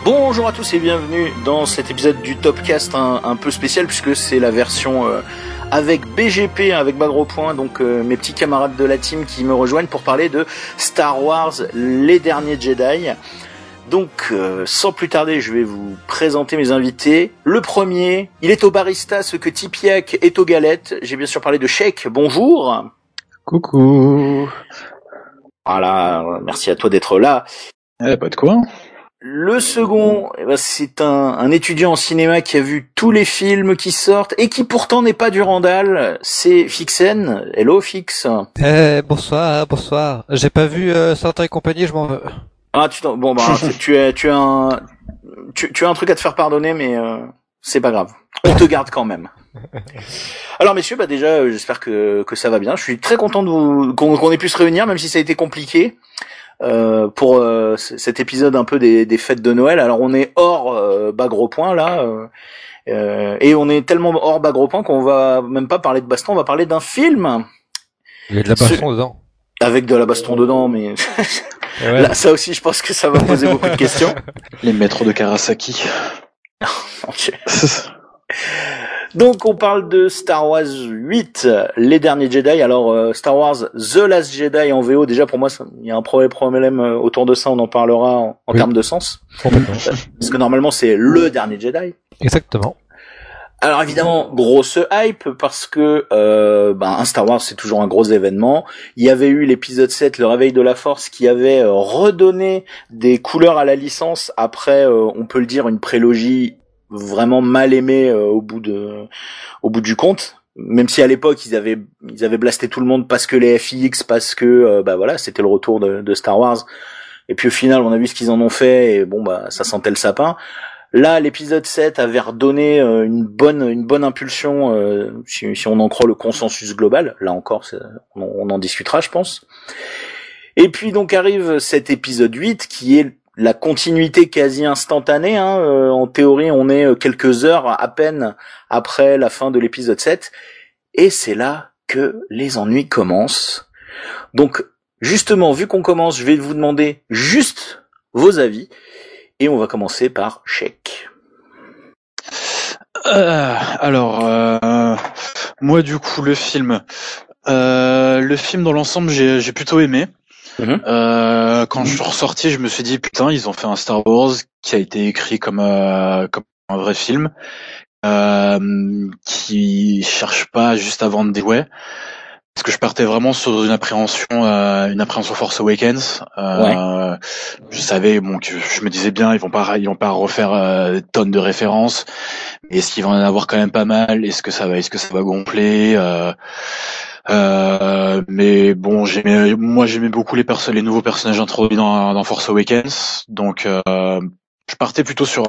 Bonjour à tous et bienvenue dans cet épisode du Topcast un peu spécial puisque c'est la version avec BGP, avec Bas Gros Point, donc mes petits camarades de la team qui me rejoignent pour parler de Star Wars, les derniers Jedi. Donc sans plus tarder, je vais vous présenter mes invités. Le premier, il est au barista ce que Tipiak est aux galettes. J'ai bien sûr parlé de Sheik. Bonjour. Coucou. Voilà, merci à toi d'être là. Pas de quoi. Le second, c'est un étudiant en cinéma qui a vu tous les films qui sortent et qui pourtant n'est pas du Randall, c'est Fixen. Hello Fix. Bonsoir. J'ai pas vu Sortir et compagnie, je m'en veux. Ah bon bah tu as un truc à te faire pardonner mais c'est pas grave. On te garde quand même. Alors messieurs, déjà j'espère que ça va bien. Je suis très content qu'on ait pu se réunir même si ça a été compliqué. Pour cet épisode un peu des fêtes de Noël. Alors on est hors Bas Gros Point là, et on est tellement hors Bas Gros Point qu'on va même pas parler de baston, on va parler d'un film. Il y a de la baston dedans. Avec de la baston dedans, mais ouais. Là, ça aussi, je pense que ça va poser beaucoup de questions. Les maîtres de Karasaki. Donc on parle de Star Wars 8, les derniers Jedi. Alors Star Wars The Last Jedi en VO, déjà pour moi il y a un problème autour de ça, on en parlera en termes de sens. Parce que normalement c'est le dernier Jedi. Exactement. Alors évidemment, grosse hype parce que un Star Wars c'est toujours un gros événement. Il y avait eu l'épisode 7, le réveil de la Force, qui avait redonné des couleurs à la licence après on peut le dire une prélogie vraiment mal aimé au bout du compte, même si à l'époque ils avaient blasté tout le monde parce que les FX, parce que c'était le retour de Star Wars, et puis au final on a vu ce qu'ils en ont fait et ça sentait le sapin. Là l'épisode 7 avait redonné une bonne impulsion, si on en croit le consensus global. Là encore on en discutera je pense. Et puis donc arrive cet épisode 8 qui est la continuité quasi instantanée, en théorie on est quelques heures à peine après la fin de l'épisode 7, et c'est là que les ennuis commencent. Donc justement, vu qu'on commence, je vais vous demander juste vos avis, et on va commencer par Sheik. Moi du coup le film dans l'ensemble j'ai plutôt aimé. Quand je suis ressorti, je me suis dit putain, ils ont fait un Star Wars qui a été écrit comme un vrai film, qui cherche pas juste à vendre des jouets. Parce que je partais vraiment sur une appréhension Force Awakens. Je savais que je me disais bien, ils vont pas refaire tonnes de références. Mais est-ce qu'il va en avoir quand même pas mal? Est-ce que ça va gonfler? Mais bon, j'aimais beaucoup les nouveaux personnages introduits dans Force Awakens, donc je partais plutôt sur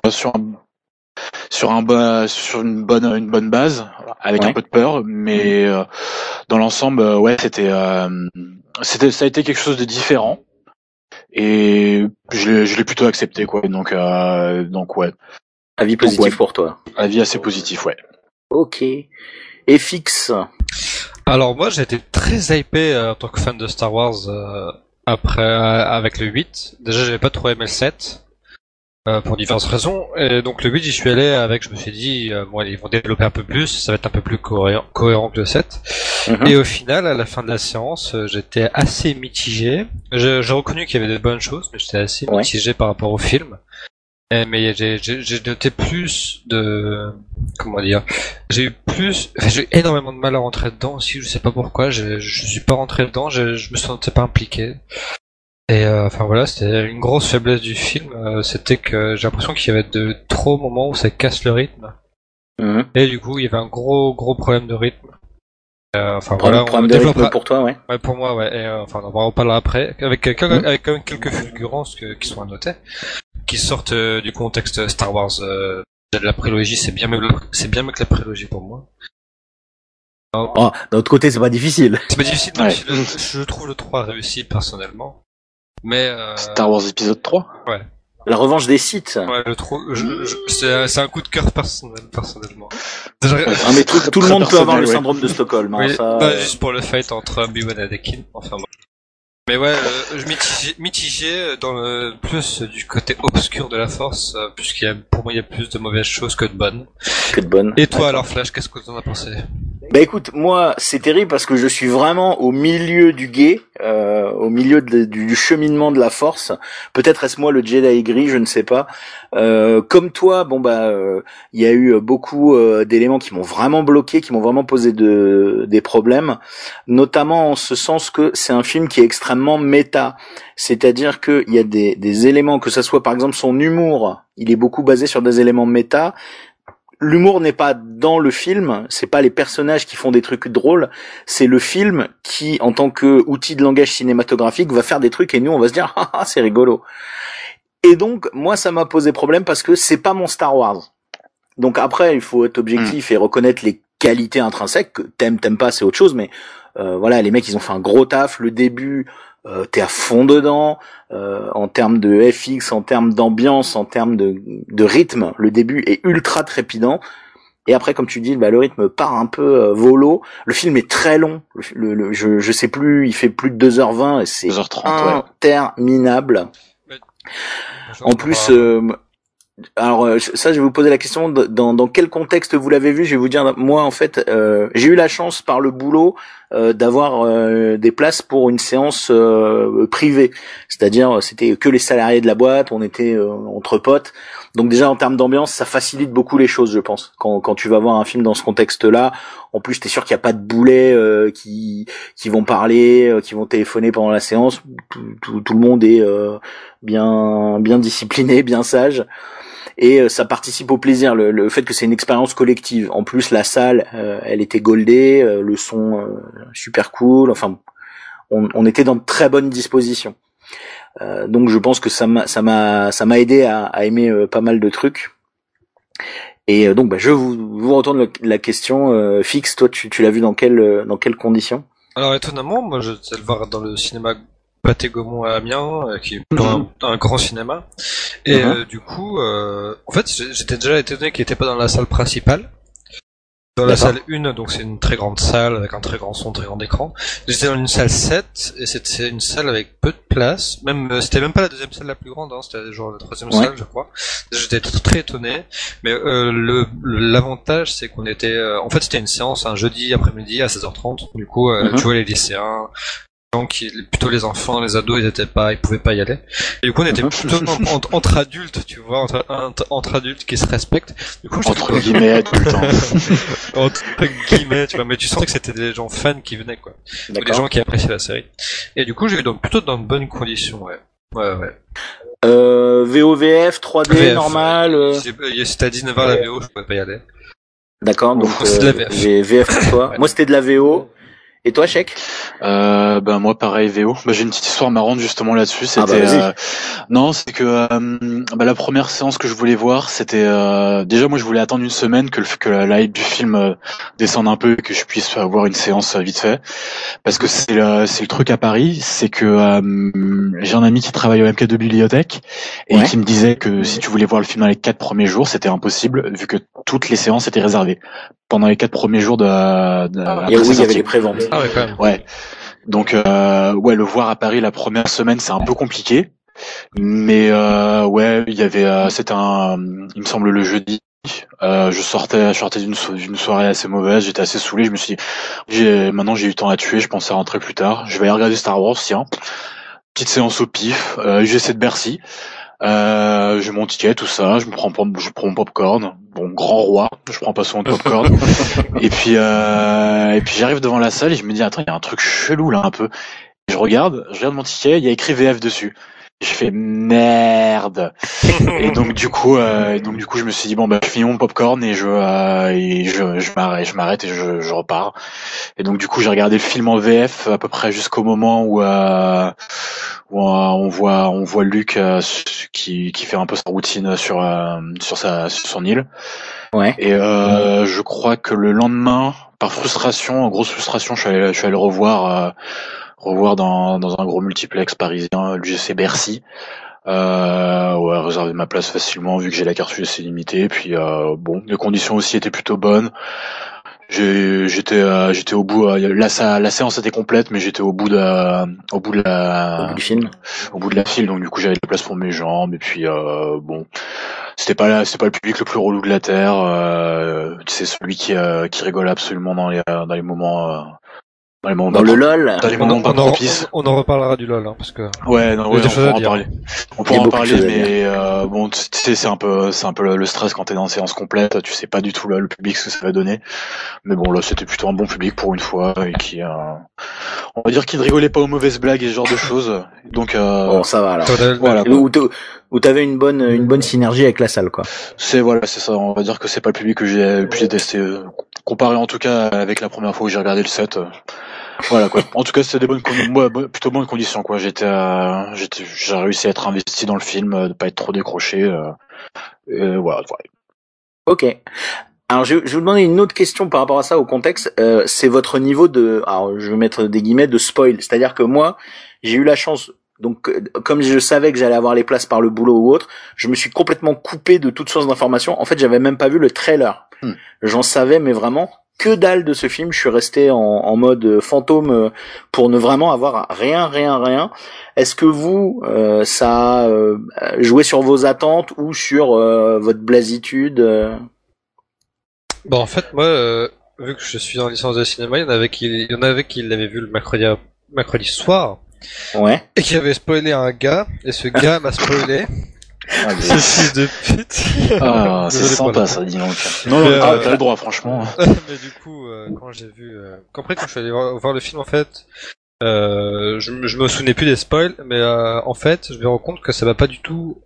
une bonne base avec un peu de peur, mais dans l'ensemble ça a été quelque chose de différent et je l'ai plutôt accepté quoi. Donc ouais. Avis positif pour toi. Avis assez positif, ouais. Ok. Et Fix. Alors moi j'ai été très hypé en tant que fan de Star Wars après avec le 8. Déjà j'avais pas trop aimé le 7 pour diverses raisons, et donc le 8 j'y suis allé avec, je me suis dit ils vont développer un peu plus, ça va être un peu plus cohérent que le 7. Et au final à la fin de la séance j'étais assez mitigé. J'ai reconnu qu'il y avait de bonnes choses, mais j'étais assez mitigé par rapport au film. Mais j'ai noté plus de, j'ai eu énormément de mal à rentrer dedans aussi, je sais pas pourquoi, je suis pas rentré dedans, je me sentais pas impliqué. Et c'était une grosse faiblesse du film, c'était que j'ai l'impression qu'il y avait de trop moments où ça casse le rythme. Et du coup, il y avait un gros problème de rythme. Problème de rythme pour toi, ouais. Ouais, pour moi, ouais. Et on en parlera après, avec quand même quelques fulgurances qui sont à noter, qui sortent du contexte Star Wars de la prélogie. C'est bien mieux que la prélogie pour moi. D'un autre côté, c'est pas difficile. C'est pas difficile. Ouais. Je trouve le 3 réussi personnellement, mais Star Wars épisode 3. Ouais. La revanche des Sith. Ouais, c'est un coup de cœur personnellement. Mais tout le monde peut avoir le syndrome de Stockholm. Oui, ça... juste pour le fight entre Obi-Wan et Anakin. Enfin bon. Mais ouais, mitigé dans le plus du côté obscur de la force, pour moi il y a plus de mauvaises choses que de bonnes. Que de bonnes. Et toi alors Flash, qu'est-ce que tu en as pensé? Bah écoute, moi c'est terrible parce que je suis vraiment au milieu du gué, au milieu du cheminement de la force. Peut-être est-ce moi le Jedi gris, je ne sais pas. Comme toi, il y a eu beaucoup d'éléments qui m'ont vraiment bloqué, qui m'ont vraiment posé des problèmes, notamment en ce sens que c'est un film qui est extrêmement méta. C'est-à-dire qu'il y a des éléments, que ça soit par exemple son humour, il est beaucoup basé sur des éléments méta. L'humour n'est pas dans le film, c'est pas les personnages qui font des trucs drôles, c'est le film qui, en tant que outil de langage cinématographique, va faire des trucs et nous on va se dire ah c'est rigolo. Et donc moi ça m'a posé problème parce que c'est pas mon Star Wars. Donc après il faut être objectif et reconnaître les qualités intrinsèques, que t'aimes pas c'est autre chose, mais voilà, les mecs ils ont fait un gros taf. Le début, t'es à fond dedans, en termes de FX, en termes d'ambiance, en termes de rythme. Le début est ultra trépidant. Et après, comme tu dis, le rythme part un peu volo. Le film est très long. Je sais plus, il fait plus de 2h20 et c'est 2h30, interminable. Ouais. En plus, alors ça, je vais vous poser la question dans quel contexte vous l'avez vu. Je vais vous dire, moi en fait, j'ai eu la chance par le boulot d'avoir des places pour une séance privée, c'est-à-dire c'était que les salariés de la boîte, on était entre potes. Donc déjà en termes d'ambiance, ça facilite beaucoup les choses, je pense. Quand tu vas voir un film dans ce contexte-là, en plus t'es sûr qu'il n'y a pas de boulets qui vont parler, qui vont téléphoner pendant la séance. Tout le monde est bien discipliné, bien sage. Et ça participe au plaisir, le fait que c'est une expérience collective. En plus la salle elle était goldée, le son super cool, enfin on était dans de très bonnes dispositions. Donc je pense que ça m'a aidé à aimer pas mal de trucs. Et donc je vous retourne la question. Fix, toi tu l'as vu dans quelles conditions? Alors étonnamment, moi je vais le voir dans le cinéma Pathé Gaumont à Amiens, qui est plutôt un grand cinéma. Et du coup, en fait, j'étais déjà étonné qu'il n'était pas dans la salle principale. Dans la salle 1, donc c'est une très grande salle avec un très grand son, très grand écran. J'étais dans une salle 7 et c'était une salle avec peu de place. C'était même pas la deuxième salle la plus grande, hein, c'était genre la troisième salle, je crois. J'étais très étonné. Mais l'avantage, c'est qu'on était, en fait, c'était une séance un jeudi après-midi à 16h30. Du coup, tu vois les lycéens, plutôt les enfants, les ados, ils pouvaient pas y aller. Et du coup, on était plutôt entre adultes, tu vois, entre adultes qui se respectent. Du coup, entre guillemets adultes. Entre guillemets, tu vois, mais tu sentais que c'était des gens fans qui venaient, quoi. Ou des gens qui appréciaient la série. Et du coup, j'ai eu plutôt dans de bonnes conditions, ouais. VOVF, 3D, VF, normal. C'était à 19h la VO, je pouvais pas y aller. D'accord, donc j'ai VF pour toi. Moi, c'était de la VO. Et toi, Chèque? Moi pareil VO. J'ai une petite histoire marrante justement là-dessus. C'était non, c'est que la première séance que je voulais voir, c'était déjà moi je voulais attendre une semaine que la hype du film descende un peu et que je puisse avoir une séance vite fait. Parce que c'est le truc à Paris, c'est que j'ai un ami qui travaille au MK2 Bibliothèque et qui me disait que si tu voulais voir le film dans les 4 premiers jours, c'était impossible vu que toutes les séances étaient réservées pendant les 4 premiers jours de il y avait les préventes. Ah ouais, quand même. Ouais. Donc le voir à Paris la première semaine, c'est un peu compliqué. Mais il y avait il me semble le jeudi. Je sortais d'une soirée assez mauvaise, j'étais assez saoulé, je me suis dit maintenant j'ai eu le temps à tuer, je pensais rentrer plus tard. Je vais aller regarder Star Wars, tiens. Petite séance au pif, UGC de Bercy. J'ai mon ticket, tout ça, je prends mon popcorn. Bon, grand roi, je prends pas souvent de popcorn. et puis j'arrive devant la salle et je me dis attends, il y a un truc chelou là un peu. Et je regarde mon ticket, il y a écrit VF dessus. J'ai fait merde. Et donc du coup je me suis dit je finis mon popcorn et je m'arrête et je repars. Et donc du coup j'ai regardé le film en VF à peu près jusqu'au moment où on voit Luke qui fait un peu sa routine sur son île. Ouais. Et je crois que le lendemain, par frustration, grosse frustration, je suis allé le revoir dans un gros multiplex parisien, l'UGC Bercy. Réserver ma place facilement vu que j'ai la carte UGC limitée. Puis les conditions aussi étaient plutôt bonnes. J'étais au bout. La séance était complète, mais j'étais au bout de du film. Au bout de la file. Donc du coup, j'avais de la place pour mes jambes. Et puis bon, c'était pas le public le plus relou de la terre. C'est celui qui rigole absolument dans les moments. Dans le LOL. Dans les moments pas propices. On en reparlera du LOL, hein, parce que. Ouais, non, ouais, on pourra en parler. On pourra en parler, mais bon, tu sais, c'est un peu le stress quand t'es dans une séance complète. Tu sais pas du tout le public ce que ça va donner. Mais bon, là, c'était plutôt un bon public pour une fois et qui, on va dire qu'il ne rigolait pas aux mauvaises blagues et ce genre de choses. Donc, bon, ça va alors. Voilà. Où t'avais une bonne synergie avec la salle, quoi. C'est ça. On va dire que c'est pas le public que j'ai pu détester. Comparé en tout cas avec la première fois où j'ai regardé le set. Voilà quoi. En tout cas, c'était plutôt bonnes conditions quoi. J'ai réussi à être investi dans le film, de pas être trop décroché. Voilà. Ok. Alors je vais vous demander une autre question par rapport à ça au contexte. C'est votre niveau alors je vais mettre des guillemets de spoil. C'est-à-dire que moi, j'ai eu la chance. Donc, comme je savais que j'allais avoir les places par le boulot ou autre, je me suis complètement coupé de toute source d'information. En fait, j'avais même pas vu le trailer. J'en savais, mais vraiment que dalle de ce film. Je suis resté en mode fantôme pour ne vraiment avoir rien. Est-ce que vous, ça a joué sur vos attentes ou sur votre blasitude Bon, en fait, moi, vu que je suis en licence de cinéma, il y en avait qui l'avaient vu le mercredi soir. Ouais. Et qui avait spoilé un gars, et ce gars m'a spoilé. Ce fils de pute. Ah, c'est sympa ça, dis donc. Non, t'as le droit, franchement. Mais du coup, quand j'ai vu, quand je suis allé voir le film, en fait, je me souvenais plus des spoils, mais en fait, je me rends compte que ça n'a pas du tout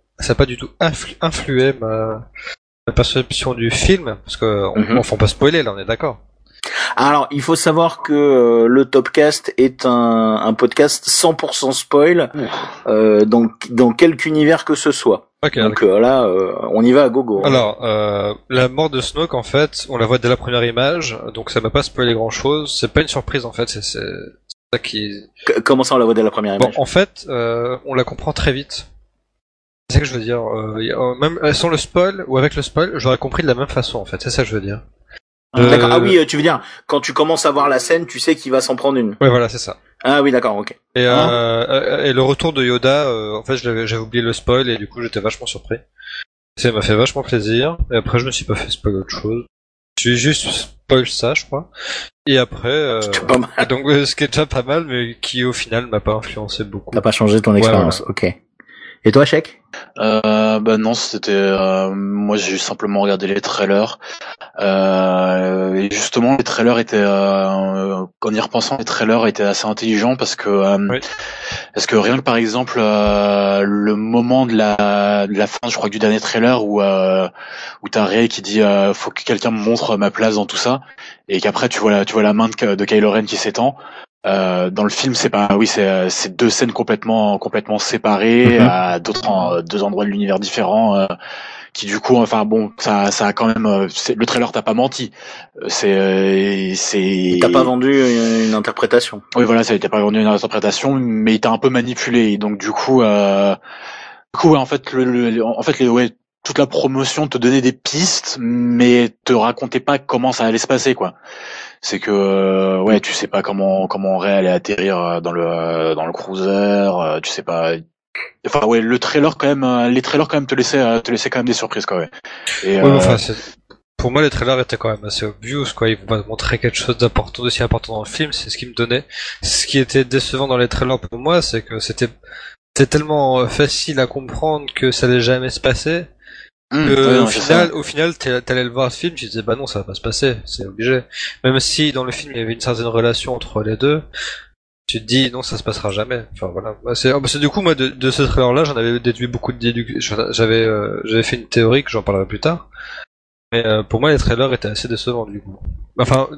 influé ma perception du film, parce que on faut pas spoiler là, on est d'accord. Alors, il faut savoir que le Topcast est un podcast 100% spoil dans quelque univers que ce soit. Okay, donc là, on y va à gogo. Alors, la mort de Snoke, en fait, on la voit dès la première image, donc ça m'a pas spoilé grand-chose. C'est pas une surprise, en fait. C'est ça qui. Comment ça, on la voit dès la première image? Bon, en fait, on la comprend très vite. C'est ça que je veux dire. Même sans le spoil ou avec le spoil, j'aurais compris de la même façon, en fait. C'est ça que je veux dire. D'accord. Ah oui, tu veux dire quand tu commences à voir la scène, tu sais qu'il va s'en prendre une. Ouais, voilà, c'est ça. Ah oui, d'accord, ok. Et le retour de Yoda, en fait, j'avais oublié le spoil et du coup, j'étais vachement surpris. Ça m'a fait vachement plaisir. Et après, je me suis pas fait spoil autre chose. J'ai juste spoil ça, je crois. Et après, pas mal. Donc, ce qui est déjà pas mal, mais qui au final m'a pas influencé beaucoup. T'as pas changé ton expérience, voilà. Ok. Et toi, Chek? Non, c'était moi j'ai simplement regardé les trailers. Et justement les trailers étaient en y repensant, les trailers étaient assez intelligents parce que oui. Parce que rien que par exemple le moment de la fin, je crois que du dernier trailer où t'as Rey qui dit faut que quelqu'un me montre ma place dans tout ça, et qu'après tu vois la main de Kylo Ren qui s'étend. Dans le film, c'est deux scènes complètement séparées à deux endroits de l'univers différents, qui du coup, enfin bon, ça a quand même, le trailer t'a pas menti, il t'a pas vendu une interprétation. Oui, voilà, ça t'a pas vendu une interprétation, mais il t'a un peu manipulé, et donc du coup, ouais, en fait, toute la promotion te donnait des pistes, mais te racontait pas comment ça allait se passer, quoi. C'est que ouais, tu sais pas comment Rey allait atterrir dans le cruiser, tu sais pas. Enfin ouais, les trailers quand même te laissaient quand même des surprises, quoi. Ouais. Et oui, enfin, pour moi les trailers étaient quand même assez obvious, quoi. Ils vont montrer quelque chose d'important, d'aussi important dans le film. C'est ce qui me donnait. Ce qui était décevant dans les trailers pour moi, c'est que c'était tellement facile à comprendre que ça allait jamais se passer. Au final, t'allais le voir ce film, tu disais bah non, ça va pas se passer, c'est obligé. Même si dans le film il y avait une certaine relation entre les deux, tu te dis non, ça se passera jamais. Enfin voilà. C'est du coup moi de ce trailer-là, j'en avais déduit beaucoup de déductions. J'avais fait une théorie que j'en parlerai plus tard. Mais pour moi les trailers étaient assez décevants du coup. Enfin,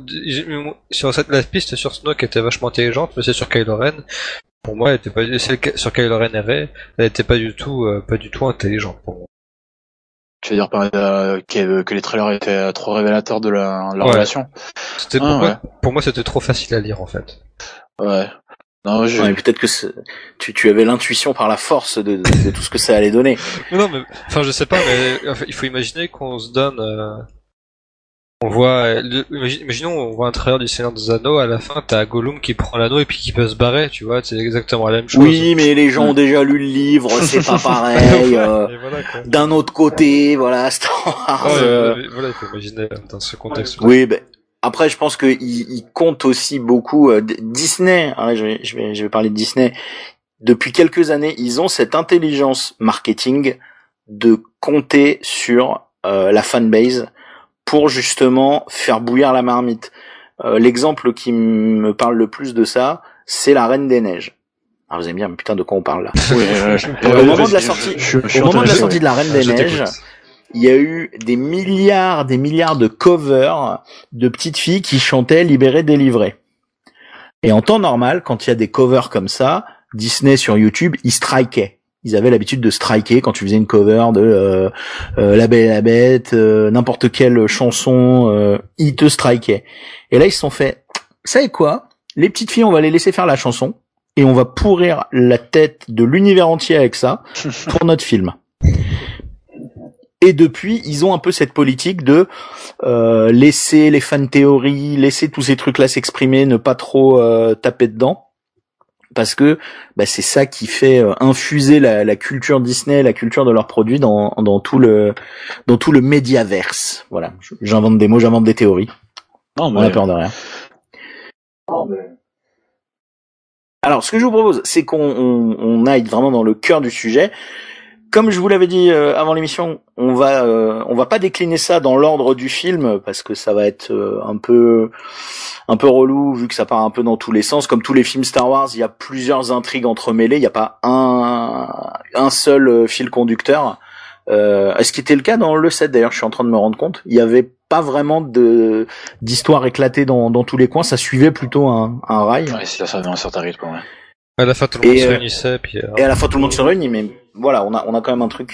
la piste sur Snoke était vachement intelligente, mais c'est sur Kylo Ren. Pour moi, elle était pas celle sur Kylo Ren et Rey, elle était pas du tout intelligente pour moi. Tu veux dire que les trailers étaient trop révélateurs de leur relation? C'était pour moi, c'était trop facile à lire en fait. Ouais. Non, peut-être que tu avais l'intuition par la force de tout ce que ça allait donner. Non, mais enfin, je sais pas, mais il faut imaginer qu'on se donne On voit, imaginons, on voit un trailer du Seigneur des Anneaux, à la fin, t'as Gollum qui prend l'anneau et puis qui peut se barrer, tu vois, c'est exactement la même chose. Oui, mais les gens ont déjà lu le livre, c'est pas pareil. Voilà, d'un autre côté, voilà, Star Wars. Voilà, il faut imaginer dans ce contexte. Oui, ben. Après, je pense il compte aussi beaucoup Disney. Hein, je vais parler de Disney. Depuis quelques années, ils ont cette intelligence marketing de compter sur la fanbase pour justement faire bouillir la marmite. L'exemple qui me parle le plus de ça, c'est la Reine des Neiges. Alors vous allez me dire, mais putain, de quoi on parle là? Au moment de la sortie de la Reine des Neiges, il y a eu des milliards de covers de petites filles qui chantaient Libéré, délivré. Et en temps normal, quand il y a des covers comme ça, Disney sur YouTube, ils strikaient. Ils avaient l'habitude de striker quand tu faisais une cover de La Belle et la Bête, n'importe quelle chanson, ils te strikaient. Et là, ils se sont fait, vous savez quoi? Les petites filles, on va les laisser faire la chanson et on va pourrir la tête de l'univers entier avec ça pour notre film. Et depuis, ils ont un peu cette politique de laisser les fan théories, laisser tous ces trucs-là s'exprimer, ne pas trop taper dedans, parce que c'est ça qui fait infuser la culture Disney, la culture de leurs produits dans tout le médiaverse. Voilà, j'invente des mots, j'invente des théories. Non, mais... On a peur de rien. Non, mais... Alors, ce que je vous propose, c'est qu'on aille vraiment dans le cœur du sujet. Comme je vous l'avais dit avant l'émission, on va pas décliner ça dans l'ordre du film parce que ça va être un peu relou vu que ça part un peu dans tous les sens. Comme tous les films Star Wars, il y a plusieurs intrigues entremêlées, il y a pas un seul fil conducteur. Ce qui était le cas dans le 7 d'ailleurs, je suis en train de me rendre compte, il y avait pas vraiment d'histoire éclatée dans tous les coins, ça suivait plutôt un rail. Ouais, ça avait un certain rythme, ouais. À la fin, tout le monde se réunissait, et à la fin, tout le monde se réunit, mais voilà, on a quand même un truc.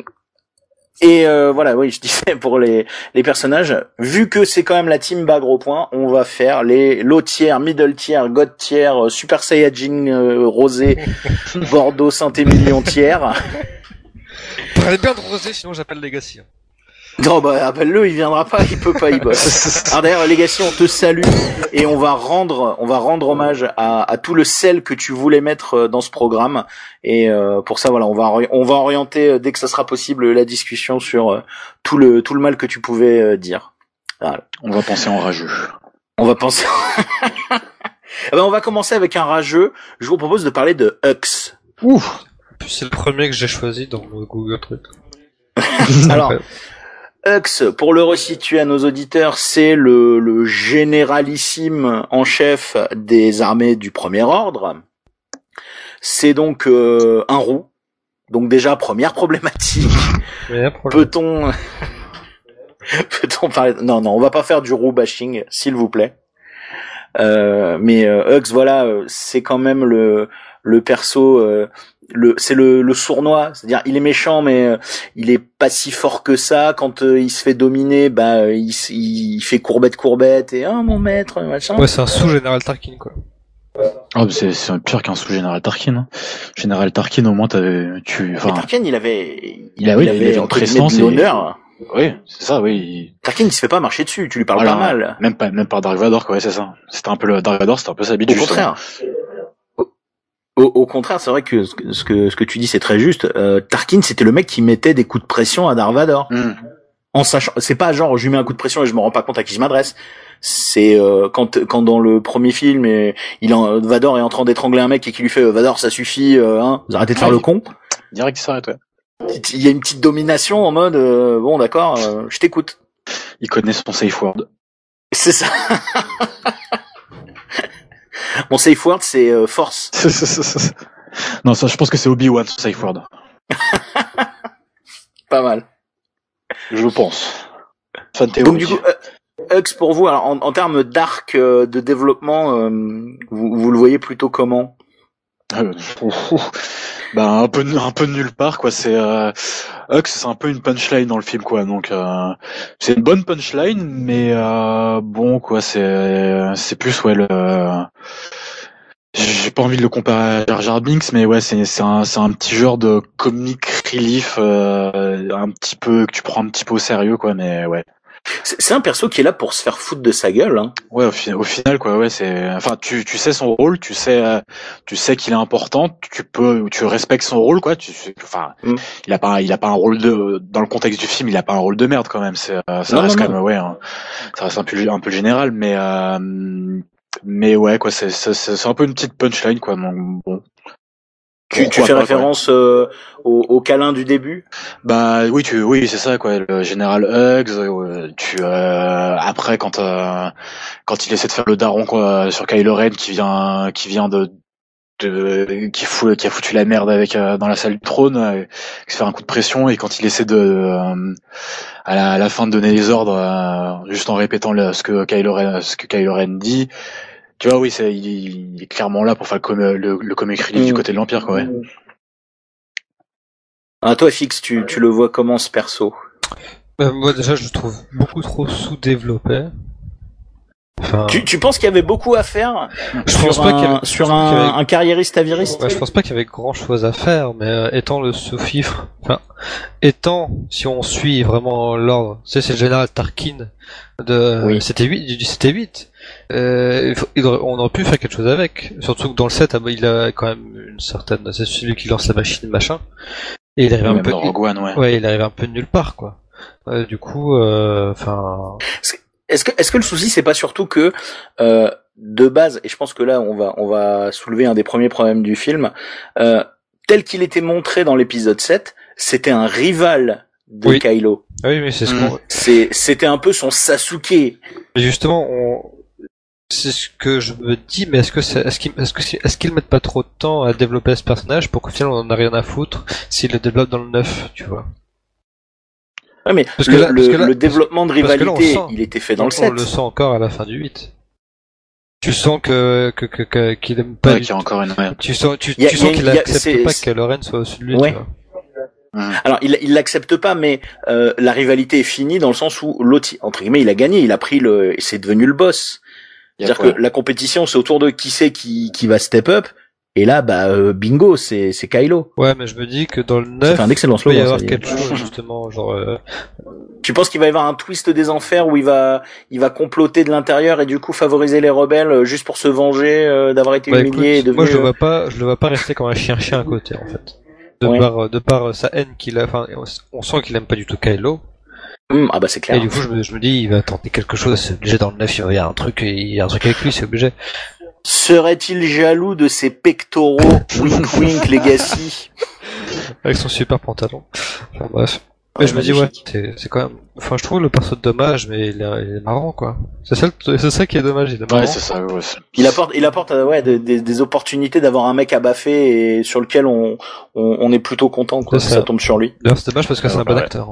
Voilà, oui, je disais pour les personnages, vu que c'est quand même la team bas gros point, on va faire les low tier, middle tier, god tier, super saiyajin rosé, Bordeaux Saint-Émilion tier. Parlez bien de rosé, sinon j'appelle Legacy. Non, appelle-le, il viendra pas, il peut pas, il bosse. Alors d'ailleurs, Legacy, on te salue et on va rendre hommage à tout le sel que tu voulais mettre dans ce programme. Et pour ça, voilà, on va orienter dès que ça sera possible la discussion sur tout le mal que tu pouvais dire. Voilà. On va penser en rageux. On va penser. On va commencer avec un rageux. Je vous propose de parler de Hux. Ouf. C'est le premier que j'ai choisi dans le Google Truc. Alors. Hux, pour le resituer à nos auditeurs, c'est le généralissime en chef des armées du Premier Ordre. C'est donc un roux. Donc déjà, première problématique. Peut-on parler... Non, on va pas faire du roux bashing, s'il vous plaît. Mais Hux, voilà, c'est quand même le perso... c'est le sournois, c'est-à-dire il est méchant mais il est pas si fort que ça. Quand il se fait dominer, il fait courbette et mon maître machin. Ouais, c'est un sous-général Tarkin quoi. Oh, c'est pire qu'un sous-général Tarkin. Hein. Général Tarkin au moins Tarkin il avait une présence et l'honneur. Oui, c'est ça, oui. Tarkin il se fait pas marcher dessus, tu lui parles pas mal. Même pas Dark Vador quoi, ouais, c'est ça. C'était un peu le Dark Vador, c'était un peu sa bite. Au contraire. Au contraire, c'est vrai que ce que tu dis c'est très juste. Tarkin, c'était le mec qui mettait des coups de pression à Dark Vador. En sachant, c'est pas genre je lui mets un coup de pression et je me rends pas compte à qui je m'adresse. C'est quand dans le premier film Vador est en train d'étrangler un mec et qui lui fait Vador ça suffit, vous arrêtez de faire le con. Direct il s'arrête, ouais. Il y a une petite domination en mode bon d'accord, je t'écoute. Il connaît son safe word. C'est ça. Mon safe word, c'est force. Non, ça, je pense que c'est Obi-Wan, son safe word. Pas mal. Je pense. Donc du coup, Hux pour vous, alors en termes d'arc de développement, vous le voyez plutôt comment? Un peu nulle part quoi. C'est Hux, c'est un peu une punchline dans le film quoi. Donc c'est une bonne punchline, mais bon quoi, c'est plus j'ai pas envie de le comparer à Jar Jar Binks, mais ouais, c'est un petit genre de comic relief un petit peu que tu prends un petit peu au sérieux quoi, mais ouais. C'est un perso qui est là pour se faire foutre de sa gueule, hein. Ouais, au final, quoi, ouais, c'est, enfin, tu sais son rôle, tu sais qu'il est important, tu respectes son rôle, quoi, enfin, il a pas un rôle dans le contexte du film, il a pas un rôle de merde, quand même, ça reste quand même, ouais, hein, ça reste un peu le général, mais ouais, quoi, c'est un peu une petite punchline, quoi, donc bon. Tu fais référence au câlin du début? Bah oui, c'est ça, quoi, le général Hughes. Après quand il essaie de faire le daron, quoi, sur Kylo Ren qui vient qui a foutu la merde avec dans la salle du trône, qui se fait un coup de pression, et quand il essaie à la fin de donner les ordres, juste en répétant ce que Kylo Ren dit. Tu vois, oui, il est clairement là pour faire le comic relief du côté de l'Empire, quoi, ouais. Ah, toi, Fix, tu le vois comment, ce perso? Moi, déjà, je le trouve beaucoup trop sous-développé. Enfin... Tu penses qu'il y avait beaucoup à faire sur un carriériste aviriste? Ouais, je pense pas qu'il y avait grand chose à faire, mais étant le sous-fifre, si on suit vraiment l'ordre, tu sais, c'est le général Tarkin oui. C'était 8. On aurait pu faire quelque chose avec, surtout que dans le 7, il a quand même une certaine, c'est celui qui lance la machine, machin, et il arrive un peu, il arrive un peu de nulle part, quoi. Du coup, enfin. Est-ce que le souci, c'est pas surtout que de base, et je pense que là on va soulever un des premiers problèmes du film, tel qu'il était montré dans l'épisode 7, c'était un rival de Kylo. Oui, mais c'est c'était un peu son Sasuke. Mais justement, c'est ce que je me dis, mais est-ce qu'ils mettent pas trop de temps à développer ce personnage pour qu'au final on en a rien à foutre s'ils le développent dans le 9, tu vois? Ouais, mais le développement de rivalité, il était fait dans le 7. On le sent encore à la fin du 8. Tu sens qu'il aime pas. Ouais, qu'il y a encore une. Ouais. Tu sens qu'il accepte pas que Loren soit au-dessus de lui. Ouais. Tu vois. Alors il l'accepte pas, mais la rivalité est finie dans le sens où l'autre, entre guillemets, il a gagné, il a pris c'est devenu le boss. C'est-à-dire que la compétition, c'est autour de qui va step up. Et là, bingo, c'est Kylo. Ouais, mais je me dis que dans le 9, c'est un excellent il va y avoir quelque chose, justement, genre... Tu penses qu'il va y avoir un twist des enfers où il va comploter de l'intérieur et du coup favoriser les rebelles juste pour se venger d'avoir été humilié? Écoute, moi, je le vois pas rester comme un chien à côté, en fait. De par sa haine qu'il a, enfin, on sent qu'il aime pas du tout Kylo. Ah bah c'est clair. Et du coup, je me dis, il va tenter quelque chose, c'est obligé dans le 9, il y a un truc avec lui, c'est obligé. Serait-il jaloux de ses pectoraux wink wink legacy avec son super pantalon? Enfin, bref. Mais je me dis, ouais, c'est quand même, enfin, je trouve le perso de dommage, mais il est marrant, quoi. C'est ça qui est dommage, il est marrant. Ouais, c'est ça, ouais. Il apporte, des opportunités d'avoir un mec à baffer et sur lequel on est plutôt content, quoi, ça tombe sur lui. D'ailleurs, c'est dommage parce que c'est un bon acteur.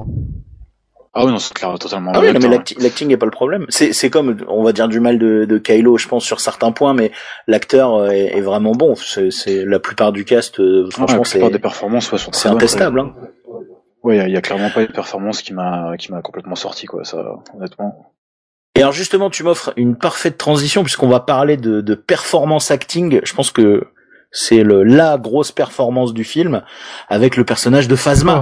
Ah oui, non, c'est clair, totalement. Ah oui, non, mais l'acting est pas le problème. C'est comme, on va dire du mal de Kylo, je pense, sur certains points, mais l'acteur est vraiment bon. C'est la plupart du cast, franchement, la plupart des performances, sont c'est intestable, hein. Ouais, il y a clairement pas une performance qui m'a complètement sorti, quoi, ça, honnêtement. Et alors, justement, tu m'offres une parfaite transition puisqu'on va parler de performance acting. Je pense que c'est la grosse performance du film avec le personnage de Phasma.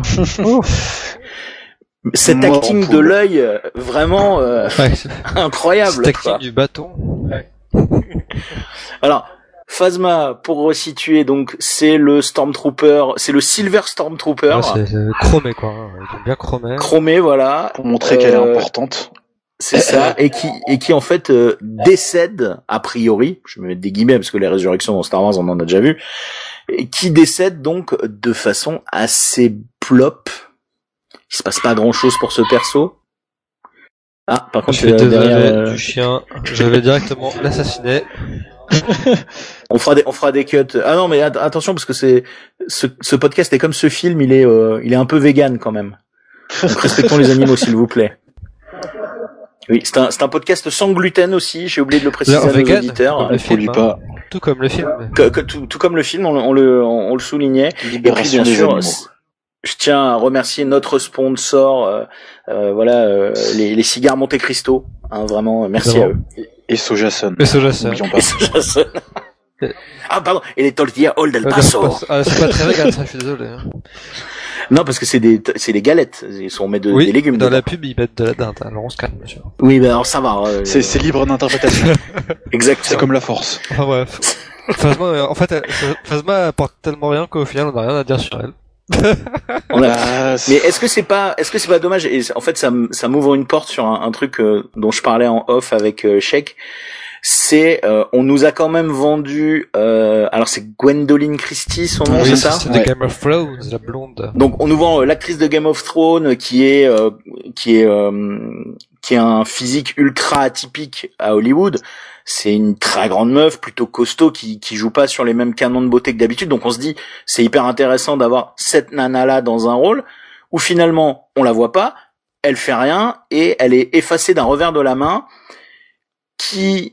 Cet acting de l'œil, vraiment incroyable. Cet acting du bâton. Ouais. Alors, Phasma, pour resituer, donc c'est le Stormtrooper, c'est le Silver Stormtrooper. Ouais, c'est chromé, quoi. Il est bien chromé. Chromé, voilà. Pour montrer qu'elle est importante. C'est ça, et qui en fait décède a priori. Je me mets des guillemets parce que les résurrections dans Star Wars on en a déjà vu. Et qui décède donc de façon assez plop. Il se passe pas grand chose pour ce perso. Ah, par contre, derrière du chien. Je vais directement l'assassiner. On fera des cuts. Ah non, mais attention parce que ce podcast est comme ce film, il est un peu vegan quand même. Donc respectons les animaux s'il vous plaît. Oui, c'est un podcast sans gluten aussi. J'ai oublié de le préciser à nos auditeurs. Il faut lui pas. Tout comme le film. Tout comme le film, on le soulignait. Et puis bien sûr. Je tiens à remercier notre sponsor, les cigares Monte Cristo, hein, vraiment, merci à eux. Et Sojason. Ah pardon, et les tortillas Old El Paso. C'est pas très vegan, ça, je suis désolé. Non, parce que c'est des galettes. Ils sont mettent des légumes. Dans dedans. la pub, ils mettent de la dinde. Alors on se calme, monsieur. Oui, bah alors ça va. C'est libre d'interprétation. Exactement. C'est comme la force. Ah bref. Phasma, en fait, Phasma apporte tellement rien qu'au final, on a rien à dire sur elle. Mais est-ce que c'est pas dommage? Et en fait, ça m'ouvre une porte sur un truc dont je parlais en off avec Sheik. C'est on nous a quand même vendu alors c'est Gwendoline Christie son nom, c'est ça? C'est de Game of Thrones, la blonde. Donc on nous vend l'actrice de Game of Thrones qui est un physique ultra atypique à Hollywood. C'est une très grande meuf, plutôt costaud, qui joue pas sur les mêmes canons de beauté que d'habitude. Donc on se dit c'est hyper intéressant d'avoir cette nana là dans un rôle où finalement on la voit pas, elle fait rien et elle est effacée d'un revers de la main qui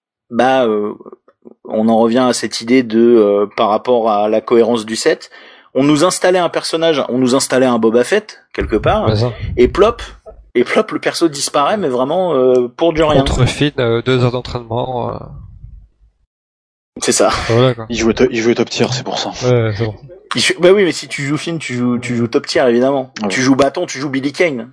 on en revient à cette idée de par rapport à la cohérence du set, on nous installait un personnage, on nous installait un Boba Fett quelque part, et plop, le perso disparaît, mais vraiment pour du rien. Contre Finn, 2 heures d'entraînement. C'est ça. Voilà, quoi. Il jouait top tier, c'est pour ça. Ouais, c'est bon. Bah oui, mais si tu joues Finn, tu joues top tier évidemment. Ouais. Tu joues bâton, tu joues Billy Kane.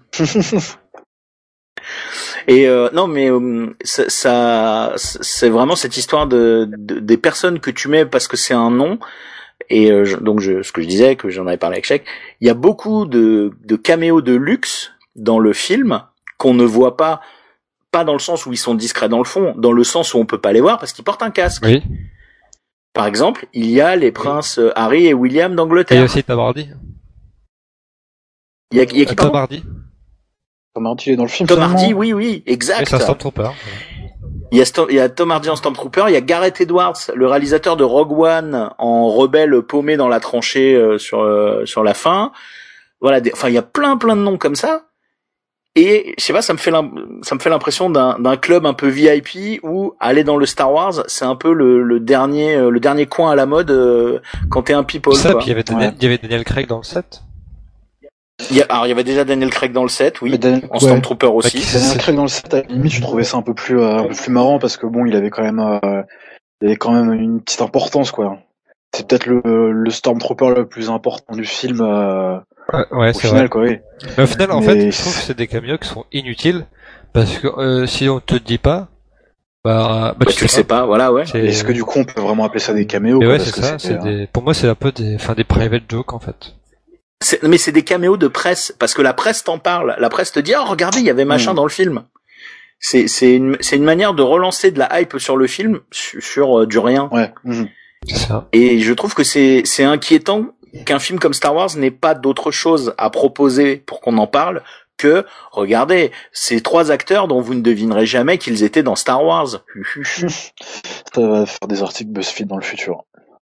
Et non, mais ça c'est vraiment cette histoire des personnes que tu mets parce que c'est un nom. Et donc ce que je disais, que j'en avais parlé avec Sheik, il y a beaucoup de caméos de luxe dans le film qu'on ne voit pas dans le sens où ils sont discrets dans le fond, dans le sens où on peut pas les voir parce qu'ils portent un casque. Oui. Par exemple, il y a les princes Harry et William d'Angleterre. Et aussi Tom Hardy. Il y a qui Tom Hardy. Tom Hardy est dans le film. Tom Hardy, oui, exact. Et c'est un Stormtrooper. Il y a Tom Hardy en Stormtrooper, il y a Gareth Edwards, le réalisateur de Rogue One, en rebelle paumé dans la tranchée sur la fin. Voilà, il y a plein de noms comme ça. Et je sais pas, ça me fait l'impression d'un club un peu VIP où aller dans le Star Wars, c'est un peu le dernier coin à la mode quand t'es un people. Ça, quoi. Puis il y avait Daniel Craig dans le set. Il y avait déjà Daniel Craig dans le set, oui, en Stormtrooper aussi. Daniel Craig dans le set, à la limite, je trouvais ça un peu plus marrant parce que bon, il avait quand même une petite importance, quoi. C'est peut-être le Stormtrooper le plus important du film. Ouais, au final, quoi, oui. Mais au final, en fait, je trouve que c'est des caméos qui sont inutiles parce que si on te dit pas, tu le sais pas, voilà, ouais. Est-ce que du coup on peut vraiment appeler ça des caméos? Ouais, c'est ça. Pour moi, c'est un peu des private jokes en fait. Mais c'est des caméos de presse parce que la presse t'en parle. La presse te dit regardez, il y avait machin dans le film. C'est une manière de relancer de la hype sur le film sur du rien. Ouais. C'est ça. Et je trouve que c'est inquiétant qu'un film comme Star Wars n'ait pas d'autre chose à proposer pour qu'on en parle que regardez ces 3 acteurs dont vous ne devinerez jamais qu'ils étaient dans Star Wars. Ça va faire des articles BuzzFeed dans le futur.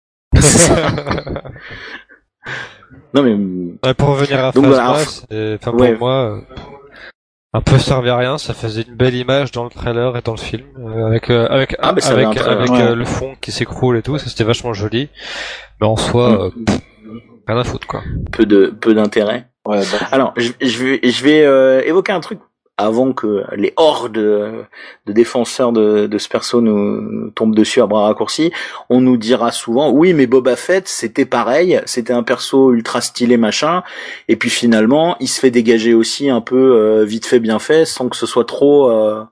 Non mais pour revenir à Phasma, pour moi un peu servait à rien, ça faisait une belle image dans le trailer et dans le film avec le fond qui s'écroule et tout, ça c'était vachement joli. Mais en soi rien à foutre quoi. Peu d'intérêt. Ouais, Alors, je vais évoquer un truc avant que les hordes de défenseurs de ce perso nous tombent dessus à bras raccourcis. On nous dira souvent, oui, mais Boba Fett, c'était pareil, c'était un perso ultra stylé, machin, et puis finalement, il se fait dégager aussi un peu vite fait, bien fait, sans que ce soit trop...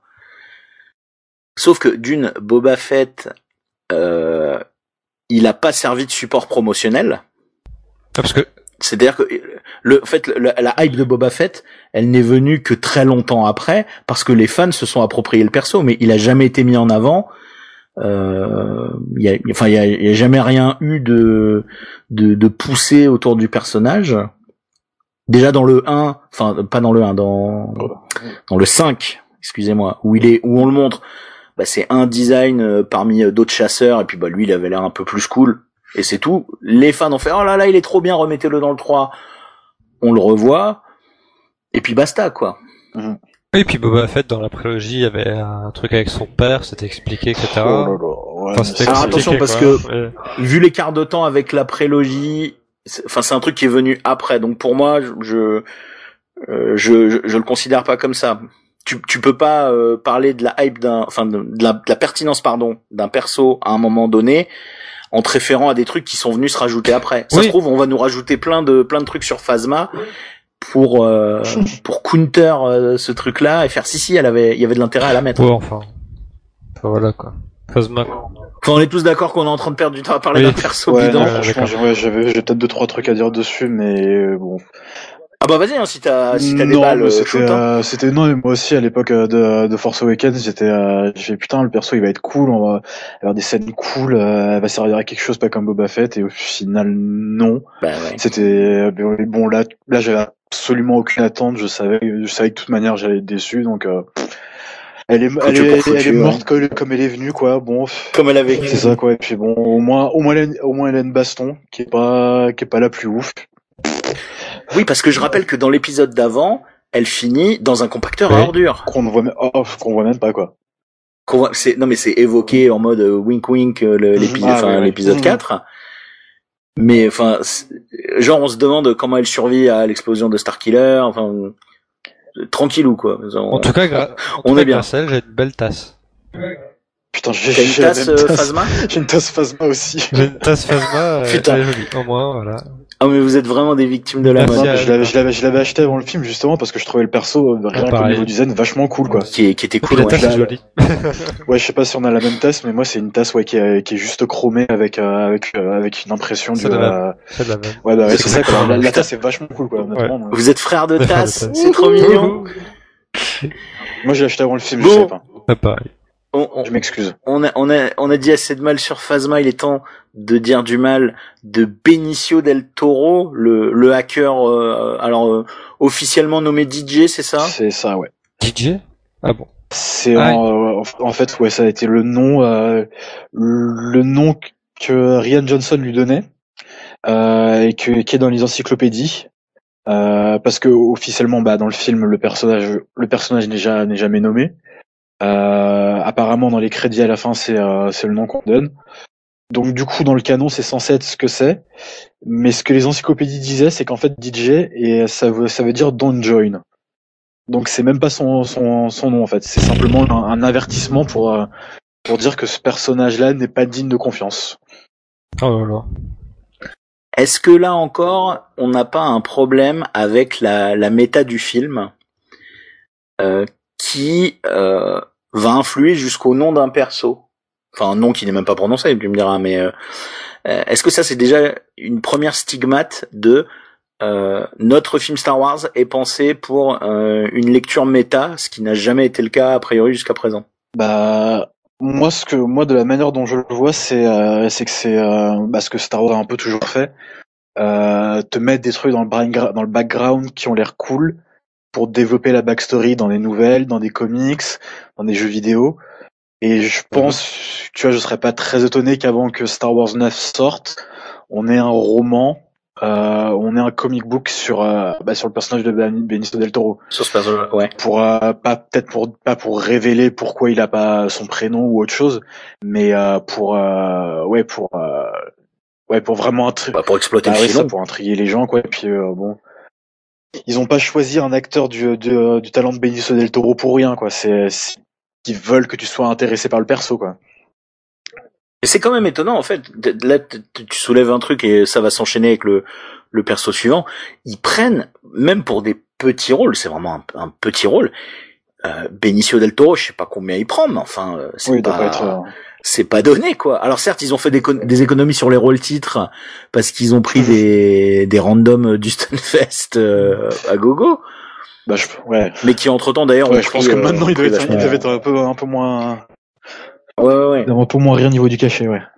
Sauf que d'une, Boba Fett, il a pas servi de support promotionnel. Parce que c'est-à-dire que la hype de Boba Fett, elle n'est venue que très longtemps après, parce que les fans se sont appropriés le perso, mais il a jamais été mis en avant. Il y a jamais rien eu de poussé autour du personnage. Déjà dans le 1, enfin pas dans le 1, dans le 5, excusez-moi, où on le montre, c'est un design parmi d'autres chasseurs, et puis lui il avait l'air un peu plus cool. Et c'est tout. Les fans ont fait oh là là, il est trop bien, remettez-le dans le 3. On le revoit et puis basta quoi. Et puis Boba Fett dans la prélogie, il y avait un truc avec son père, c'était expliqué, etc. Alors attention parce que vu l'écart de temps avec la prélogie, c'est un truc qui est venu après. Donc pour moi, je le considère pas comme ça. Tu peux pas parler de la hype de la pertinence d'un perso à un moment donné en te référant à des trucs qui sont venus se rajouter après. Ça se trouve, on va nous rajouter plein de trucs sur Phasma pour counter ce truc-là et faire il y avait de l'intérêt à la mettre. Ouais, enfin voilà quoi. Phasma. Enfin, on est tous d'accord qu'on est en train de perdre du temps à parler d'un perso bidon. J'ai peut-être 2-3 trucs à dire dessus, mais bon. Ah bah vas-y, hein, si t'as des balles, c'était non, moi aussi à l'époque de Force Awakens, j'ai fait putain, le perso il va être cool, on va avoir des scènes cool, elle va servir à quelque chose, pas comme Boba Fett, et au final non. Bah ouais. C'était bon, là j'avais absolument aucune attente, je savais que de toute manière j'allais être déçu, donc elle est morte comme elle est venue, quoi. Bon, comme elle a vécu. C'est ça, quoi. Et puis bon, au moins elle a une baston qui est pas la plus ouf. Oui, parce que je rappelle que dans l'épisode d'avant, elle finit dans un compacteur à ordures. Qu'on voit même pas, quoi. C'est évoqué en mode wink wink l'épisode 4. Mais enfin, genre on se demande comment elle survit à l'explosion de Starkiller. Enfin, tranquillou quoi. En tout cas, on est bien. Grâce à elle, j'ai une belle tasse. Putain, j'ai une tasse Phasma. J'ai une tasse Phasma aussi. J'ai une tasse Phasma. Putain. Elle est jolie. Au moins, voilà. Ah mais vous êtes vraiment des victimes de la mode. Je l'avais acheté avant le film justement parce que je trouvais le perso rien qu'au niveau du zen vachement cool, quoi. Qui était cool. La tasse est jolie. Ouais, je sais pas si on a la même tasse, mais moi c'est une tasse qui est juste chromée avec une impression c'est de la même. Ouais, bah ouais, c'est ça quoi. La tasse est vachement cool, quoi. Ouais. Vous êtes frères de tasse, c'est trop mignon. Moi je l'ai acheté avant le film, je sais pas. Ouais, pareil. Je m'excuse. On a dit assez de mal sur Phasma, il est temps de dire du mal de Benicio del Toro, le hacker, officiellement nommé DJ, c'est ça? C'est ça, ouais. DJ? Ah bon. C'est en fait, ouais, ça a été le nom que Rian Johnson lui donnait, et qui est dans les encyclopédies. Parce que officiellement, dans le film, le personnage n'est jamais nommé. Apparemment dans les crédits à la fin c'est le nom qu'on donne. Donc du coup dans le canon c'est censé être ce que c'est, mais ce que les encyclopédies disaient c'est qu'en fait DJ et ça veut dire don't join. Donc c'est même pas son nom en fait, c'est simplement un avertissement pour dire que ce personnage-là n'est pas digne de confiance. Oh là là. Est-ce que là encore on n'a pas un problème avec la méta du film qui va influer jusqu'au nom d'un perso. Enfin, un nom qui n'est même pas prononcé, tu me diras, mais est-ce que ça c'est déjà une première stigmate de notre film Star Wars est pensé pour une lecture méta, ce qui n'a jamais été le cas a priori jusqu'à présent? Moi de la manière dont je le vois, c'est que c'est ce que Star Wars a un peu toujours fait, te mettre des trucs dans le background qui ont l'air cool pour développer la backstory dans les nouvelles, dans des comics, dans des jeux vidéo. Et je pense, tu vois, je serais pas très étonné qu'avant que Star Wars 9 sorte, on ait un roman, on ait un comic book sur le personnage de Benicio del Toro. Sur ce personnage, ouais. Pas pour révéler pourquoi il a pas son prénom ou autre chose, mais pour vraiment pour exploiter le filon, pour intriguer les gens, quoi. Et puis bon. Ils ont pas choisi un acteur du talent de Benicio del Toro pour rien, quoi. C'est qu'ils veulent que tu sois intéressé par le perso, quoi. Et c'est quand même étonnant, en fait. Là, tu soulèves un truc et ça va s'enchaîner avec le perso suivant. Ils prennent, même pour des petits rôles, c'est vraiment un petit rôle. Benicio del Toro, je sais pas combien il prend, mais enfin, c'est pas donné, quoi. Alors certes, ils ont fait des économies sur les rôles titres parce qu'ils ont pris des randoms du Stunfest à gogo. Ouais. Mais qui entre-temps d'ailleurs je pense que maintenant il doit être un peu moins ouais. Un peu moins rien au niveau du cachet, ouais.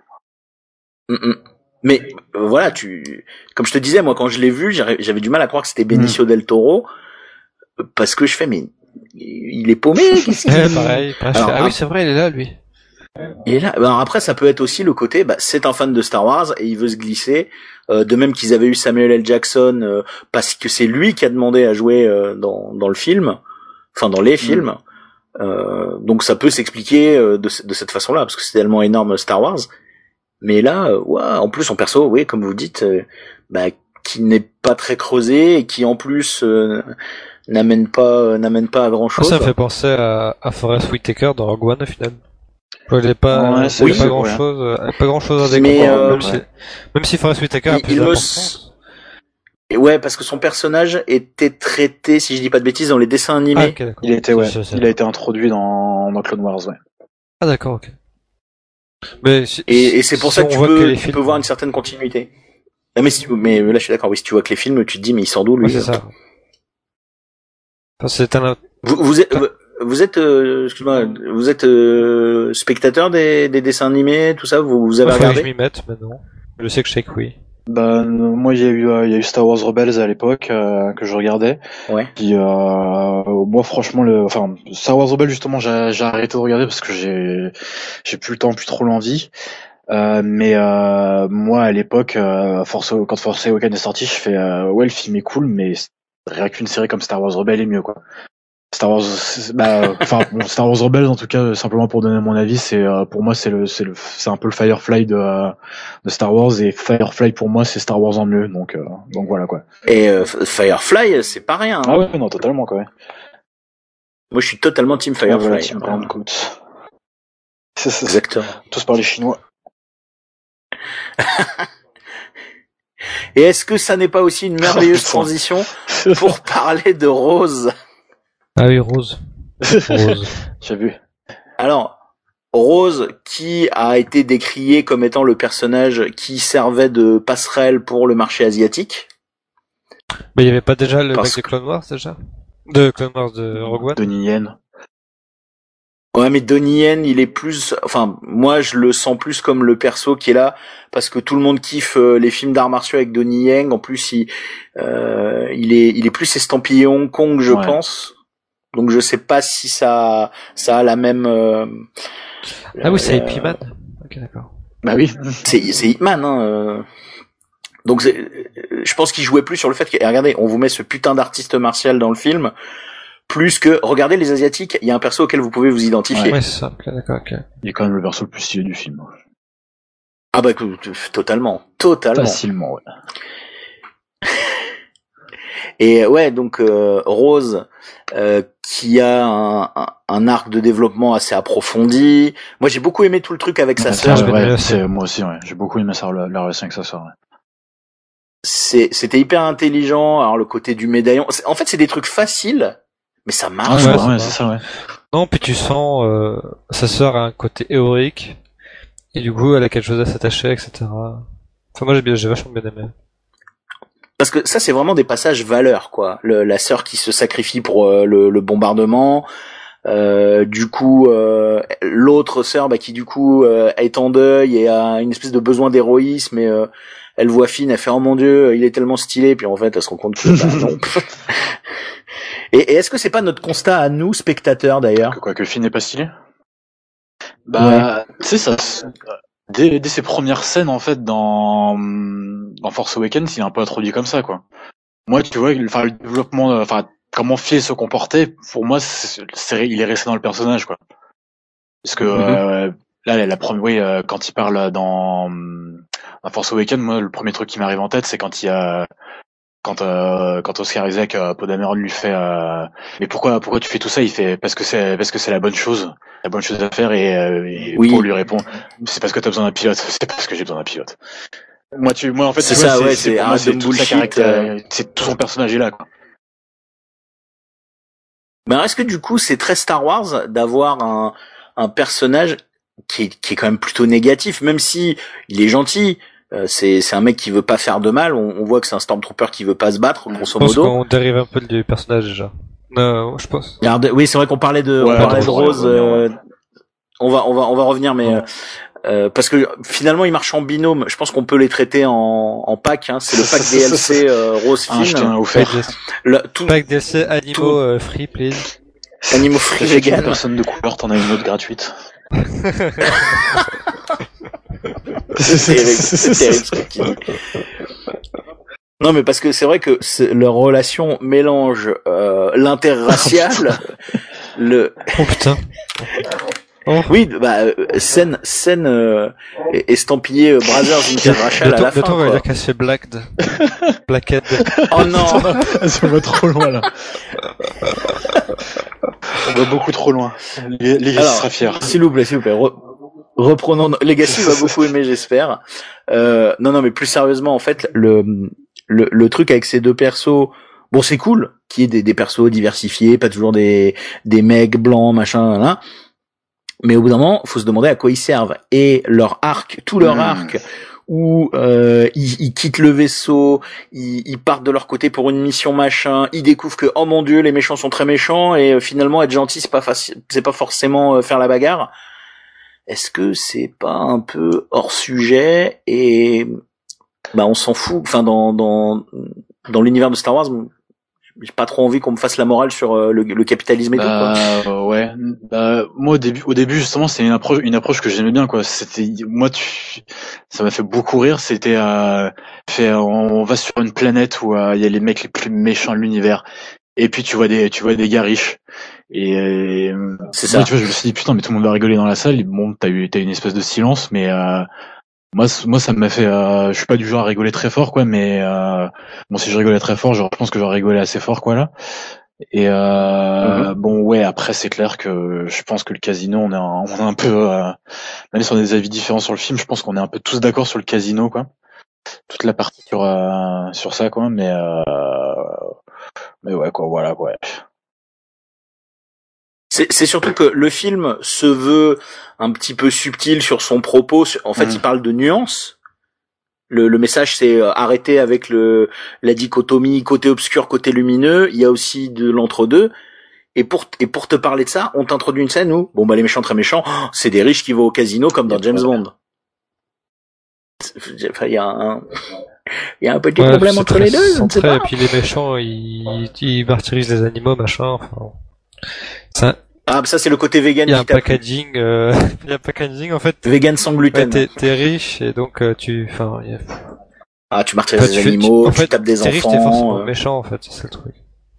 Mais voilà, comme je te disais, moi quand je l'ai vu, j'avais du mal à croire que c'était Benicio del Toro parce que je fais mais il est paumé, qu'est-ce qu'il pareil. Alors, oui, c'est vrai, il est là lui. Il est là. Alors après ça peut être aussi le côté c'est un fan de Star Wars et il veut se glisser. De même qu'ils avaient eu Samuel L. Jackson parce que c'est lui qui a demandé à jouer dans le film, enfin dans les films. Donc ça peut s'expliquer de cette façon-là parce que c'est tellement énorme Star Wars. Mais là, en plus son perso, oui, comme vous dites, qui n'est pas très creusé et qui en plus n'amène pas à grand chose. Ça me fait penser à Forest Whitaker dans Rogue One au final. Il n'est pas, oui, pas grand chose, pas grand chose à découvrir, même si Forest Whitaker a plus d'importance. Et ouais, parce que son personnage était traité, si je dis pas de bêtises, dans les dessins animés. Ah, okay, il a été introduit dans Clone Wars, ouais. Ah, d'accord, ok. Mais et c'est pour ça que tu peux voir une certaine continuité. Ah, mais là, je suis d'accord, oui, si tu vois que les films, tu te dis, mais il sort d'où, lui? Ouais, c'est ça. Enfin, c'est un... Vous êtes, excuse-moi, vous êtes spectateur des dessins animés, tout ça, vous avez regardé? Je m'y mette maintenant. Je sais que oui. Bah moi il y a eu Star Wars Rebels à l'époque que je regardais. Ouais. Puis moi franchement Star Wars Rebels justement j'ai arrêté de regarder parce que j'ai plus le temps, plus trop l'envie. Mais moi à l'époque quand Force Awakens est sorti, je fais ouais le film est cool mais rien qu'une série comme Star Wars Rebels est mieux quoi. Star Wars Star Wars Rebels en tout cas simplement pour donner mon avis c'est pour moi c'est un peu le Firefly de Star Wars et Firefly pour moi c'est Star Wars en mieux donc voilà quoi. Et Firefly c'est pas rien. Hein. Ah ouais non totalement quoi. Ouais. Moi je suis totalement team Firefly. Voilà, team Brown Coat. Exactement. Tous par les Chinois. Et est-ce que ça n'est pas aussi une merveilleuse transition pour parler de Rose? Ah oui, Rose. J'ai vu. Alors, Rose, qui a été décrié comme étant le personnage qui servait de passerelle pour le marché asiatique. Mais il y avait pas déjà le mec de Clone Wars déjà? De Clone Wars de Rogue One? Donnie Yen. Ouais, mais Donnie Yen, il est plus, enfin, moi, je le sens plus comme le perso qui est là, parce que tout le monde kiffe les films d'arts martiaux avec Donnie Yen. En plus, il est plus estampillé Hong Kong, je pense. Donc, je sais pas si ça a la même, ah oui, c'est Ip Man. Ok, d'accord. Bah oui. C'est Ip Man, hein. Donc, je pense qu'il jouait plus sur le fait que, regardez, on vous met ce putain d'artiste martial dans le film, plus que, regardez les Asiatiques, il y a un perso auquel vous pouvez vous identifier. Ouais, c'est ça. Okay, d'accord, ok. Il est quand même le perso le plus stylé du film. Ah bah, totalement. Facilement, ouais. Et ouais, donc Rose, qui a un arc de développement assez approfondi. Moi, j'ai beaucoup aimé tout le truc avec sa sœur. Moi aussi, ouais. J'ai beaucoup aimé ça, la relation avec sa sœur. Ouais. C'était hyper intelligent. Alors le côté du médaillon, en fait, c'est des trucs faciles, mais ça marche. Ah, ouais, c'est ça, ouais. Non, puis tu sens sa sœur a un côté héroïque et du coup, elle a quelque chose à s'attacher, etc. Enfin, moi, j'ai vachement bien aimé. Parce que ça, c'est vraiment des passages valeurs, quoi. La sœur qui se sacrifie pour le bombardement. Du coup, l'autre sœur, qui du coup est en deuil et a une espèce de besoin d'héroïsme. Et elle voit Finn, elle fait oh mon Dieu, il est tellement stylé. Puis en fait, elle se rend compte que non. Et est-ce que c'est pas notre constat à nous, spectateurs d'ailleurs? Que Finn n'est pas stylé? Bah, tu sais ça. Dès ses premières scènes en fait dans Force Awakens, il est un peu introduit comme ça quoi. Moi tu vois, le développement, comment Finn se comportait, pour moi il est resté dans le personnage quoi. Parce que là la première, quand il parle dans Force Awakens, moi le premier truc qui m'arrive en tête c'est quand quand Oscar Isaac, Poe Dameron lui fait mais pourquoi tu fais tout ça, il fait parce que c'est la bonne chose à faire et oui. Poe lui répond c'est parce que t'as besoin d'un pilote, c'est parce que j'ai besoin d'un pilote. Moi en fait c'est ça, c'est tout sa caractère, c'est tout son personnage est là quoi. Mais est-ce que du coup c'est très Star Wars d'avoir un personnage qui est quand même plutôt négatif, même si il est gentil? C'est un mec qui veut pas faire de mal. On voit que c'est un Stormtrooper qui veut pas se battre, grosso modo. Je pense qu'on dérive un peu du personnage déjà. Je pense. Oui, c'est vrai qu'on parlait de Rose. On va revenir, mais parce que finalement ils marchent en binôme. Je pense qu'on peut les traiter en pack. Hein. C'est le pack DLC Rose Finn. Pack DLC Animaux free, please. Animaux free vegan. Personne de couleur, t'en as une autre gratuite. C'est terrible ce que tu dis. Non mais parce que c'est vrai que leur relation mélange l'interracial, Oh putain. Oh. Oui, scène estampillée Brothers Interracial à la fin. On va dire qu'elle se fait blacked. Oh non. Ça va trop loin là. On va beaucoup trop loin. Les gars sera fiers. S'il vous plaît. reprenons Legacy va beaucoup aimer, j'espère. Non, mais plus sérieusement, en fait, le truc avec ces deux persos, bon, c'est cool qu'il y ait des persos diversifiés, pas toujours des mecs blancs, machin, là. Mais au bout d'un moment, faut se demander à quoi ils servent. Et leur arc, tout leur arc, où ils quittent le vaisseau, ils partent de leur côté pour une mission machin, ils découvrent que oh mon dieu, les méchants sont très méchants et finalement être gentil c'est pas forcément faire la bagarre. Est-ce que c'est pas un peu hors sujet et on s'en fout. Enfin dans l'univers de Star Wars, j'ai pas trop envie qu'on me fasse la morale sur le capitalisme et tout quoi. Ouais. Moi au début justement c'est une approche que j'aimais bien quoi. C'était ça m'a fait beaucoup rire. C'était on va sur une planète où il y a les mecs les plus méchants de l'univers et puis tu vois des gars riches et c'est ça. Tu vois, je me suis dit putain mais tout le monde va rigoler dans la salle. Bon t'as une espèce de silence mais moi ça m'a fait je suis pas du genre à rigoler très fort quoi mais bon si je rigolais très fort je pense que j'aurais rigolé assez fort quoi là et bon ouais après c'est clair que je pense que le casino on est un peu même si on a des avis différents sur le film je pense qu'on est un peu tous d'accord sur le casino quoi toute la partie sur ça quoi mais ouais quoi voilà quoi. C'est surtout que le film se veut un petit peu subtil sur son propos. En fait, il parle de nuances. Le message, c'est arrêter avec la dichotomie côté obscur, côté lumineux. Il y a aussi de l'entre-deux. Et pour te parler de ça, on t'introduit une scène où, les méchants très méchants, c'est des riches qui vont au casino comme dans James Bond. Enfin, il y a un petit problème entre les deux, je ne sais pas. Et puis les méchants, ils martyrisent les animaux, machin. Enfin, ça c'est le côté vegan. Il y a un packaging, en fait. Vegan sans gluten. T'es riche et donc tu martyrises les animaux, tu tapes des enfants. T'es riche, t'es forcément méchant en fait, c'est le truc.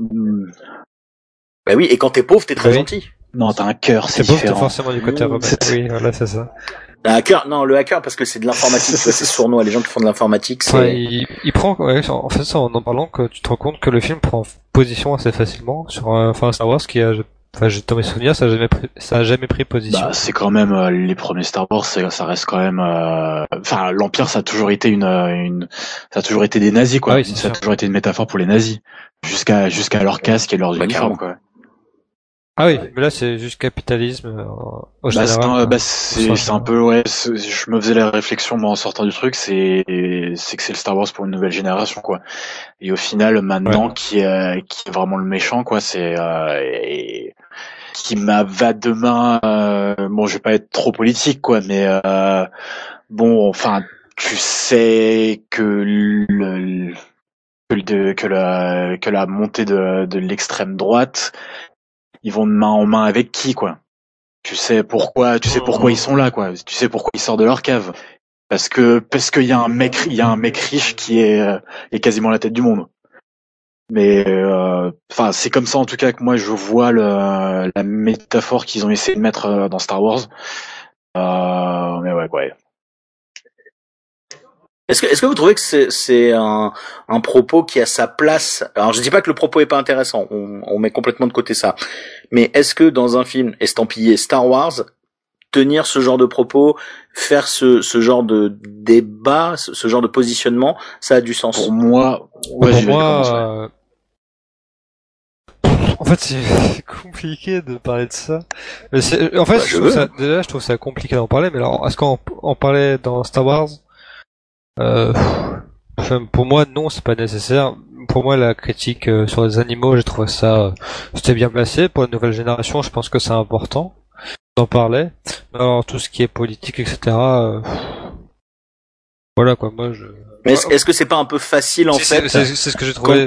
Bah oui, et quand t'es pauvre, t'es très gentil. Non, t'as un cœur, c'est différent. T'es pauvre, t'es forcément du côté rebelle. Oui, voilà, c'est ça. Le hacker parce que c'est de l'informatique, c'est sournois, les gens qui font de l'informatique, c'est... Ouais, il prend, en fait, ça, en parlant, que tu te rends compte que le film prend position assez facilement sur, Star Wars dans mes souvenirs, ça a jamais pris position. Bah, c'est quand même, les premiers Star Wars, ça reste quand même, l'Empire, ça a toujours été ça a toujours été des nazis, quoi. Ah oui, ça a toujours été une métaphore pour les nazis. Jusqu'à leur casque et leurs uniformes, quoi. Ah oui, mais là c'est juste capitalisme au général. C'est un peu ouais. Je me faisais la réflexion moi en sortant du truc, c'est que c'est le Star Wars pour une nouvelle génération quoi. Et au final maintenant qui est vraiment le méchant quoi, c'est qui va demain. Bon, je vais pas être trop politique quoi, mais bon, enfin, tu sais que que la montée de l'extrême droite. Ils vont de main en main avec qui, quoi. Tu sais pourquoi ils sont là, quoi. Tu sais pourquoi ils sortent de leur cave. Parce qu'il y a un mec riche qui est quasiment la tête du monde. Mais c'est comme ça en tout cas que moi je vois la métaphore qu'ils ont essayé de mettre dans Star Wars. Mais ouais. Est-ce que vous trouvez que c'est un propos qui a sa place? Alors je dis pas que le propos est pas intéressant, on met complètement de côté ça. Mais est-ce que dans un film estampillé Star Wars, tenir ce genre de propos, faire ce genre de débat, ce genre de positionnement, ça a du sens? Pour moi, en fait, c'est compliqué de parler de ça. Mais en fait, je trouve ça compliqué d'en parler. Mais alors, est-ce qu'on en parlait dans Star Wars? Pour moi, non, c'est pas nécessaire. Pour moi, la critique sur les animaux, j'ai trouvé ça, c'était bien placé. Pour la nouvelle génération, je pense que c'est important d'en parler. Alors, tout ce qui est politique, etc., voilà, quoi, moi, Mais est-ce que c'est pas un peu facile, fait? C'est ce que j'ai trouvé,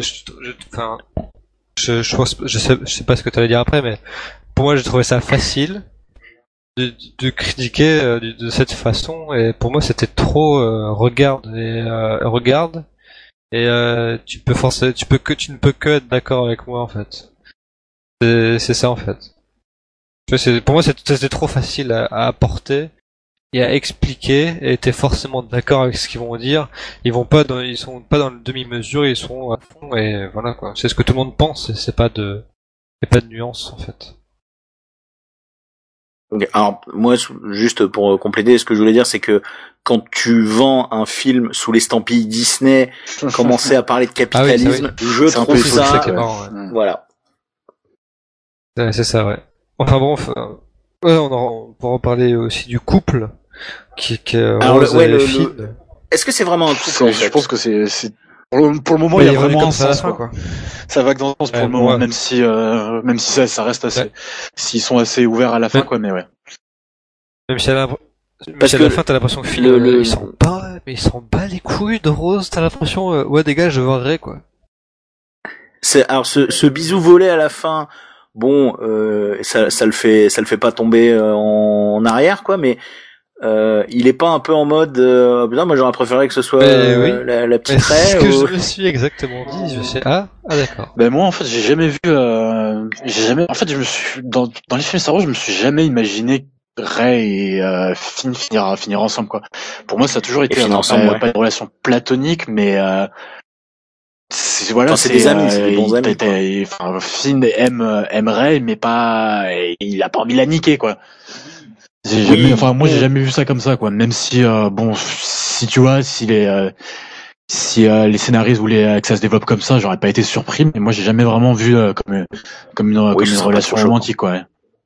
je sais pas ce que tu allais dire après, mais pour moi, j'ai trouvé ça facile de critiquer de cette façon, et pour moi c'était trop regarde et tu ne peux que être d'accord avec moi en fait. C'est ça en fait. Pour moi c'était trop facile à apporter et à expliquer, et t'es forcément d'accord avec ce qu'ils vont dire. Ils sont pas dans le demi-mesure, ils sont à fond, et voilà quoi. C'est ce que tout le monde pense, et c'est pas de nuance en fait. Okay. Alors moi, juste pour compléter, ce que je voulais dire, c'est que quand tu vends un film sous l'estampille Disney, commencer à parler de capitalisme, je trouve ça, voilà. Ouais, c'est ça, ouais. Enfin bon, on pourra parler aussi du couple qui Alors Rose et Finn. Est-ce que c'est vraiment un couple en fait? Je pense que c'est pour le moment il y a vraiment un sens quoi. Ça va que dans le sens pour le moment, ouais. même si ça reste assez, s'ils sont assez ouverts à la fin quoi, mais ouais. Même si à la fin t'as l'impression que Finn il s'en bat les couilles de Rose, t'as l'impression ouais des gars je verrai quoi. Alors ce bisou volé à la fin, bon ça le fait pas tomber en arrière quoi, mais il est pas un peu en mode putain moi j'aurais préféré que ce soit la petite Rae. C'est ce que je me suis exactement dit. Je sais d'accord. Ben moi en fait j'ai jamais vu en fait je me suis dans les films Star Wars je me suis jamais imaginé Rey et Finn finir ensemble quoi. Pour moi ça a toujours été pas une relation platonique mais c'est des amis, c'est des bons amis. Enfin Finn aime Rey mais pas il a pas envie de la niquer quoi. Moi j'ai jamais vu ça comme ça quoi, même si si tu vois si les scénaristes voulaient que ça se développe comme ça, j'aurais pas été surpris, mais moi j'ai jamais vraiment vu comme une relation romantique quoi.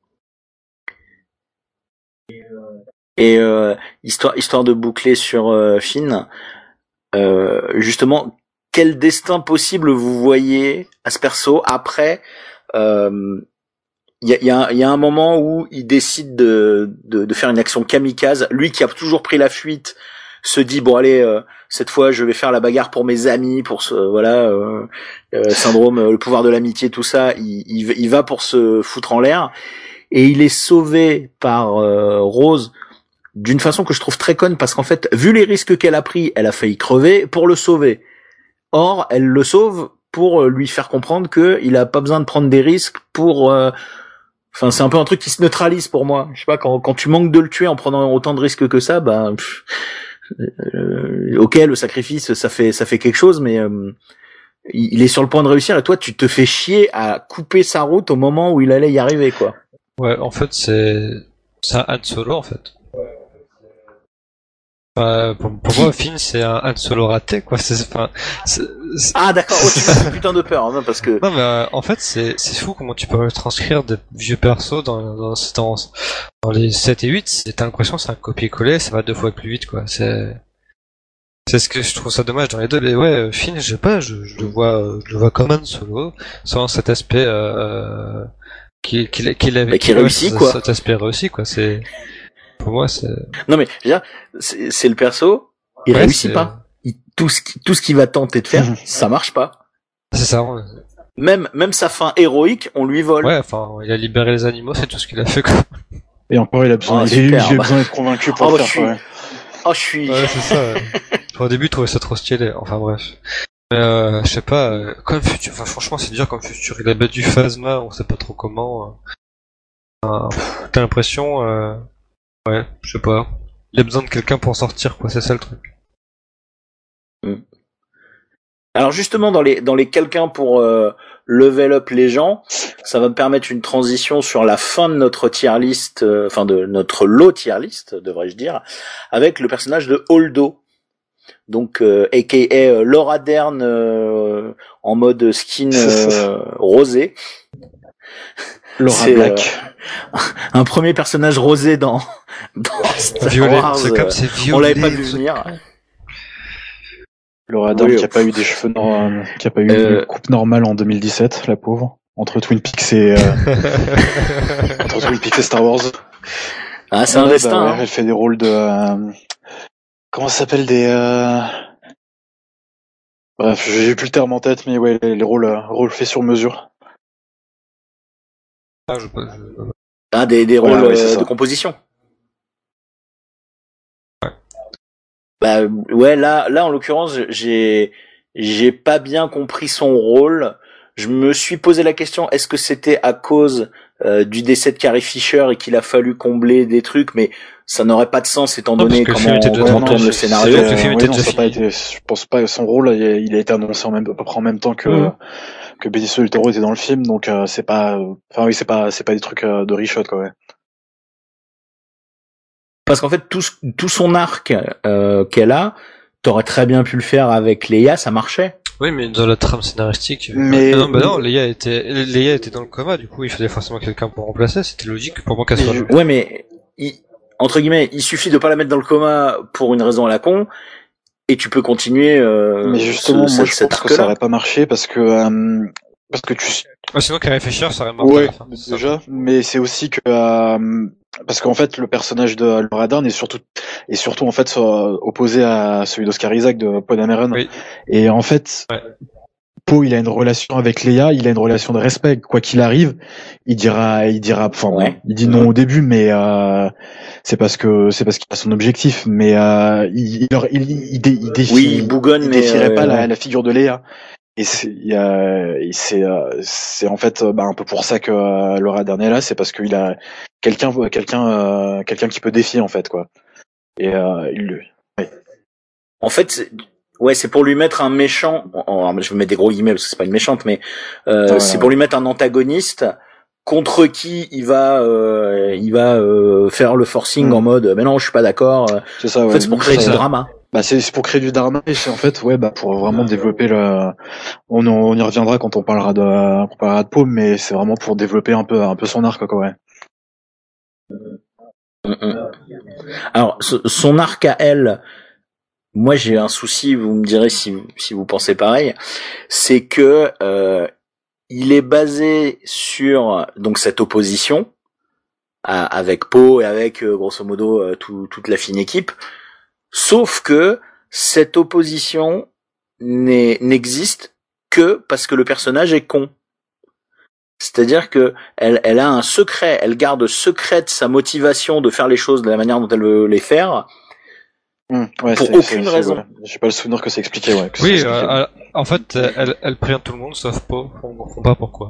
Et histoire de boucler sur Finn, justement, quel destin possible vous voyez à ce perso après il y a un moment où il décide de faire une action kamikaze, lui qui a toujours pris la fuite se dit bon allez cette fois je vais faire la bagarre pour mes amis, pour ce syndrome le pouvoir de l'amitié, tout ça, il va pour se foutre en l'air et il est sauvé par Rose d'une façon que je trouve très conne parce qu'en fait vu les risques qu'elle a pris, elle a failli crever pour le sauver. Or elle le sauve pour lui faire comprendre que il a pas besoin de prendre des risques pour enfin c'est un peu un truc qui se neutralise pour moi. Je sais pas, quand tu manques de le tuer en prenant autant de risques que ça, ok le sacrifice ça fait quelque chose, mais il est sur le point de réussir et toi tu te fais chier à couper sa route au moment où il allait y arriver quoi. Ouais, en fait c'est un Han Solo en fait. Pour moi, Finn, c'est un Han Solo raté, quoi. Ah, d'accord. Oh, tu fais putain de peur, hein, parce que. Non, mais en fait, c'est fou comment tu peux transcrire des vieux persos dans les 7 et 8. T'as l'impression que c'est un copier-coller, ça va 2 fois plus vite, quoi. C'est ce que je trouve ça dommage dans les deux. Ouais, Finn, je sais pas, je le vois comme Han Solo, sans cet aspect, qu'il avait, qui réussit, quoi. Cet aspect réussi, quoi. Pour moi, c'est... Non mais, je veux dire, c'est le perso, il réussit pas. Tout ce qu'il va tenter de faire, ça marche pas. C'est ça. Ouais. Même sa fin héroïque, on lui vole. Ouais, enfin, il a libéré les animaux, c'est tout ce qu'il a fait, quoi. Et encore, il a besoin d'être convaincu pour le faire, ouais. Oh, je suis... Ouais, c'est ça. Au début, je trouvais ça trop stylé. Enfin, bref. Mais, je sais pas, comme futur, enfin, franchement, c'est dur comme futur. Il a battu Phasma, on sait pas trop comment. T'as l'impression, ouais, je sais pas. Il a besoin de quelqu'un pour sortir, quoi, c'est ça le truc. Alors justement, dans les quelqu'un pour level up les gens, ça va me permettre une transition sur la fin de notre tier list, enfin de notre lot tier list, devrais-je dire, avec le personnage de Holdo. Donc aka Laura Dern en mode skin rosé. Laura Black. Un premier personnage rosé dans Star Wars. C'est violet, on l'avait pas vu venir. Laura Dern qui a pas eu des cheveux qui a pas eu une coupe normale en 2017, la pauvre, entre Twin Peaks et Star Wars. Ah, c'est un destin. Elle fait des rôles de comment ça s'appelle bref, j'ai plus le terme en tête, mais ouais, les rôles faits sur mesure. Des rôles de composition. Ouais. Bah ouais, là en l'occurrence, j'ai pas bien compris son rôle. Je me suis posé la question, est-ce que c'était à cause du décès de Carrie Fisher et qu'il a fallu combler des trucs, mais ça n'aurait pas de sens étant donné comment tourne le scénario. Je pense pas, son rôle il a été annoncé à peu près en même temps que Benicio del Toro était dans le film, donc c'est pas des trucs de reshoot quoi. Ouais. parce qu'en fait tout son arc qu'elle a, t'aurais très bien pu le faire avec Leia, ça marchait. Oui, mais dans la trame scénaristique. Mais non, Leia était dans le coma, du coup il fallait forcément quelqu'un pour remplacer. C'était logique pour moi qu'elle soit là. Ouais, mais entre guillemets, il suffit de pas la mettre dans le coma pour une raison à la con, et tu peux continuer. Mais justement, moi je pense que ça aurait pas marché parce que tu. Sinon Carrie Fisher ça aurait marché. Ouais, déjà. Mais c'est aussi que parce qu'en fait le personnage de Laura Dern est surtout en fait opposé à celui d'Oscar Isaac de Poe Dameron. Oui. Et en fait, Poe il a une relation avec Leia, il a une relation de respect. Quoi qu'il arrive, il dira, enfin, il dit non au début, mais c'est parce qu'il a son objectif. Mais il défierait pas la figure de Leia. Et c'est en fait un peu pour ça que Laura Dern est là, c'est parce qu'il a quelqu'un qui peut défier en fait quoi. Et en fait, c'est pour lui mettre un méchant. Je vais mettre des gros guillemets parce que c'est pas une méchante, mais c'est pour lui mettre un antagoniste contre qui il va faire le forcing en mode mais non je suis pas d'accord. C'est ça. En fait c'est pour créer du drama. C'est pour créer du drama et c'est en fait pour vraiment développer on y reviendra quand on parlera de Poe, mais c'est vraiment pour développer un peu son arc quoi. Alors son arc à elle, moi j'ai un souci, vous me direz si vous pensez pareil, c'est que il est basé sur donc cette opposition avec Poe et avec grosso modo toute la fine équipe. Sauf que cette opposition n'existe que parce que le personnage est con. C'est-à-dire que elle a un secret, elle garde secrète sa motivation de faire les choses de la manière dont elle veut les faire. Pour aucune raison. J'ai pas le souvenir que c'est expliqué. Oui, en fait, elle prévient tout le monde sauf Poe. On comprend pas pourquoi.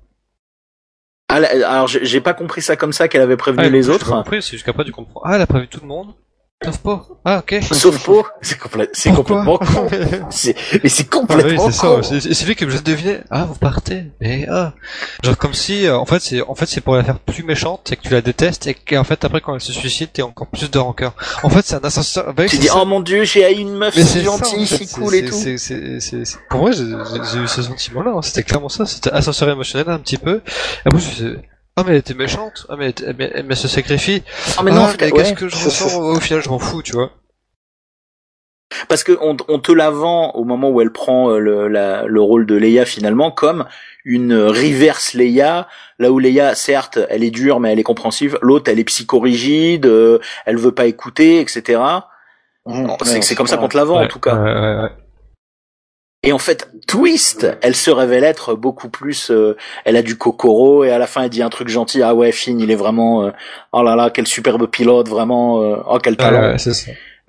Alors j'ai pas compris ça comme ça qu'elle avait prévenu les autres. J'ai compris, c'est jusqu'après tu comprends. Elle a prévenu tout le monde. Sauf Poe. Ah, ok. Sauf Poe. C'est complètement con. Mais c'est complètement con. Ça. C'est lui qui me laisse deviner. Ah, vous partez. Mais genre comme si, en fait, c'est pour la faire plus méchante, c'est que tu la détestes et qu'en fait après quand elle se suicide, t'es encore plus de rancœur. En fait, c'est un ascenseur. Tu dis oh mon dieu, j'ai haï une meuf si gentille, si cool et tout. Pour moi, j'ai eu ce sentiment-là. Hein. C'était clairement ça. C'était ascenseur émotionnel un petit peu. Et après, je me mais elle était méchante. Mais elle se sacrifie. Mais non, qu'est-ce que je ressens au final, je m'en fous, tu vois. Parce que on te la vend au moment où elle prend le rôle de Leia finalement comme une reverse Leia, là où Leia certes elle est dure mais elle est compréhensive, l'autre elle est psychorigide, elle veut pas écouter, etc. C'est comme ça qu'on te la vend en tout cas. Ouais. Et en fait, twist, elle se révèle être beaucoup plus. Elle a du kokoro et à la fin elle dit un truc gentil. Ah ouais, Finn, il est vraiment. Oh là là, quel superbe pilote, vraiment. Oh quel talent. Ouais, c'est ça.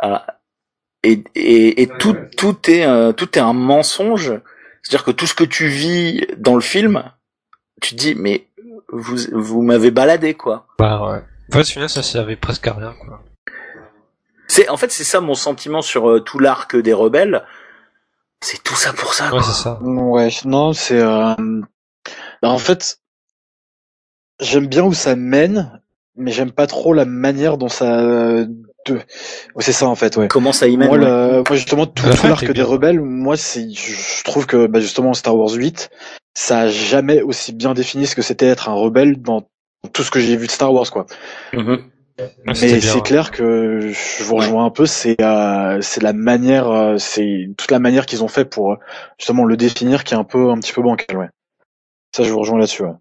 Et tout est un mensonge. C'est-à-dire que tout ce que tu vis dans le film, tu te dis mais vous m'avez baladé quoi. Bah ouais. En fait, finalement, ça servait presque à rien quoi. C'est ça mon sentiment sur tout l'arc des rebelles. C'est tout ça pour ça. Ouais, c'est ça. Ouais, non, c'est. En fait, j'aime bien où ça mène, mais j'aime pas trop la manière dont ça. C'est ça en fait, ouais. Comment ça y mène. Moi justement, tout l'arc des rebelles, moi, je trouve que justement Star Wars 8, ça a jamais aussi bien défini ce que c'était être un rebelle dans tout ce que j'ai vu de Star Wars, quoi. Mais c'est clair que je vous rejoins un peu, c'est la manière, c'est toute la manière qu'ils ont fait pour justement le définir qui est un petit peu bancal, ouais. Ça, je vous rejoins là-dessus, ouais.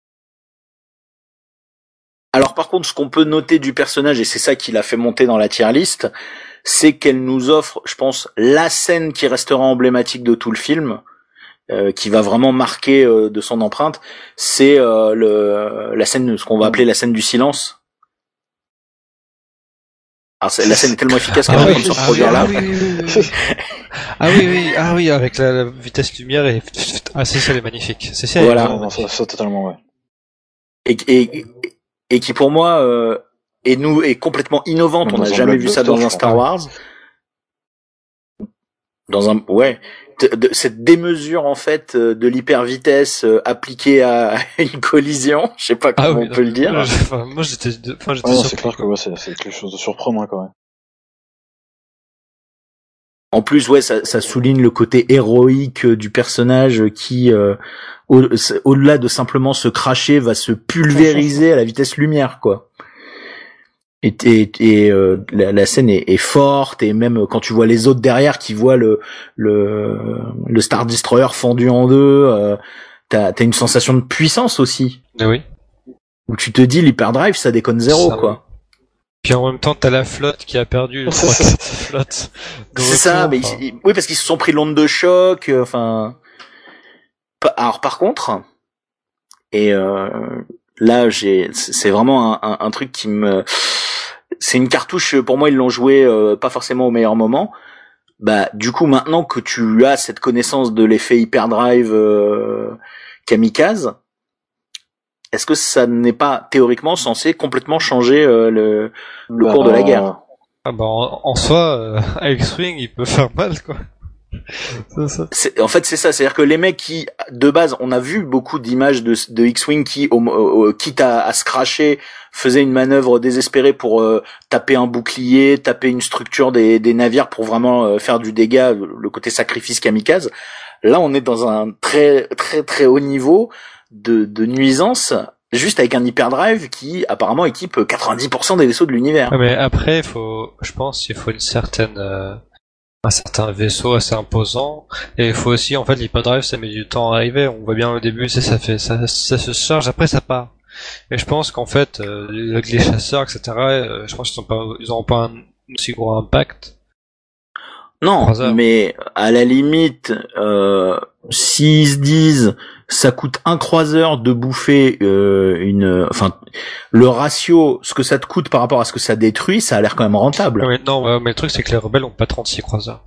Alors par contre, ce qu'on peut noter du personnage, et c'est ça qui l'a fait monter dans la tier list, c'est qu'elle nous offre, je pense, la scène qui restera emblématique de tout le film, qui va vraiment marquer de son empreinte, c'est la scène, ce qu'on va appeler la scène du silence. Alors, la scène est tellement efficace qu'elle va se reproduire là. Oui, avec la vitesse lumière et c'est ça, elle est magnifique. C'est ça. Voilà, ça totalement, ouais. Et qui pour moi est complètement innovante. On n'a jamais vu ça dans un Star Wars. cette démesure en fait de l'hypervitesse appliquée à une collision, je sais pas comment on peut le dire. Moi j'étais c'est clair que c'est quelque chose de surprenant quand même. En plus, ça souligne le côté héroïque du personnage qui, au-delà de simplement se cracher, va se pulvériser à la vitesse lumière, quoi. La scène est forte, et même quand tu vois les autres derrière qui voient le Star Destroyer fendu en deux, t'as une sensation de puissance aussi. Oui. Où tu te dis l'hyperdrive, ça déconne zéro, quoi. Puis en même temps, t'as la flotte qui a perdu le 3/4 de flotte. C'est ça, mais oui, parce qu'ils se sont pris l'onde de choc, enfin. Alors par contre, et là c'est vraiment un truc qui me, c'est une cartouche, pour moi ils l'ont joué pas forcément au meilleur moment. Bah du coup maintenant que tu as cette connaissance de l'effet hyperdrive kamikaze, est-ce que ça n'est pas théoriquement censé complètement changer le cours de la guerre? Ah bah en soi, X-Wing il peut faire mal, quoi. En fait c'est ça, c'est-à-dire que les mecs qui de base, on a vu beaucoup d'images de X-Wing qui quitte à se cracher, faisaient une manœuvre désespérée pour taper un bouclier, taper une structure des navires pour vraiment faire du dégât, le côté sacrifice kamikaze. Là on est dans un très très très haut niveau de nuisance, juste avec un hyperdrive qui apparemment équipe 90% des vaisseaux de l'univers. Ouais, mais après je pense il faut un certain vaisseau assez imposant, et il faut aussi, en fait, l'hyperdrive ça met du temps à arriver. On voit bien au début, ça se charge, après ça part. Et je pense qu'en fait, avec les chasseurs, etc., je pense qu'ils auront pas un aussi gros impact. Non, mais à la limite, s'ils se disent ça coûte un croiseur de bouffer le ratio, ce que ça te coûte par rapport à ce que ça détruit, ça a l'air quand même rentable. Mais non, mais le truc c'est que les rebelles ont pas 36 croiseurs.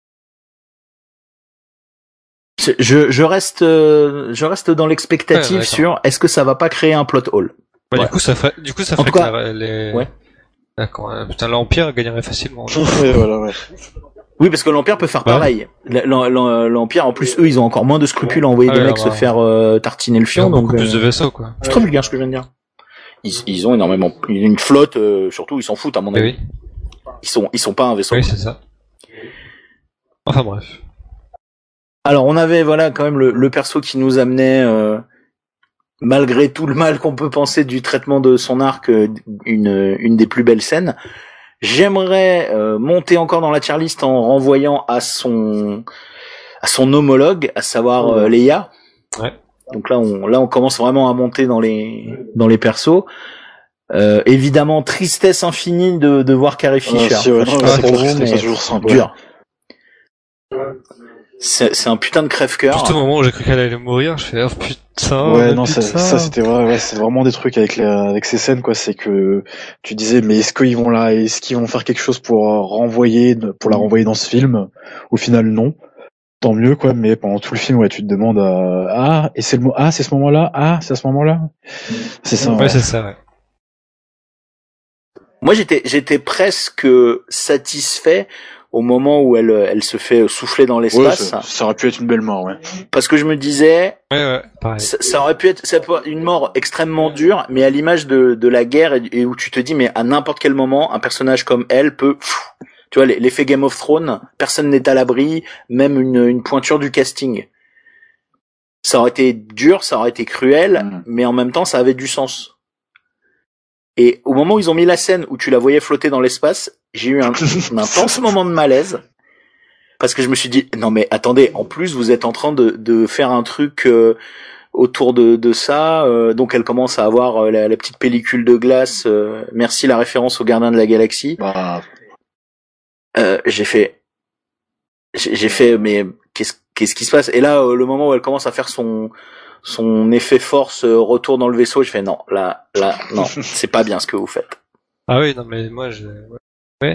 Je reste dans l'expectative sur est-ce que ça va pas créer un plot hole. Bah, ouais. Du coup ça ferait que les... Ouais. D'accord, putain, l'Empire gagnerait facilement. Voilà, ouais. Oui, parce que l'Empire peut faire pareil. L'Empire, en plus, eux, ils ont encore moins de scrupules à envoyer des mecs se faire tartiner le fion. Donc, beaucoup plus de vaisseaux, quoi. C'est très vulgaire ce que je viens de dire. Ils ont énormément, une flotte, surtout, ils s'en foutent, à mon avis. Oui. Ils sont pas un vaisseau. Oui, c'est ça. Enfin, bref. Alors, on avait, quand même le perso qui nous amenait, malgré tout le mal qu'on peut penser du traitement de son arc, une des plus belles scènes. J'aimerais monter encore dans la tier list en renvoyant à son homologue, à savoir Leia. Ouais. Donc là on commence vraiment à monter dans les persos. Évidemment tristesse infinie de voir Carrie Fisher. C'est toujours simple. Dur. C'est un putain de crève-cœur. Juste au moment où j'ai cru qu'elle allait mourir, je fais oh putain. Ouais, non, ça c'était vrai, ouais, c'est vraiment des trucs avec ces scènes, quoi. C'est que tu disais, mais est-ce qu'ils vont faire quelque chose pour la renvoyer dans ce film? Au final, non. Tant mieux, quoi. Mais pendant tout le film, ouais, tu te demandes, et c'est c'est ce moment-là, c'est à ce moment-là. C'est ça. Ouais, c'est ça, ouais. Moi, j'étais presque satisfait au moment où elle se fait souffler dans l'espace. Ouais, ça aurait pu être une belle mort, ouais. Parce que je me disais, pareil. Ça aurait pu être une mort extrêmement dure, mais à l'image de la guerre et où tu te dis, mais à n'importe quel moment, un personnage comme elle peut, tu vois, l'effet Game of Thrones, personne n'est à l'abri, même une pointure du casting. Ça aurait été dur, ça aurait été cruel, mais en même temps, ça avait du sens. Et au moment où ils ont mis la scène où tu la voyais flotter dans l'espace, j'ai eu un intense moment de malaise. Parce que je me suis dit, non mais attendez, en plus vous êtes en train de faire un truc autour de ça. Donc elle commence à avoir la petite pellicule de glace. Merci la référence au Gardien de la Galaxie. J'ai fait, mais qu'est-ce qui se passe? Et là, le moment où elle commence à faire son effet force retour dans le vaisseau, je fais non, là, non, c'est pas bien ce que vous faites. Ah oui, non mais moi ouais.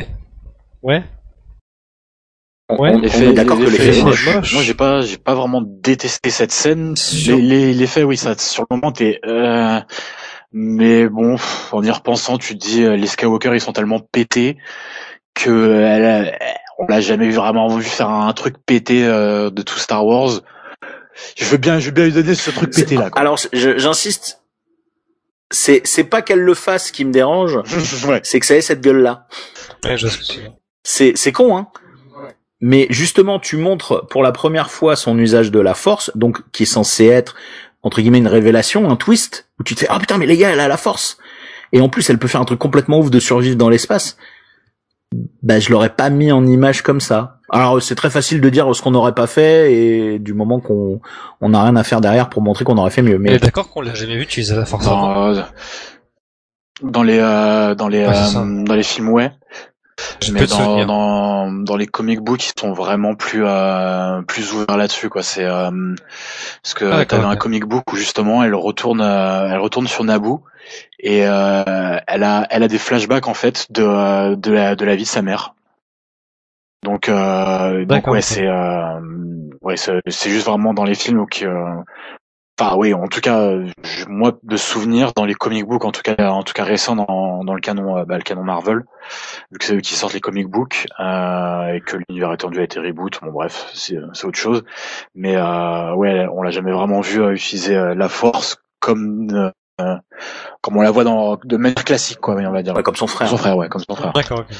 On est d'accord que l'effet est moche. Moi j'ai pas vraiment détesté cette scène. L'effet, oui, ça sur le moment t'es mais bon, en y repensant, tu te dis les Skywalker ils sont tellement pétés que on l'a jamais vraiment vu faire un truc pété de tout Star Wars. Je veux bien lui donner ce truc pété là, quoi. Alors j'insiste, c'est pas qu'elle le fasse qui me dérange, Ouais. c'est que ça ait cette gueule là. Ouais, je sais ce que C'est con, hein. Mais justement, tu montres pour la première fois son usage de la force, donc qui est censé être entre guillemets une révélation, un twist, où tu te fais ah putain mais les gars, elle a la force. Et en plus, elle peut faire un truc complètement ouf de survivre dans l'espace. Bah, je l'aurais pas mis en image comme ça. Alors, c'est très facile de dire ce qu'on n'aurait pas fait, et du moment qu'on n'a rien à faire derrière pour montrer qu'on aurait fait mieux. Mais Et d'accord qu'on l'a jamais vu utiliser la force avant. Dans les films, ouais. Mais dans les comic books, ils sont vraiment plus ouverts là-dessus, quoi. C'est parce que t'avais un comic book où justement elle retourne sur Naboo et elle a des flashbacks en fait de la vie de sa mère. Donc ouais, c'est juste vraiment dans les films où enfin oui, en tout cas, moi de souvenir dans les comic books, en tout cas récents dans le canon Marvel, vu que c'est eux qui sortent les comic books et que l'univers étendu a été reboot. Bon bref, c'est autre chose. Mais ouais, on l'a jamais vraiment vu utiliser la Force comme on la voit de manière classique, quoi, on va dire. Ouais, comme son frère. Comme son frère. D'accord. Okay.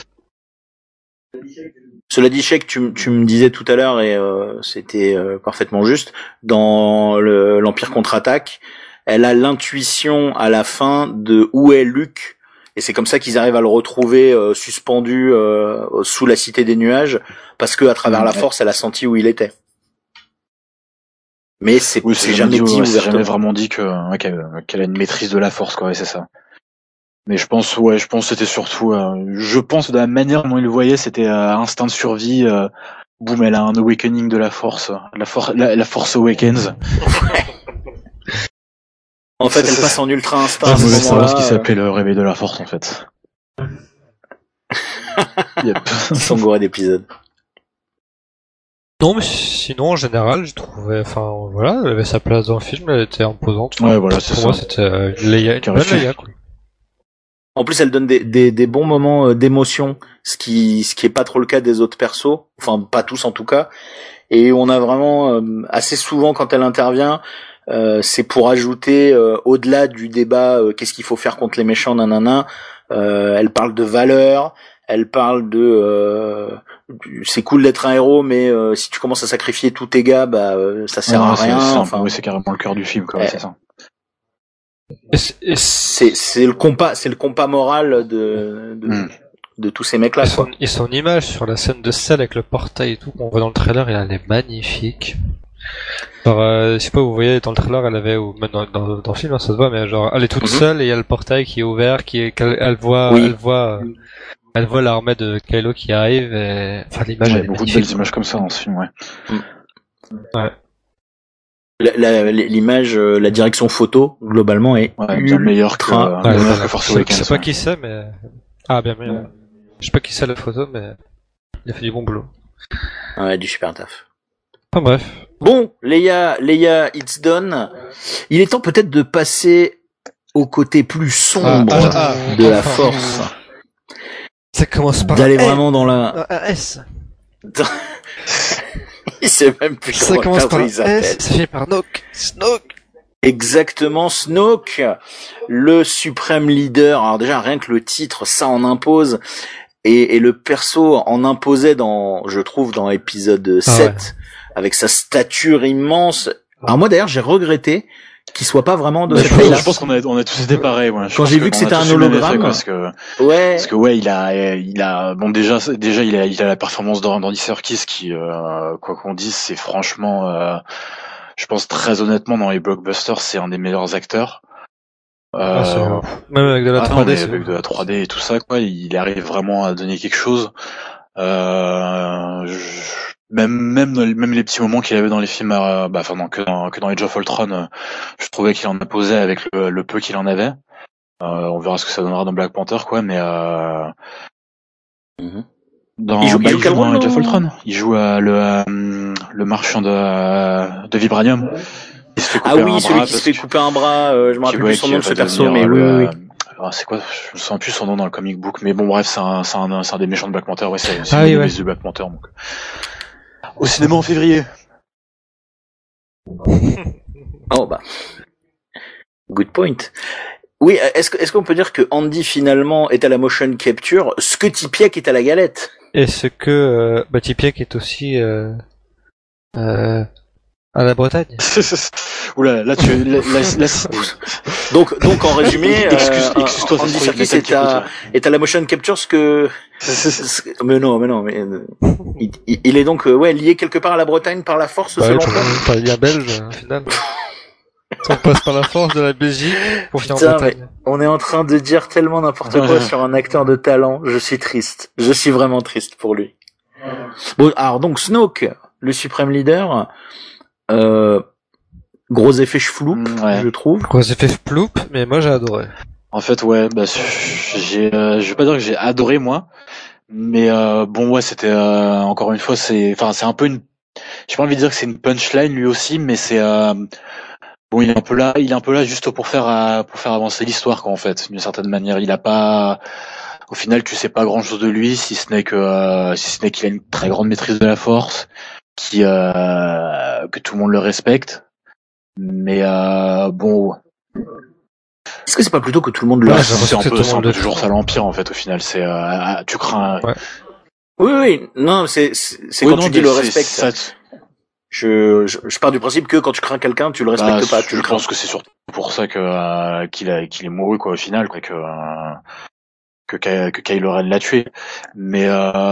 Cela dit, Sheik, tu me disais tout à l'heure, et c'était parfaitement juste, dans l'Empire contre-attaque, elle a l'intuition à la fin de où est Luke, et c'est comme ça qu'ils arrivent à le retrouver suspendu sous la Cité des Nuages, parce que à travers la Force, elle a senti où il était. Mais c'est jamais dit ouvertement. C'est jamais vraiment dit qu'elle a une maîtrise de la Force, quoi, ouais, c'est ça. Mais je pense que c'était surtout, de la manière dont il le voyait, c'était instinct de survie. Boum, elle a un awakening de la Force. La Force Awakens. En fait, elle passe en ultra instinct. Je voulais savoir ce qui s'appelait le réveil de la Force, en fait. Yep. Sans gouré d'épisodes. Non, mais sinon, en général, je trouvais, enfin, voilà, elle avait sa place dans le film, elle était imposante. Enfin, ouais, voilà, c'est ça. Pour moi, c'était une bonne Leia, quoi. En plus, elle donne des bons moments d'émotion, ce qui est pas trop le cas des autres persos, enfin pas tous en tout cas. Et on a vraiment assez souvent quand elle intervient, c'est pour ajouter au-delà du débat qu'est-ce qu'il faut faire contre les méchants, nanana. Elle parle de valeur, elle parle de c'est cool d'être un héros, mais si tu commences à sacrifier tous tes gars, bah ça sert à rien. Enfin, c'est carrément le cœur du film, quoi. C'est ça. C'est le compas moral de tous ces mecs-là. Et son image sur la scène de sel avec le portail et tout qu'on voit dans le trailer, elle est magnifique. Genre, je sais pas, vous voyez dans le trailer, elle avait, ou même dans le film, hein, ça se voit, mais genre, elle est toute seule et il y a le portail qui est ouvert, elle voit l'armée de Kylo qui arrive. Et... Enfin, l'image. Il y a beaucoup de belles images comme ça dans ce film, ouais. Ouais. L'image, la direction photo, globalement, est bien meilleure que Force Awakens. Je sais pas qui c'est, mais... Ah, bien meilleur. Je sais pas qui c'est la photo, mais il a fait du bon boulot. Ouais, du super taf. Enfin bref. Bon, Leia, it's done. Il est temps peut-être de passer au côté plus sombre de la Force. Ça commence par d'aller vraiment dans la... Un S. Il sait même plus ça commence par S, ça finit par Snoke. Exactement, Snoke, le suprême leader. Alors déjà, rien que le titre, ça en impose. Et le perso en imposait je trouve, dans l'épisode 7, avec sa stature immense. Alors moi, d'ailleurs, j'ai regretté qu'il soit pas vraiment de cette taille-là. Je pense qu'on a tous été pareils, ouais. Quand j'ai vu que c'était un hologramme. Parce que ouais, il a, bon, déjà, il a la performance d'Andy Serkis qui, quoi qu'on dise, c'est franchement, je pense très honnêtement, dans les blockbusters, c'est un des meilleurs acteurs. Même avec de la 3D, avec de la 3D et tout ça, quoi, il arrive vraiment à donner quelque chose. Même les petits moments qu'il avait dans les films, que dans Age of Ultron, je trouvais qu'il en imposait avec le peu qu'il en avait. On verra ce que ça donnera dans Black Panther, quoi, mais il joue dans Age of Ultron. Il joue le marchand de vibranium. Celui qui se fait couper un bras, je me rappelle plus son nom de ce perso, mais oui. c'est quoi, je me souviens plus son nom dans le comic book, mais bon bref, c'est un des méchants de Black Panther, ouais, c'est de Black Panther, donc. Au cinéma en février. Oh bah. Good point. Oui, est-ce qu'on peut dire que Andy finalement est à la motion capture, ce que Tipiek est à la galette? Et ce que Tipiek est aussi à la Bretagne. Oula, là tu donc en résumé, excuse-toi, Andy Serkis est à la motion capture, ce que mais il est donc lié quelque part à la Bretagne par la force, selon toi. Pas lien belge au final. On passe par la force de la Belgique pour finir en Bretagne. On est en train de dire tellement n'importe quoi sur un acteur de talent. Je suis triste. Je suis vraiment triste pour lui. Bon, alors donc Snoke, le suprême leader, gros effet chefloup, je trouve. Gros effet floup, mais moi j'ai adoré. En fait, ouais, je vais pas dire que j'ai adoré moi, mais c'était encore une fois, c'est un peu j'ai pas envie de dire que c'est une punchline lui aussi, mais c'est bon, il est un peu là juste pour faire avancer l'histoire, quoi, en fait, d'une certaine manière. Au final, tu sais pas grand chose de lui, si ce n'est qu'il a une très grande maîtrise de la force, que tout le monde le respecte. Mais bon. Est-ce que c'est pas plutôt que tout le monde le respecte? C'est un peu toujours ça l'Empire, en fait, au final. C'est, tu crains. Ouais. Oui, non, c'est quand tu dis le respect. Je pars du principe que quand tu crains quelqu'un, tu le respectes pas. Je pense que c'est surtout pour ça qu'il est mouru, quoi, au final, quoi, que Kylo Ren l'a tué. Mais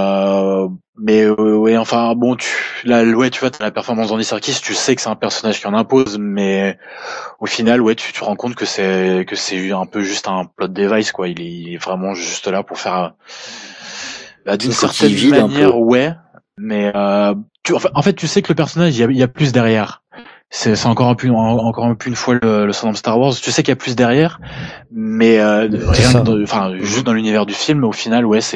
ouais, enfin bon, tu vois, t'as la performance d'Andy Serkis, tu sais que c'est un personnage qui en impose, mais au final, ouais, tu te rends compte que c'est un peu juste un plot device, quoi. Il est vraiment juste là pour faire d'une certaine manière, ouais, mais en fait, tu sais que le personnage, il y a plus derrière. C'est encore un peu une fois le syndrome Star Wars. Tu sais qu'il y a plus derrière, mais juste dans l'univers du film, au final, ouais,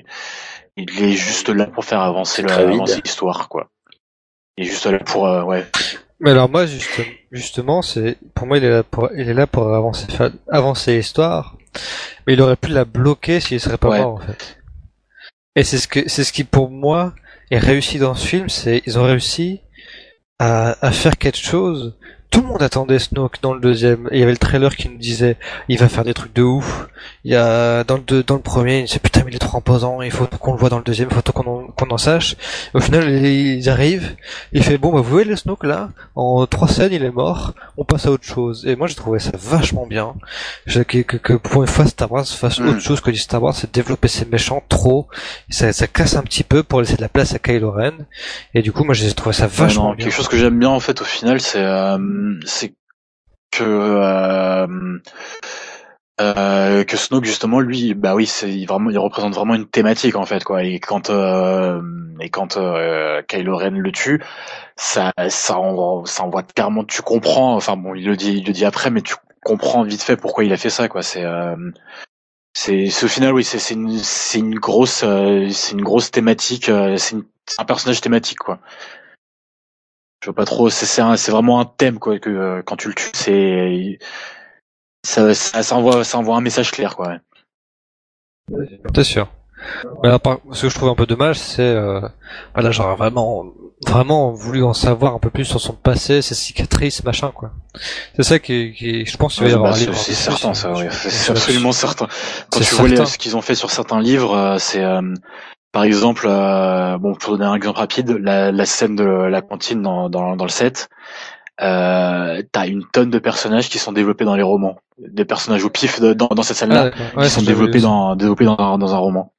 il est juste là pour faire avancer l'histoire, quoi. Il est juste là pour ouais. Mais alors moi justement, pour moi il est là pour avancer l'histoire, mais il aurait pu la bloquer s'il serait pas mort, en fait. Et c'est ce qui pour moi est réussi dans ce film, ils ont réussi à faire quelque chose. Tout le monde attendait Snoke dans le deuxième. Il y avait le trailer qui nous disait il va faire des trucs de ouf. Il y a dans le premier, il disait putain mais il est trop imposant, il faut qu'on le voit dans le deuxième, il faut qu'on en sache. Au final ils arrivent, il fait bon bah vous voyez le Snoke là, en 3 scènes il est mort, on passe à autre chose. Et moi j'ai trouvé ça vachement bien. Que pour une fois Star Wars fasse autre chose que du Star Wars, c'est développer ses méchants trop. Ça casse un petit peu pour laisser de la place à Kylo Ren. Et du coup moi j'ai trouvé ça vachement bien. Quelque chose que j'aime bien en fait au final, c'est que Snoke justement lui il représente vraiment une thématique en fait, quoi. Et quand Kylo Ren le tue, ça envoie clairement, tu comprends, enfin bon il le dit après, mais tu comprends vite fait pourquoi il a fait ça, quoi. C'est au final, oui, c'est une grosse thématique, c'est un personnage thématique, quoi. Je vois pas trop, c'est vraiment un thème, quoi, que quand tu le tues, ça envoie un message clair, quoi. Ouais. C'est sûr. Mais là, ce que je trouve un peu dommage, c'est là j'aurais vraiment voulu en savoir un peu plus sur son passé, ses cicatrices, machin, quoi. C'est ça qui je pense qu'il va y avoir un livre. C'est certain, ça, oui. C'est absolument certain. Quand tu vois ce qu'ils ont fait sur certains livres, c'est par exemple, pour donner un exemple rapide, la scène de la cantine dans le set, t'as une tonne de personnages qui sont développés dans les romans, des personnages au pif dans cette scène-là, qui sont développés dans un roman.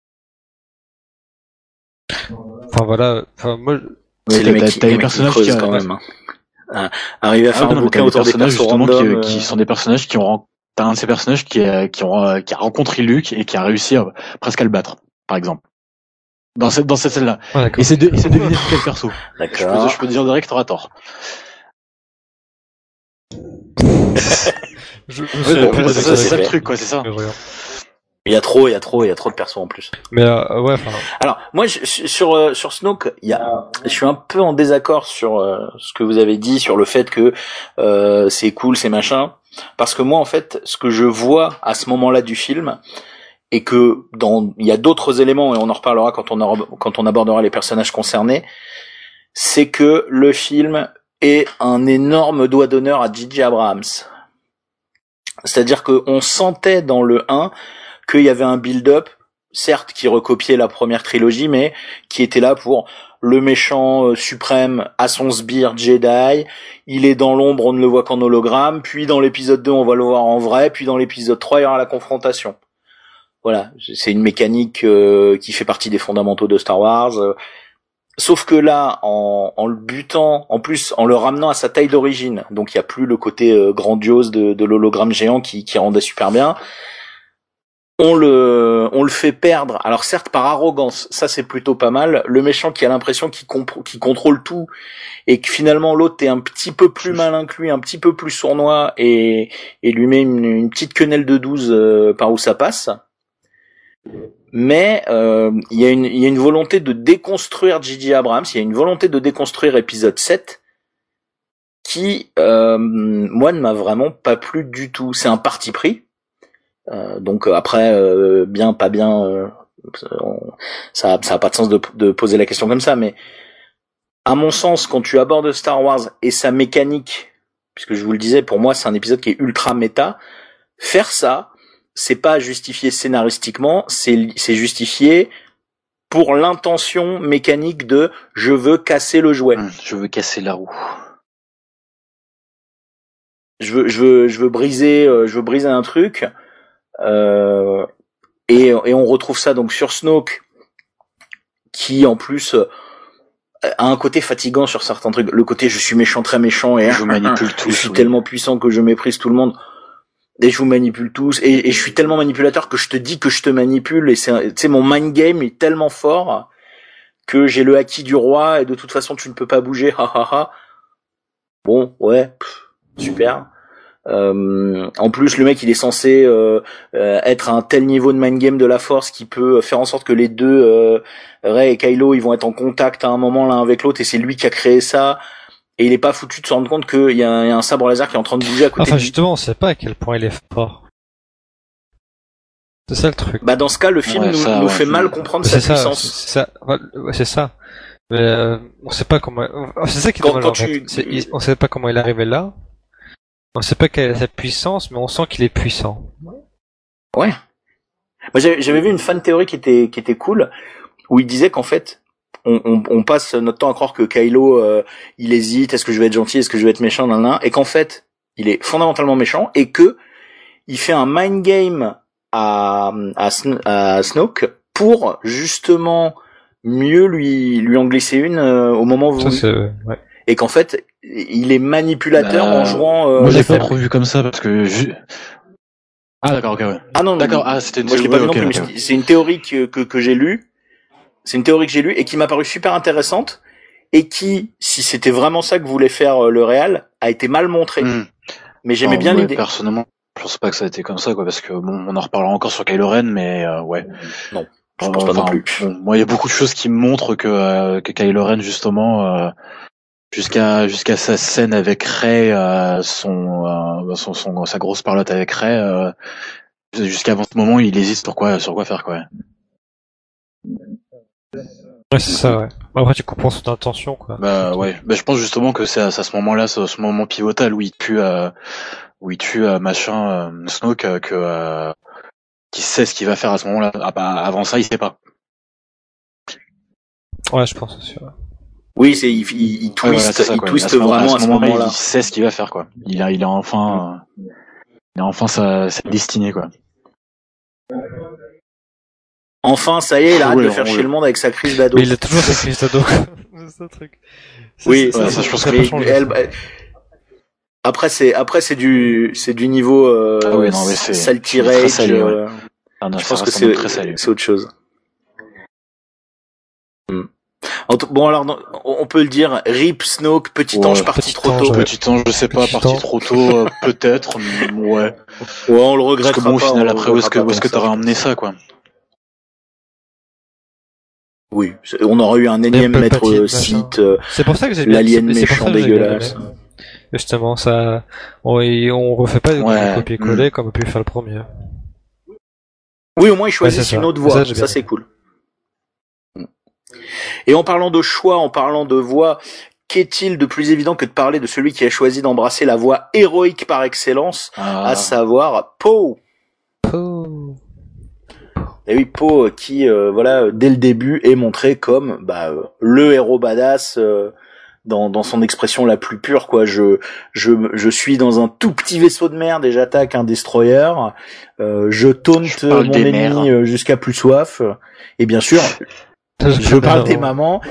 Enfin voilà, moi c'est les mecs t'as les personnages qui quand même. Arriver à faire un bouquin autour des personnages justement qui sont des personnages t'as un de ces personnages qui a rencontré Luke et qui a réussi presque à le battre, par exemple. Dans cette scène-là. Ah, et c'est deviner quel perso. D'accord. Je peux dire direct que t'auras tort. C'est ça le truc, quoi, c'est ça. Il y a trop de persos en plus. Mais ouais, enfin. Alors moi sur Snoke, je suis un peu en désaccord sur ce que vous avez dit sur le fait que c'est cool, c'est machin. parce que moi en fait ce que je vois à ce moment-là du film, et que il y a d'autres éléments, et on en reparlera quand on abordera les personnages concernés, c'est que le film est un énorme doigt d'honneur à J.J. Abrams. C'est-à-dire qu'on sentait dans le 1 qu'il y avait un build-up, certes qui recopiait la première trilogie, mais qui était là pour le méchant suprême à son sbire Jedi, il est dans l'ombre, on ne le voit qu'en hologramme, puis dans l'épisode 2 on va le voir en vrai, puis dans l'épisode 3 il y aura la confrontation. Voilà, c'est une mécanique qui fait partie des fondamentaux de Star Wars. Sauf que là, en le butant, en plus en le ramenant à sa taille d'origine, donc il y a plus le côté grandiose de l'hologramme géant qui rendait super bien. On le fait perdre. Alors certes par arrogance, ça c'est plutôt pas mal. Le méchant qui a l'impression qu'il contrôle tout et que finalement l'autre est un petit peu plus malin que lui, un petit peu plus sournois et lui met une petite quenelle de 12 par où ça passe. Mais il y a une volonté de déconstruire J.J. Abrams, il y a une volonté de déconstruire épisode 7 qui moi ne m'a vraiment pas plu du tout. C'est un parti pris. Donc après bien pas bien ça a pas de sens de poser la question comme ça, mais à mon sens quand tu abordes Star Wars et sa mécanique, puisque je vous le disais, pour moi c'est un épisode qui est ultra méta, faire ça c'est pas justifié scénaristiquement, c'est justifié pour l'intention mécanique de je veux casser le jouet. Je veux casser la roue. Je veux briser un truc. Et on retrouve ça donc sur Snoke, qui en plus a un côté fatigant sur certains trucs. Le côté je suis méchant, très méchant, et je manipule tous. Je suis tellement puissant que je méprise tout le monde. Et je vous manipule tous, et je suis tellement manipulateur que je te dis que je te manipule, et tu sais, mon mind game est tellement fort que j'ai le acquis du roi, et de toute façon tu ne peux pas bouger, ha ha ha. Bon, ouais, super. En plus le mec il est censé être à un tel niveau de mind game de la force qui peut faire en sorte que les deux Rey et Kylo ils vont être en contact à un moment l'un avec l'autre, et c'est lui qui a créé ça. Et il est pas foutu de se rendre compte qu'il y a un sabre laser qui est en train de bouger à côté de lui. Enfin, justement, on sait pas à quel point il est fort. C'est ça le truc. Bah, dans ce cas, le film nous fait mal comprendre sa puissance. C'est ça. Mais, on sait pas comment, c'est ça qui est dommage, on sait pas comment il est arrivé là. On sait pas quelle est sa puissance, mais on sent qu'il est puissant. Ouais. Moi, j'avais vu une fan théorie qui était cool, où il disait qu'en fait, on passe notre temps à croire que Kylo il hésite, est-ce que je vais être gentil, est-ce que je vais être méchant, et qu'en fait il est fondamentalement méchant, et que il fait un mind game à Snoke pour justement mieux lui en glisser une au moment où ouais. Et qu'en fait il est manipulateur en jouant moi j'ai pas trop vu comme ça parce que ah d'accord, ok, ouais. Ah non, d'accord, c'était une moi je l'ai pas vu non plus, mais c'est une théorie que j'ai lue. C'est une théorie que j'ai lue et qui m'a paru super intéressante, et qui, si c'était vraiment ça que voulait faire le réal, a été mal montré. Mais j'aimais bien l'idée. Personnellement, je pense pas que ça a été comme ça, quoi, parce que bon, on en reparlera encore sur Kylo Ren, mais ouais. Non, je pense pas non plus. Bon, moi, il y a beaucoup de choses qui me montrent que Kylo Ren, justement, jusqu'à sa scène avec Rey, sa grosse parlotte avec Rey, jusqu'à ce moment, il hésite sur quoi faire, quoi. Ouais, c'est ça, ouais. Après, tu comprends son intention, quoi. Bah, ouais. Bah, je pense justement que c'est à ce moment-là, ce moment pivotal où il tue Snoke, qui sait ce qu'il va faire à ce moment-là. Ah, bah, avant ça, il sait pas. Ouais, je pense, c'est sûr. Oui, il twist, il twist vraiment à ce moment-là. Il sait ce qu'il va faire, quoi. Il a enfin sa destinée, quoi. Enfin, ça y est, il arrête de faire chier le monde avec sa crise d'ado. Mais il a toujours sa crise d'ado. C'est ça le truc. Oui, ça, je pense que après c'est du niveau salty rage. Je pense que c'est autre chose. Bon alors on peut le dire, rip Snoke, petit ange parti trop tôt. Petit ange, je sais pas, parti trop tôt, peut-être, mais ouais. Ouais, on le regrette pas. Parce que bon, au final, après, où est-ce que t'aurais emmené ça, quoi? Oui, on aurait eu un énième maître Sith, c'est pour ça que j'ai l'alien méchant dégueulasse. Justement, ça, on refait pas du copier-coller comme on a pu faire le premier. Oui, au moins ils choisissent une autre voix, ça c'est cool. Et en parlant de choix, en parlant de voix, qu'est-il de plus évident que de parler de celui qui a choisi d'embrasser la voix héroïque par excellence, à savoir Poe. Et oui, Poe qui, dès le début est montré comme le héros badass dans son expression la plus pure, quoi. Je suis dans un tout petit vaisseau de merde et j'attaque un destroyer. Je taunte mon ennemi jusqu'à plus soif. Et bien sûr, je parle des mamans.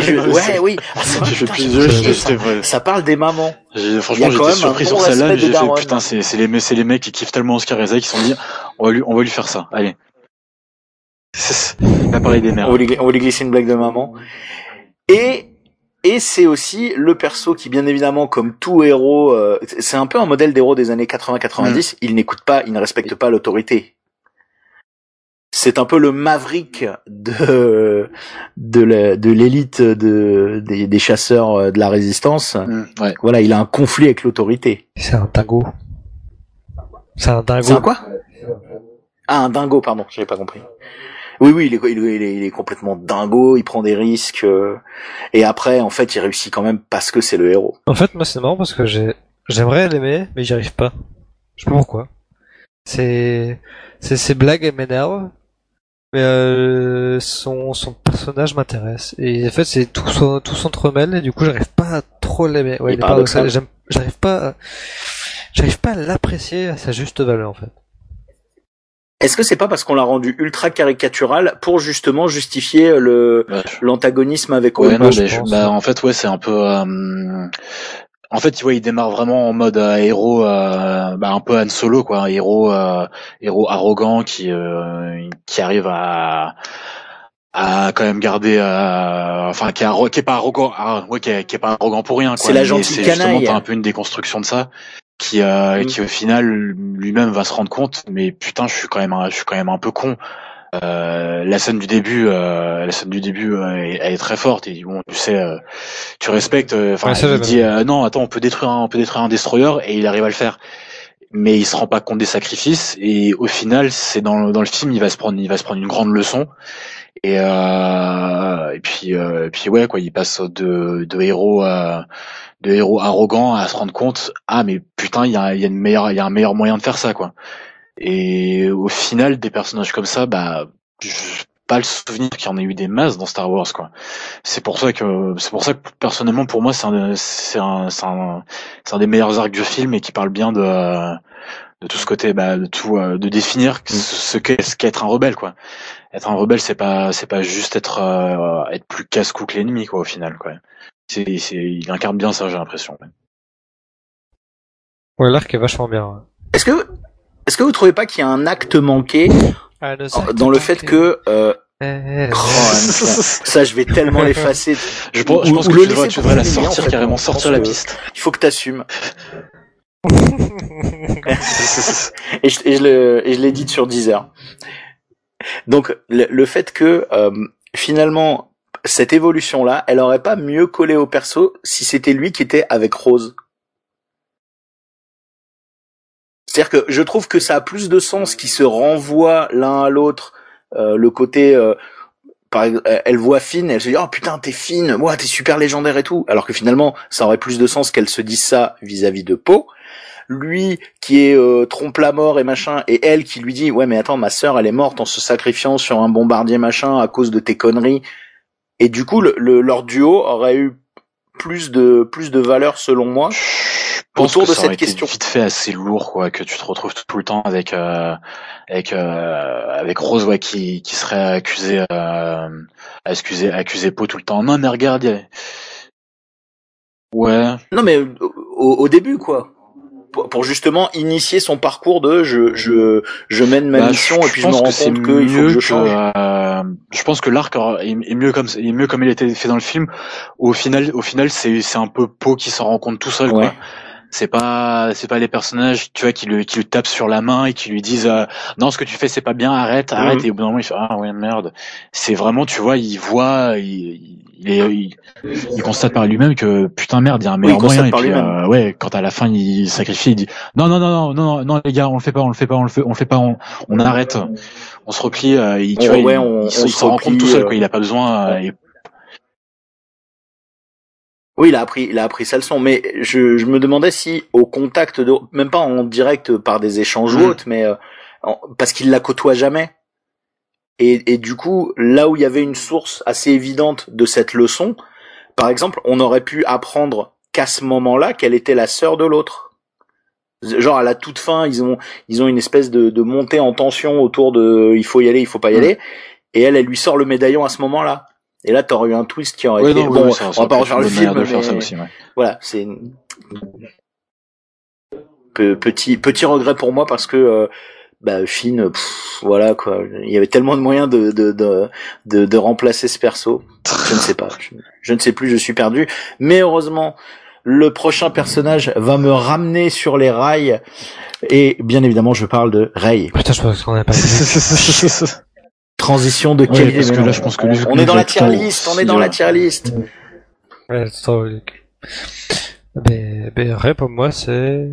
Ça parle des mamans. Franchement, j'étais surpris sur celle-là, mais j'ai fait putain, c'est les mecs qui kiffent tellement Oscar Isaac qui se sont dit, on va lui faire ça. Allez. On va parler des mères. On va lui glisser une blague de maman. Et c'est aussi le perso qui, bien évidemment, comme tout héros, c'est un peu un modèle d'héros des années 80-90. Il n'écoute pas, il ne respecte pas l'autorité. C'est un peu le Maverick de l'élite des chasseurs de la résistance. Ouais. Voilà, il a un conflit avec l'autorité. C'est un dingo. C'est un quoi? Ah, un dingo, pardon, j'avais pas compris. Oui, il est complètement dingo, il prend des risques, et après, en fait, il réussit quand même parce que c'est le héros. En fait, moi, c'est marrant parce que j'aimerais l'aimer, mais j'y arrive pas. Je sais pas pourquoi. Ces blagues, elles m'énervent, mais son personnage m'intéresse. Et en fait, c'est tout s'entremêle, et du coup, j'arrive pas à trop l'aimer. Ouais, il est paradoxal. J'arrive pas à l'apprécier à sa juste valeur, en fait. Est-ce que c'est pas parce qu'on l'a rendu ultra caricatural pour justement justifier l'antagonisme avec Owen? En fait, ouais, c'est un peu. En fait, il démarre vraiment en mode héros, un peu Han Solo, quoi, un héros arrogant qui arrive à quand même garder, qui est pas arrogant, qui est pas arrogant pour rien, quoi. C'est la gentille canaille. Justement, t'as un peu une déconstruction de ça. Qui au final lui-même va se rendre compte, mais putain, je suis quand même un peu con. La scène du début, elle est très forte, et bon, tu sais, tu respectes, il dit non, attends, on peut détruire un destroyer, et il arrive à le faire, mais il se rend pas compte des sacrifices, et au final, c'est dans le film, il va se prendre une grande leçon. Et puis ouais, quoi, il passe de héros arrogants à se rendre compte, mais putain, il y a un meilleur moyen de faire ça, quoi. Et au final, des personnages comme ça, j'ai pas le souvenir qu'il y en ait eu des masses dans Star Wars, quoi. C'est pour ça que personnellement, pour moi, c'est un des meilleurs arcs du film, et qui parle bien de tout ce côté, de définir ce qu'est être un rebelle, quoi. Être un rebelle, c'est pas juste être plus casse-cou que l'ennemi, quoi, au final, quoi. Il incarne bien ça, j'ai l'impression. Ouais, l'arc est vachement bien. Ouais. Est-ce que vous trouvez pas qu'il y a un acte manqué dans le fait que ça, je vais tellement l'effacer. Je pense que tu devrais la sortir, carrément sortir la piste. Il faut que t'assumes. et je l'ai dit sur Deezer. Donc le fait que finalement cette évolution là, elle aurait pas mieux collé au perso si c'était lui qui était avec Rose. C'est-à-dire que je trouve que ça a plus de sens qu'ils se renvoient l'un à l'autre, le côté elle voit Finn, elle se dit oh putain t'es Finn, ouais t'es super légendaire et tout, alors que finalement ça aurait plus de sens qu'elle se dise ça vis-à-vis de Poe. Lui qui est trompe la mort et machin, et elle qui lui dit ouais mais attends, ma sœur elle est morte en se sacrifiant sur un bombardier machin à cause de tes conneries, et du coup leur duo aurait eu plus de valeur selon moi autour de cette question. Vite fait assez lourd, quoi, que tu te retrouves tout le temps avec Rose, ouais, qui serait accusé Poe tout le temps. Non mais regarde, ouais. Non mais au début, quoi. Pour justement initier son parcours de je mène ma mission, et puis je me rends compte qu'il faut que je change. Je pense que l'arc est mieux comme il était fait dans le film. Au final c'est un peu Poe qui s'en rend compte tout seul, quoi. C'est pas les personnages, tu vois, qui le tapent sur la main et qui lui disent non, ce que tu fais c'est pas bien, arrête. Et au bout d'un moment il fait ah ouais merde. C'est vraiment, tu vois, il voit, il constate par lui-même que putain merde, il y a un meilleur moyen. Et puis ouais, quand à la fin il sacrifie, il dit non les gars, on le fait pas, on arrête, on se replie. Tu vois, il s'en rend compte tout seul, quoi. Il a pas besoin. Oui, il a appris sa leçon, mais je me demandais si au contact même pas en direct par des échanges ou autres, mais parce qu'il la côtoie jamais. Et du coup, là où il y avait une source assez évidente de cette leçon, par exemple, on aurait pu apprendre qu'à ce moment-là, qu'elle était la sœur de l'autre. Genre à la toute fin, ils ont une espèce de montée en tension autour de il faut y aller, il faut pas y aller, et elle lui sort le médaillon à ce moment-là. Et là, t'aurais eu un twist qui aurait été... on va pas refaire le film, mais... ça aussi, ouais. Voilà, c'est... Petit regret pour moi, parce que... Finn, voilà, quoi. Il y avait tellement de moyens de remplacer ce perso. Je ne sais pas. Je ne sais plus, je suis perdu. Mais heureusement, le prochain personnage va me ramener sur les rails. Et bien évidemment, je parle de Rey. Putain, je pense qu'on a pas transition de qualité. Parce que là, je pense que on est dans la tier list, Ouais, c'est trop logique. Rey, pour moi, c'est...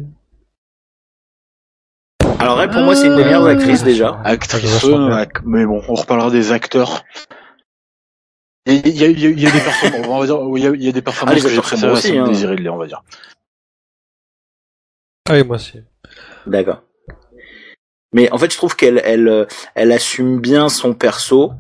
Alors Rey, pour moi, c'est une des meilleures actrices, déjà. Actrice, mais bon, on reparlera des acteurs. Il y a des performances, on va dire, il y a des performances que j'ai préférées aussi, Désiré de les, on va dire. Ah oui, moi aussi. D'accord. Mais en fait, je trouve qu'elle assume bien son perso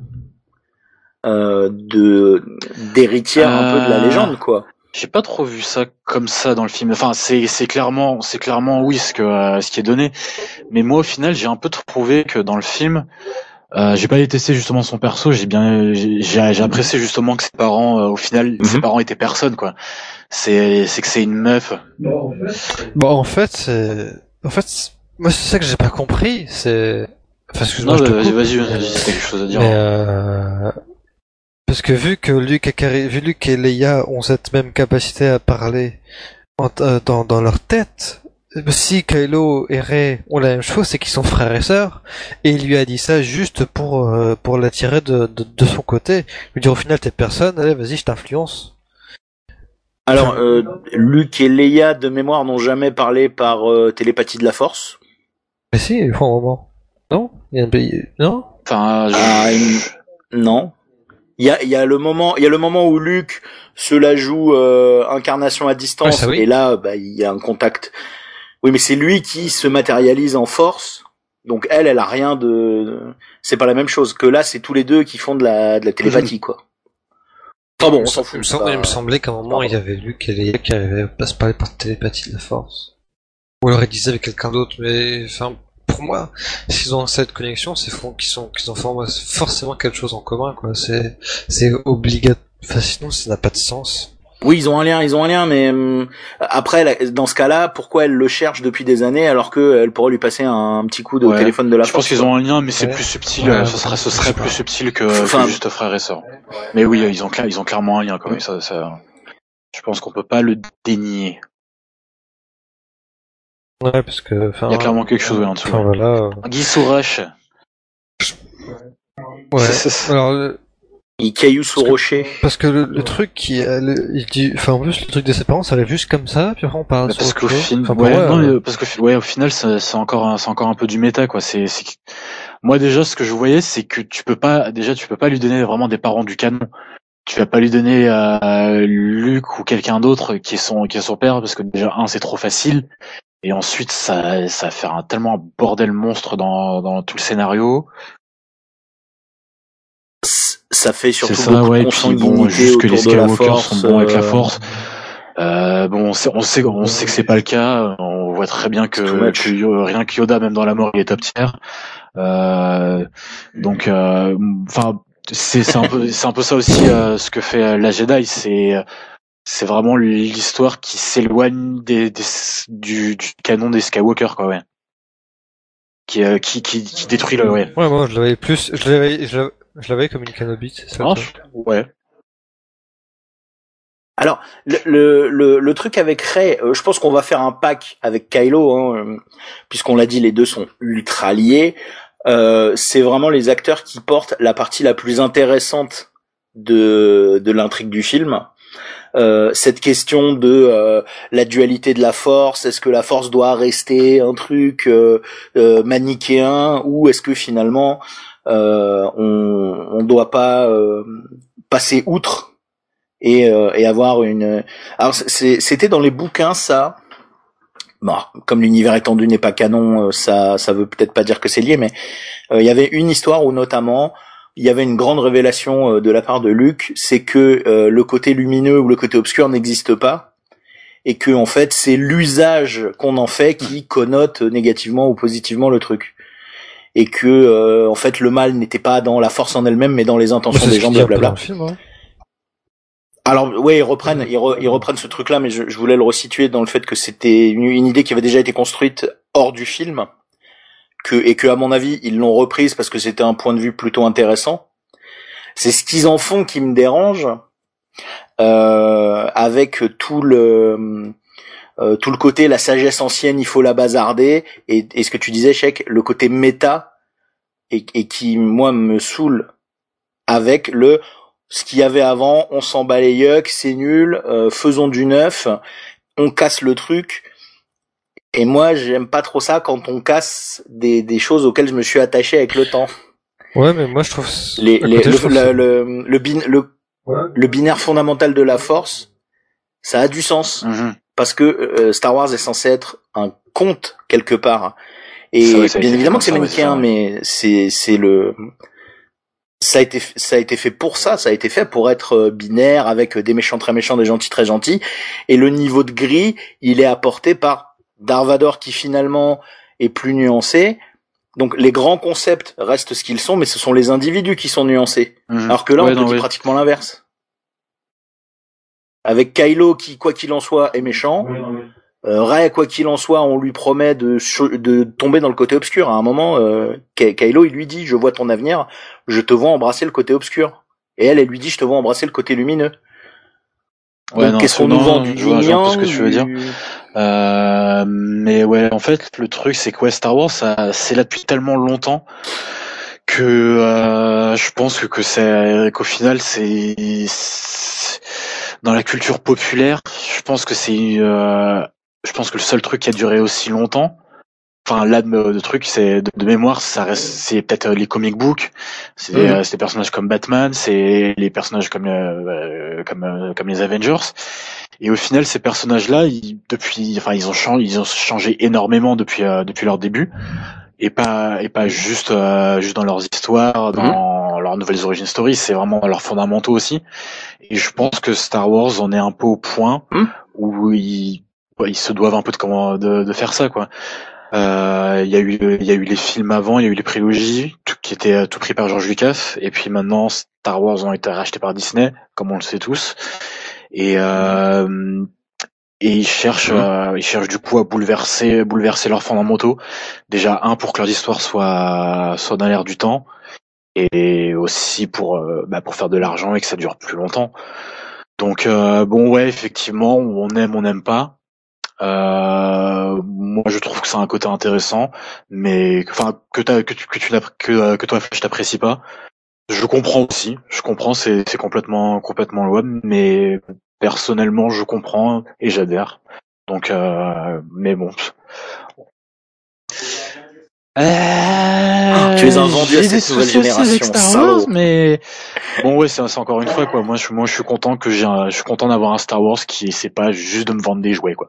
d'héritière un peu de la légende, quoi. J'ai pas trop vu ça comme ça dans le film. Enfin, c'est clairement oui ce qui est donné. Mais moi, au final, j'ai un peu trouvé que dans le film, j'ai pas détesté justement son perso. J'ai apprécié justement que ses parents, au final, ses parents étaient personne, quoi. C'est que c'est une meuf. Bon, en fait, moi, c'est ça que j'ai pas compris, c'est... Enfin, excuse-moi, vas-y, c'est quelque chose à dire. Mais parce que vu que Luke et Leia ont cette même capacité à parler dans leur tête, si Kylo et Rey ont la même chose, c'est qu'ils sont frères et sœurs, et il lui a dit ça juste pour l'attirer de son côté. Lui dire au final t'es personne, allez vas-y je t'influence. Alors, Luke et Leia de mémoire n'ont jamais parlé par télépathie de la Force. Mais si, il faut un moment. Non? Non? Enfin, non. Il y a le moment où Luke se la joue incarnation à distance, et là il y a un contact. Oui, mais c'est lui qui se matérialise en force. Donc elle a rien c'est pas la même chose que là, c'est tous les deux qui font de la télépathie, quoi. Ah bon, on s'en fout. Il me semblait qu'à un moment il y avait Luke et Leia qui arrivaient à se parler par télépathie de la Force. Ou alors ils disaient avec quelqu'un d'autre, mais enfin pour moi, s'ils ont cette connexion, c'est qu'ils ont forcément quelque chose en commun, quoi. C'est obligatoire. Enfin, sinon, ça n'a pas de sens. Oui, ils ont un lien, mais après, dans ce cas-là, pourquoi elle le cherche depuis des années alors que elle pourrait lui passer un petit coup de téléphone de la Force? Je pense qu'ils ont un lien, mais c'est plus subtil. Ce serait plus subtil que juste frère et sœur. Mais oui, ils ont clairement un lien, quand même. Ça, je pense qu'on peut pas le dénier. Ouais, parce que, il y a clairement quelque chose en dessous. Enfin, voilà. Guy Sourache. Ouais. Alors, il caillou sous rocher. Parce que le truc il dit, enfin, en plus, le truc de ses parents, ça allait juste comme ça, puis après on parle parce qu'au final, au final, c'est encore un peu du méta, quoi. Moi, déjà, ce que je voyais, c'est que tu peux pas lui donner vraiment des parents du canon. Tu vas pas lui donner Luke ou quelqu'un d'autre qui est son père, parce que déjà, c'est trop facile. Et ensuite, ça va faire tellement un bordel monstre dans tout le scénario. Ça fait surtout c'est ça, beaucoup de consanguinité juste que les Skywalker sont bons avec la Force. On sait que c'est pas le cas. On voit très bien que rien que Yoda, même dans la mort, il est top tier. Donc, c'est un peu ça aussi ce que fait la Jedi. C'est vraiment l'histoire qui s'éloigne du canon des Skywalker, quoi, ouais. Qui détruit le, ouais. Ouais, moi, je l'avais comme une Kenobi, c'est ça. Ouais. Alors, le truc avec Rey, je pense qu'on va faire un pack avec Kylo, hein, puisqu'on l'a dit, les deux sont ultra liés. C'est vraiment les acteurs qui portent la partie la plus intéressante de l'intrigue du film. Cette question de la dualité de la force, est-ce que la force doit rester un truc manichéen, ou est-ce que finalement on doit pas passer outre et avoir une... Alors c'était dans les bouquins, ça. Bon, comme l'univers étendu n'est pas canon, ça veut peut-être pas dire que c'est lié, mais il y avait une histoire où notamment il y avait une grande révélation de la part de Luke, c'est que le côté lumineux ou le côté obscur n'existe pas, et que en fait c'est l'usage qu'on en fait qui connote négativement ou positivement le truc, et que en fait le mal n'était pas dans la force en elle-même, mais dans les intentions des gens, blablabla. Alors ouais, ils reprennent ce truc-là, mais je voulais le resituer dans le fait que c'était une idée qui avait déjà été construite hors du film, et que à mon avis ils l'ont reprise parce que c'était un point de vue plutôt intéressant. C'est ce qu'ils en font qui me dérange, avec tout le côté la sagesse ancienne, il faut la bazarder, et ce que tu disais, Sheik, le côté méta, et qui moi me saoule, avec ce qu'il y avait avant, on s'en bat les yucks, c'est nul, faisons du neuf, on casse le truc. Et moi, j'aime pas trop ça quand on casse des choses auxquelles je me suis attaché avec le temps. Ouais, mais moi je trouve le binaire fondamental de la force, ça a du sens, parce que Star Wars est censé être un conte quelque part. Et bien évidemment que c'est manichéen, mais ça a été fait pour ça, ça a été fait pour être binaire, avec des méchants très méchants, des gentils très gentils, et le niveau de gris, il est apporté par Darth Vader qui finalement est plus nuancé. Donc les grands concepts restent ce qu'ils sont, mais ce sont les individus qui sont nuancés. Alors que là, on dit pratiquement l'inverse. Avec Kylo qui, quoi qu'il en soit, est méchant. Rey, quoi qu'il en soit, on lui promet de tomber dans le côté obscur. À un moment, Kylo, il lui dit, je vois ton avenir, je te vois embrasser le côté obscur. Et elle lui dit, je te vois embrasser le côté lumineux. Ouais, qu'est-ce qu'on nous vend du yin, ce que tu veux dire. Mais ouais, en fait, le truc, c'est que Star Wars, c'est là depuis tellement longtemps que je pense qu'au final, c'est dans la culture populaire. Je pense que le seul truc qui a duré aussi longtemps, enfin là de truc, c'est de mémoire, ça reste, c'est peut-être les comic books, c'est des personnages comme Batman, c'est les personnages comme les Avengers. Et au final, ces personnages-là, ils ont changé énormément depuis leur début, et pas juste dans leurs histoires, dans leurs nouvelles origin stories, c'est vraiment dans leurs fondamentaux aussi. Et je pense que Star Wars en est un peu au point où ils se doivent un peu de faire ça, quoi. Il y a eu les films avant, il y a eu les prélogies, qui étaient tout pris par George Lucas, et puis maintenant Star Wars ont été rachetés par Disney, comme on le sait tous. Et ils cherchent du coup à bouleverser leurs fondamentaux. Déjà pour que leurs histoires soient dans l'air du temps, et aussi pour faire de l'argent et que ça dure plus longtemps. Donc effectivement, on n'aime pas. Moi je trouve que c'est un côté intéressant, mais que toi je t'apprécie pas. Je comprends aussi, c'est complètement louable, mais personnellement je comprends et j'adhère. Donc mais bon. Tu es un vendu à cette nouvelle génération, salaud. Mais bon c'est encore une fois, quoi. Moi je suis content d'avoir un Star Wars qui essaie pas juste de me vendre des jouets, quoi.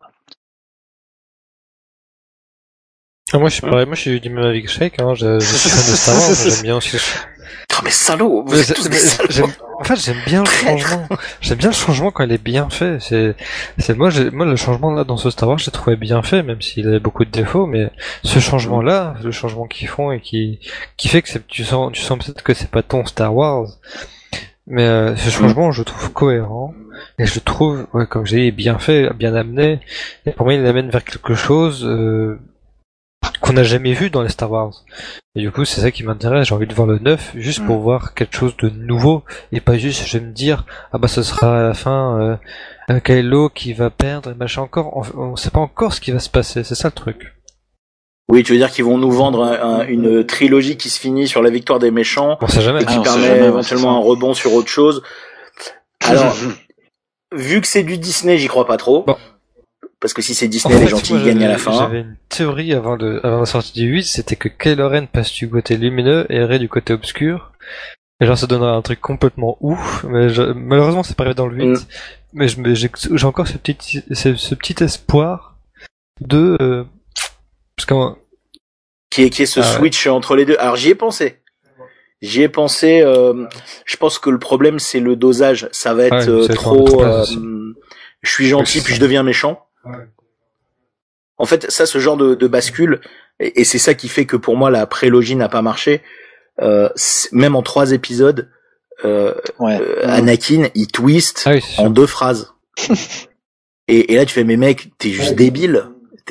Moi je suis pareil, moi je suis du même avis que Sheik, hein. Je suis fan de Star Wars, moi, j'aime bien aussi. Oh mais salaud, vous êtes tous des salauds. En fait, j'aime bien le changement. J'aime bien le changement quand il est bien fait. Moi le changement là dans ce Star Wars, j'ai trouvé bien fait, même s'il avait beaucoup de défauts, mais ce changement là, le changement qu'ils font et qui fait que tu sens peut-être que c'est pas ton Star Wars. Mais ce changement, je le trouve cohérent, et je le trouve, comme j'ai dit, bien fait, bien amené. Et pour moi, il l'amène vers quelque chose qu'on n'a jamais vu dans les Star Wars. Et du coup, c'est ça qui m'intéresse. J'ai envie de voir le 9 juste pour voir quelque chose de nouveau et pas juste je vais me dire ah bah ce sera à la fin Kylo qui va perdre et machin encore. On sait pas encore ce qui va se passer. C'est ça le truc. Oui, tu veux dire qu'ils vont nous vendre une trilogie qui se finit sur la victoire des méchants On sait jamais. et qui permet éventuellement un rebond sur autre chose. Alors, vu que c'est du Disney, j'y crois pas trop. Bon. Parce que si c'est Disney, les gentils gagnent à la fin. J'avais une théorie avant la sortie du 8, c'était que Kylo Ren passe du côté lumineux et Rey du côté obscur. Et genre ça donnerait un truc complètement ouf, mais malheureusement c'est pas arrivé dans le 8. Mais j'ai encore ce petit espoir de parce que qui est ce switch entre les deux. Alors j'y ai pensé. Je pense que le problème c'est le dosage. Ça va être trop. Je suis gentil puis je deviens méchant. Ouais. En fait, ça, ce genre de bascule, et c'est ça qui fait que pour moi la prélogie n'a pas marché. Même en 3 épisodes, Anakin il twist en 2 phrases. et là tu fais mais mec, t'es juste débile.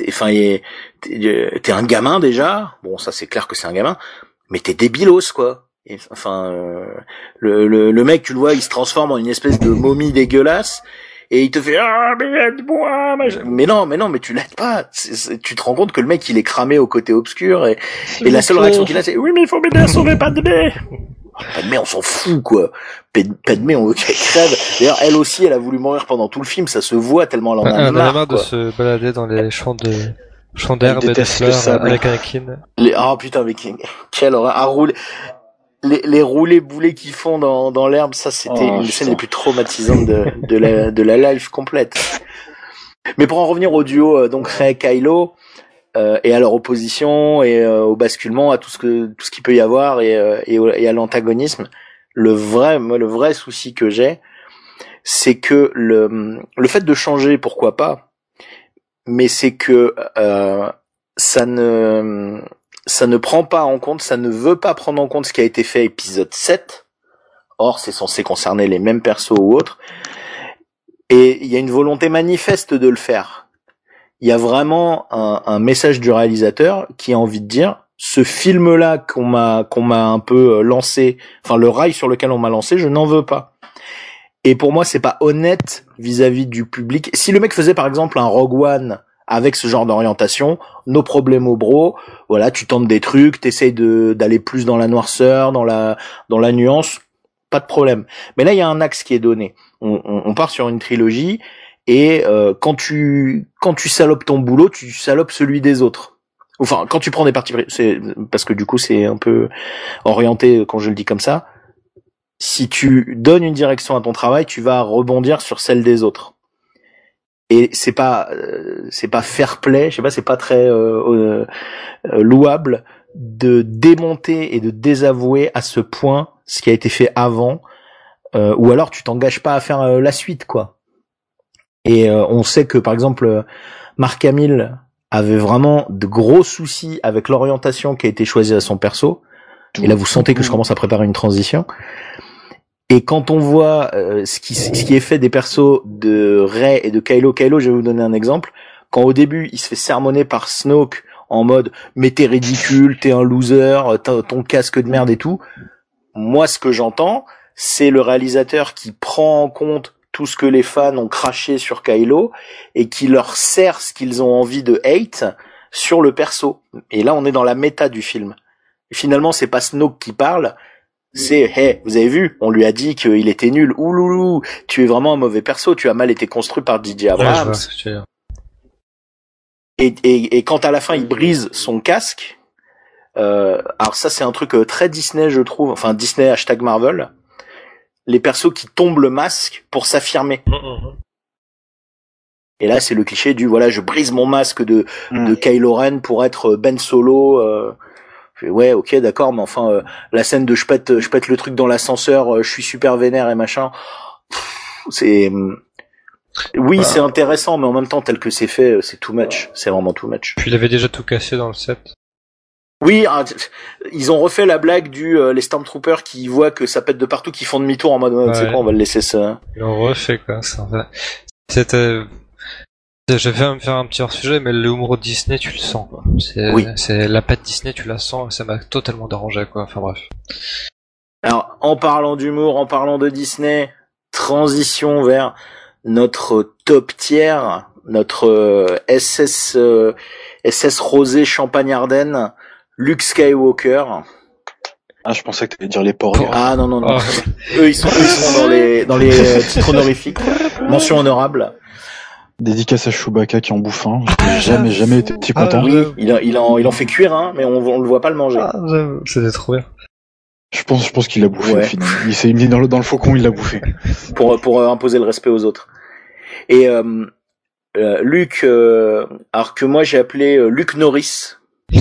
T'es un gamin déjà. Bon, ça c'est clair que c'est un gamin, mais t'es débilos quoi. Et, le mec, tu le vois, il se transforme en une espèce de momie dégueulasse. Et il te fait mais aide-moi. Mais non, mais tu l'aides pas. Tu te rends compte que le mec il est cramé au côté obscur et la seule réaction qu'il a c'est oui mais il faut m'aider à sauver Padmé. Padmé on s'en fout quoi. Padmé on veut qu'elle crève. D'ailleurs elle aussi elle a voulu mourir pendant tout le film, ça se voit tellement elle en a marre de se balader dans les champs d'herbe et de fleurs avec Anakin. Putain mais quelle horreur à rouler. Les roulés boulets qu'ils font dans l'herbe, ça c'était une scène les plus traumatisantes de la life complète. Mais pour en revenir au duo donc Rey Kylo et à leur opposition et au basculement, à tout ce qu'il peut y avoir et à l'antagonisme, le vrai souci que j'ai, c'est que le fait de changer, pourquoi pas, mais c'est que ça ne prend pas en compte, ça ne veut pas prendre en compte ce qui a été fait épisode 7. Or, c'est censé concerner les mêmes persos ou autres. Et il y a une volonté manifeste de le faire. Il y a vraiment un message du réalisateur qui a envie de dire, ce film-là qu'on m'a un peu lancé, enfin le rail sur lequel on m'a lancé, je n'en veux pas. Et pour moi, c'est pas honnête vis-à-vis du public. Si le mec faisait par exemple un Rogue One avec ce genre d'orientation, no problemo bro, voilà, tu tentes des trucs, t'essayes d'aller plus dans la noirceur, dans la nuance, pas de problème. Mais là, il y a un axe qui est donné. On part sur une trilogie, et quand tu salopes ton boulot, tu salopes celui des autres. Enfin, quand tu prends des parties pris, c'est parce que du coup, c'est un peu orienté quand je le dis comme ça. Si tu donnes une direction à ton travail, tu vas rebondir sur celle des autres. Et c'est pas fair play, je sais pas, c'est pas très louable de démonter et de désavouer à ce point ce qui a été fait avant, ou alors tu t'engages pas à faire la suite quoi. Et on sait que par exemple Mark Hamill avait vraiment de gros soucis avec l'orientation qui a été choisie à son perso. Et là vous sentez que je commence à préparer une transition. Et quand on voit ce qui est fait des persos de Rey et de Kylo, je vais vous donner un exemple. Quand au début, il se fait sermonner par Snoke en mode « mais t'es ridicule, t'es un loser, t'as ton casque de merde et tout », moi ce que j'entends, c'est le réalisateur qui prend en compte tout ce que les fans ont craché sur Kylo et qui leur sert ce qu'ils ont envie de hate sur le perso. Et là, on est dans la méta du film. Et finalement, c'est pas Snoke qui parle, c'est hey, vous avez vu, on lui a dit qu'il était nul. Ouloulou, tu es vraiment un mauvais perso, tu as mal été construit par DJ Abrams. Et quand à la fin il brise son casque, alors ça c'est un truc très Disney je trouve, enfin Disney #Marvel, les persos qui tombent le masque pour s'affirmer. Et là c'est le cliché du voilà je brise mon masque de Kylo Ren pour être Ben Solo. Ouais, ok, d'accord, mais enfin, la scène de je pète le truc dans l'ascenseur, je suis super vénère et machin, c'est, oui, c'est intéressant, mais en même temps, tel que c'est fait, c'est too much, c'est vraiment too much. Puis il avait déjà tout cassé dans le 7. Oui, ils ont refait la blague les Stormtroopers qui voient que ça pète de partout, qui font demi-tour en mode, tu sais quoi, on va le laisser ça. Ils l'ont refait, quoi, ça. C'était, Je vais me faire un petit hors-sujet, mais l'humour Disney, tu le sens, quoi. C'est la patte Disney, tu la sens, et ça m'a totalement dérangé, quoi. Enfin bref. Alors, en parlant d'humour, en parlant de Disney, transition vers notre top tier, notre SS Rosé Champagne Ardenne, Luke Skywalker. Ah, je pensais que t'allais dire les porcs. Ah non. Eux ils sont dans les titres honorifiques. Mention honorable. Dédicace à Chewbacca qui en bouffe un. J'ai jamais été si content. Oui, il en fait cuire, hein, mais on le voit pas le manger. Ah, c'était trop bien. Je pense qu'il l'a bouffé, finalement. Il s'est mis dans le faucon, il l'a bouffé. Pour imposer le respect aux autres. Et Luke, alors que moi j'ai appelé Luke Norris.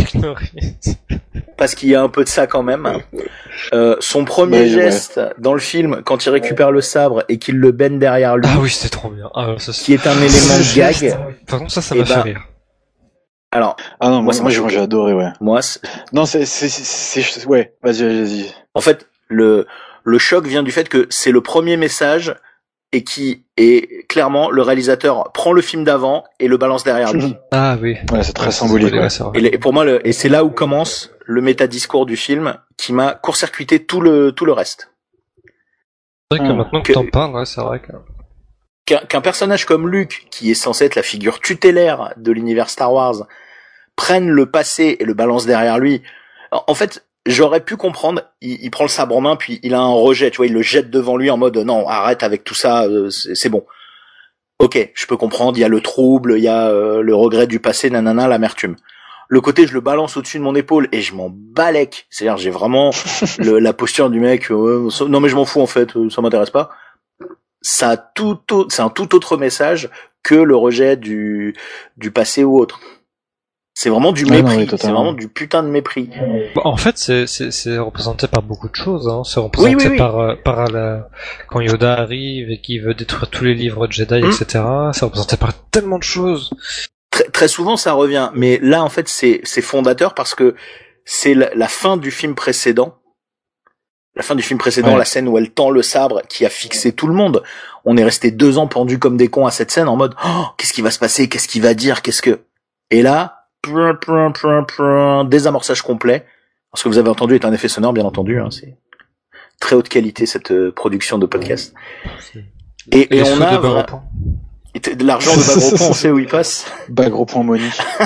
Parce qu'il y a un peu de ça quand même. Son premier geste dans le film, quand il récupère le sabre et qu'il le benne derrière lui. Ah oui, c'était trop bien. Qui est un élément de gag. Par contre, ça m'a fait rire. Alors. Ah non, moi j'ai adoré, ouais. Moi, non, c'est, ouais, vas-y. En fait, le choc vient du fait que c'est le premier message et qui est clairement le réalisateur prend le film d'avant et le balance derrière lui. Ah oui. Ouais, c'est très symbolique. Ouais. Et pour moi, et c'est là où commence le métadiscours du film qui m'a court-circuité tout le reste. C'est vrai que maintenant que t'en parles, ouais, c'est vrai qu'un personnage comme Luke, qui est censé être la figure tutélaire de l'univers Star Wars, prenne le passé et le balance derrière lui. En fait, j'aurais pu comprendre, il prend le sabre en main, puis il a un rejet, tu vois, il le jette devant lui en mode non, arrête avec tout ça, c'est bon. Ok, je peux comprendre, il y a le trouble, il y a le regret du passé, nanana, l'amertume. Le côté, je le balance au-dessus de mon épaule et je m'en balèque. C'est-à-dire, j'ai vraiment la posture du mec, non mais je m'en fous en fait, ça m'intéresse pas. C'est un tout autre message que le rejet du passé ou autre. C'est vraiment du mépris, c'est vraiment du putain de mépris. En fait, c'est représenté par beaucoup de choses, hein. C'est représenté par quand Yoda arrive et qu'il veut détruire tous les livres Jedi, etc. C'est représenté par tellement de choses. Très souvent, ça revient. Mais là, en fait, c'est fondateur parce que c'est la fin du film précédent. La fin du film précédent, la scène où elle tend le sabre qui a fixé tout le monde. On est resté 2 ans pendus comme des cons à cette scène en mode, oh, qu'est-ce qui va se passer? Qu'est-ce qu'il va dire? Et là, désamorçage complet. Ce que vous avez entendu est un effet sonore, bien entendu, hein, c'est très haute qualité cette production de podcast. Et on a de l'argent de Bagropon, on sait où il passe. Bagropon Money.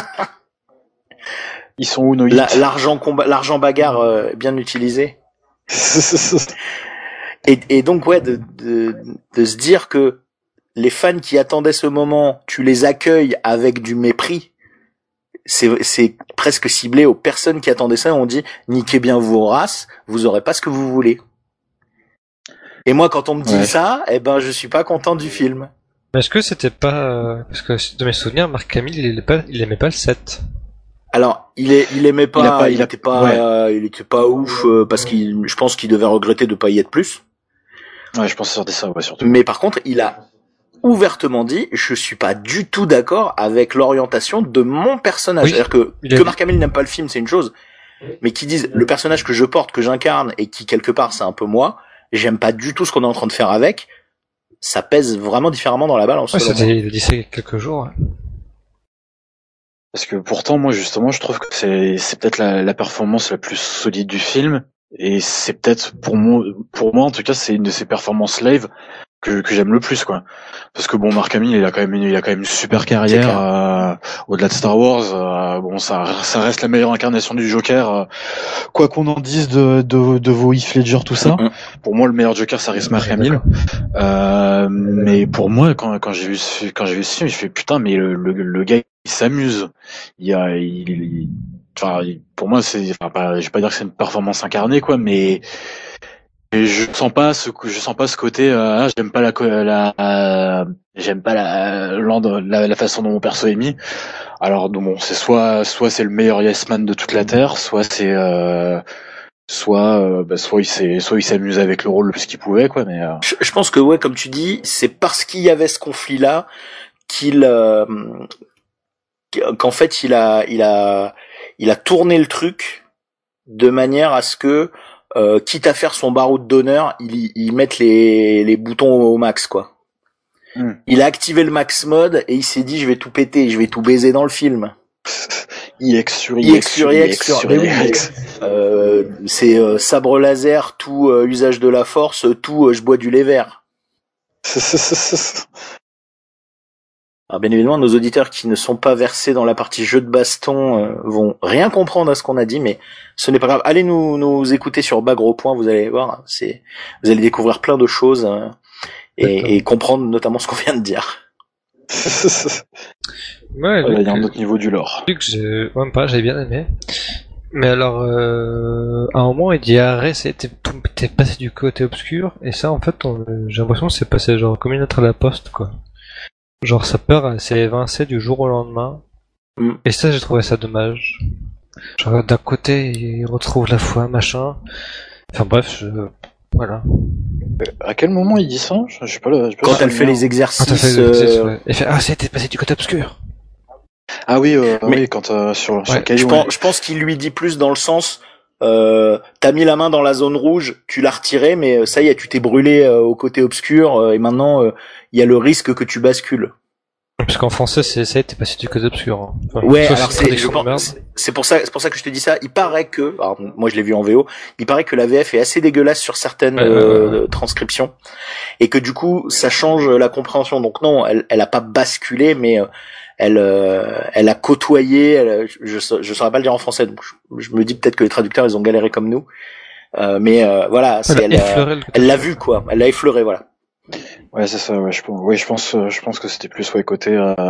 Ils sont où nos l'argent bagarre bien utilisé. et donc de se dire que les fans qui attendaient ce moment, tu les accueilles avec du mépris. C'est presque ciblé aux personnes qui attendaient ça. On dit niquez bien vos races, vous aurez pas ce que vous voulez. Et moi, quand on me dit ça, je suis pas content du film. Mais est-ce que c'était pas parce que de mes souvenirs, Mark Hamill il aimait pas le 7. Alors il aimait pas, il était pas ouf parce je pense qu'il devait regretter de pas y être plus. Ouais, je pense que c'était ça, surtout. Mais par contre, il a ouvertement dit, je suis pas du tout d'accord avec l'orientation de mon personnage. Oui, c'est-à-dire que Mark Hamill n'aime pas le film, c'est une chose, mais qui disent le personnage que je porte, que j'incarne et qui quelque part c'est un peu moi, j'aime pas du tout ce qu'on est en train de faire avec. Ça pèse vraiment différemment dans la balance. Ouais, il a dit ça il y a quelques jours. Ouais. Parce que pourtant, moi justement, je trouve que c'est peut-être la performance la plus solide du film, et c'est peut-être pour moi en tout cas, c'est une de ses performances live que j'aime le plus, quoi. Parce que bon, Mark Hamill, il a quand même une super carrière au-delà de Star Wars. Bon, ça reste la meilleure incarnation du Joker, quoi qu'on en dise de vos Heath Ledger, tout ça. Pour moi, le meilleur Joker, ça reste Mark Hamill. Mais pour moi, quand j'ai vu ce film, je fais putain, mais le gars, il s'amuse. Pour moi, je vais pas dire que c'est une performance incarnée, quoi, mais je sens pas ce côté j'aime pas la façon dont mon perso est mis. Alors bon, c'est soit c'est le meilleur yes man de toute la terre, soit c'est soit il s'amuse avec le rôle parce qu'il pouvait, quoi, mais je pense que comme tu dis, c'est parce qu'il y avait ce conflit là qu'en fait il a tourné le truc de manière à ce que quitte à faire son baroud d'honneur, il mette les boutons au max, quoi. Il a activé le max mode et il s'est dit je vais tout péter, je vais tout baiser dans le film. IX sur IX. C'est sabre laser, tout usage de la force, tout je bois du lait vert. Alors bien évidemment, nos auditeurs qui ne sont pas versés dans la partie jeu de baston vont rien comprendre à ce qu'on a dit, mais ce n'est pas grave. Allez nous écouter sur Bas Gros Point, vous allez voir, vous allez découvrir plein de choses et comprendre notamment ce qu'on vient de dire. Ouais, il y a un autre niveau du lore. J'ai bien aimé. Mais alors, à un moment, il dit arrête, t'es passé du côté obscur, et ça, en fait, j'ai l'impression que c'est passé genre comme une lettre à la poste, quoi. Genre sa peur elle s'est évincée du jour au lendemain. Et ça j'ai trouvé ça dommage. Genre d'un côté il retrouve la foi, machin. Enfin bref, voilà. À quel moment il dit ça? Je sais pas quand elle fait les exercices. Elle fait c'était passé du côté obscur. Ah oui, oui, quand sur Caillou. Je pense qu'il lui dit plus dans le sens t'as mis la main dans la zone rouge, tu l'as retirée, mais ça y est, tu t'es brûlé au côté obscur et maintenant il y a le risque que tu bascules. Parce qu'en français t'es passé du côté obscur. Hein. Enfin, ouais, alors c'est pour ça que je te dis ça. Il paraît que, alors moi je l'ai vu en VO, il paraît que la VF est assez dégueulasse sur certaines transcriptions et que du coup ça change la compréhension. Donc non, elle a pas basculé, mais elle a côtoyé, je saurais pas le dire en français, donc je me dis peut-être que les traducteurs ils ont galéré comme nous, mais voilà, elle l'a vu quoi, elle l'a effleuré, voilà. Ouais, c'est ça, ouais, je pense que c'était plus côté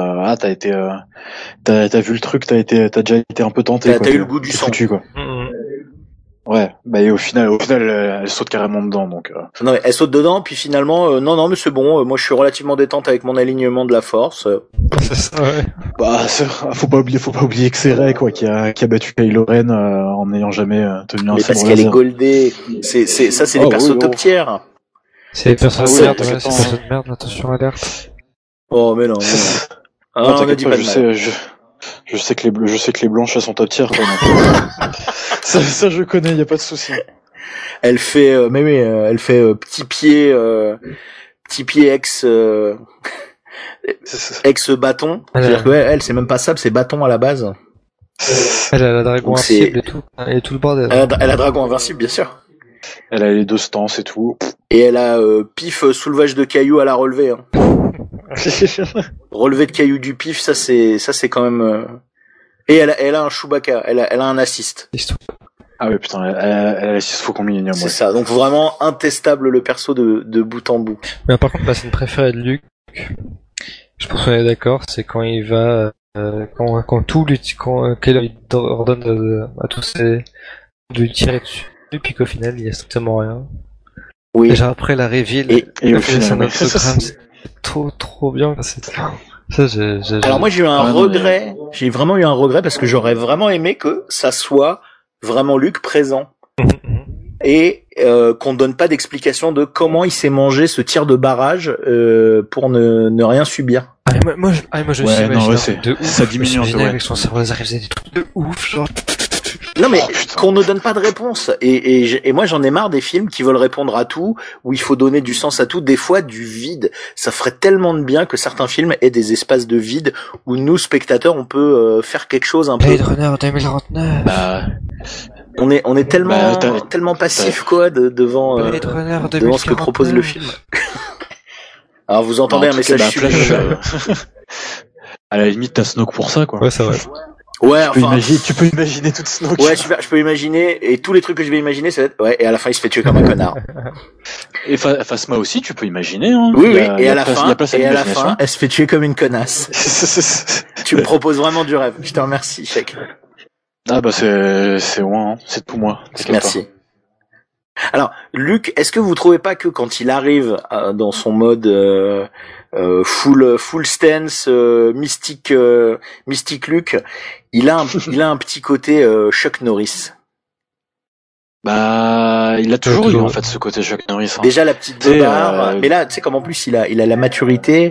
t'as vu le truc, t'as déjà été un peu tenté, t'as eu le goût du sang, quoi. Ouais, bah et au final elle saute carrément dedans, donc Non, mais elle saute dedans, puis finalement non mais c'est bon, moi je suis relativement détente avec mon alignement de la force. C'est ça, ouais. Bah faut pas oublier que c'est Rey quoi qui a battu Kylo Ren en n'ayant jamais tenu un sabre laser. Mais parce qu'elle est goldée, c'est des persos top tier. C'est des persos de merde, c'est des persos de merde, attention alerte. Oh mais non. Non, on a dit pas de mal. Je sais que les blanches elles sont top tier quoi. Donc, ça je connais, y a pas de souci. Elle fait elle fait petit pied ex bâton. C'est-à-dire que elle c'est même pas sable, c'est bâton à la base. Elle a la dragon invincible et tout le bordel. Elle a dragon invincible bien sûr. Elle a les deux stances et tout. Et elle a pif soulevage de cailloux à la relevée. Hein. Relevé de cailloux du pif, ça c'est quand même. Et elle a un Chewbacca, elle a un assist. Ah ouais putain, elle a l'assist Faucon Millenium. C'est ça, donc vraiment intestable le perso de bout en bout. Mais par contre ma scène préférée de Luke, je pense qu'on est d'accord, c'est quand il va quand Kylo ordonne à tous de lui tirer dessus, puis qu'au final il y a strictement rien. Oui. Déjà après la reveal et au final c'est trop bien. Alors moi j'ai eu un regret, j'ai vraiment eu un regret parce que j'aurais vraiment aimé que ça soit vraiment Luke présent et qu'on donne pas d'explication de comment il s'est mangé ce tir de barrage pour ne rien subir. Moi je suis de ouf. Ça diminue un peu avec son cerveau laser, il faisait des trucs de ouf genre. Non mais qu'on ne donne pas de réponse et moi j'en ai marre des films qui veulent répondre à tout, où il faut donner du sens à tout, des fois du vide. Ça ferait tellement de bien que certains films aient des espaces de vide où nous spectateurs on peut faire quelque chose un peu. Blade Runner 2049. On est tellement passif quoi devant ce que propose le film. Alors vous entendez un message à la limite t'as Snoke pour ça quoi. Ouais ça va. Ouais, tu peux imaginer toute Snoke. Ouais, je peux imaginer, et tous les trucs que je vais imaginer, c'est ouais, et à la fin, il se fait tuer comme un connard. Et Phasma aussi, tu peux imaginer, hein. Oui, et à la fin, elle se fait tuer comme une connasse. Tu me proposes vraiment du rêve. Je te remercie, Chèque. Ah bah c'est moi, hein. C'est tout moi. Merci. Alors, Luke, est-ce que vous trouvez pas que quand il arrive dans son mode full stance mystique Luke, il a un petit côté Chuck Norris. Bah, il a toujours eu en fait ce côté Chuck Norris. Hein. Déjà la petite barre, mais là, tu sais comme en plus il a la maturité.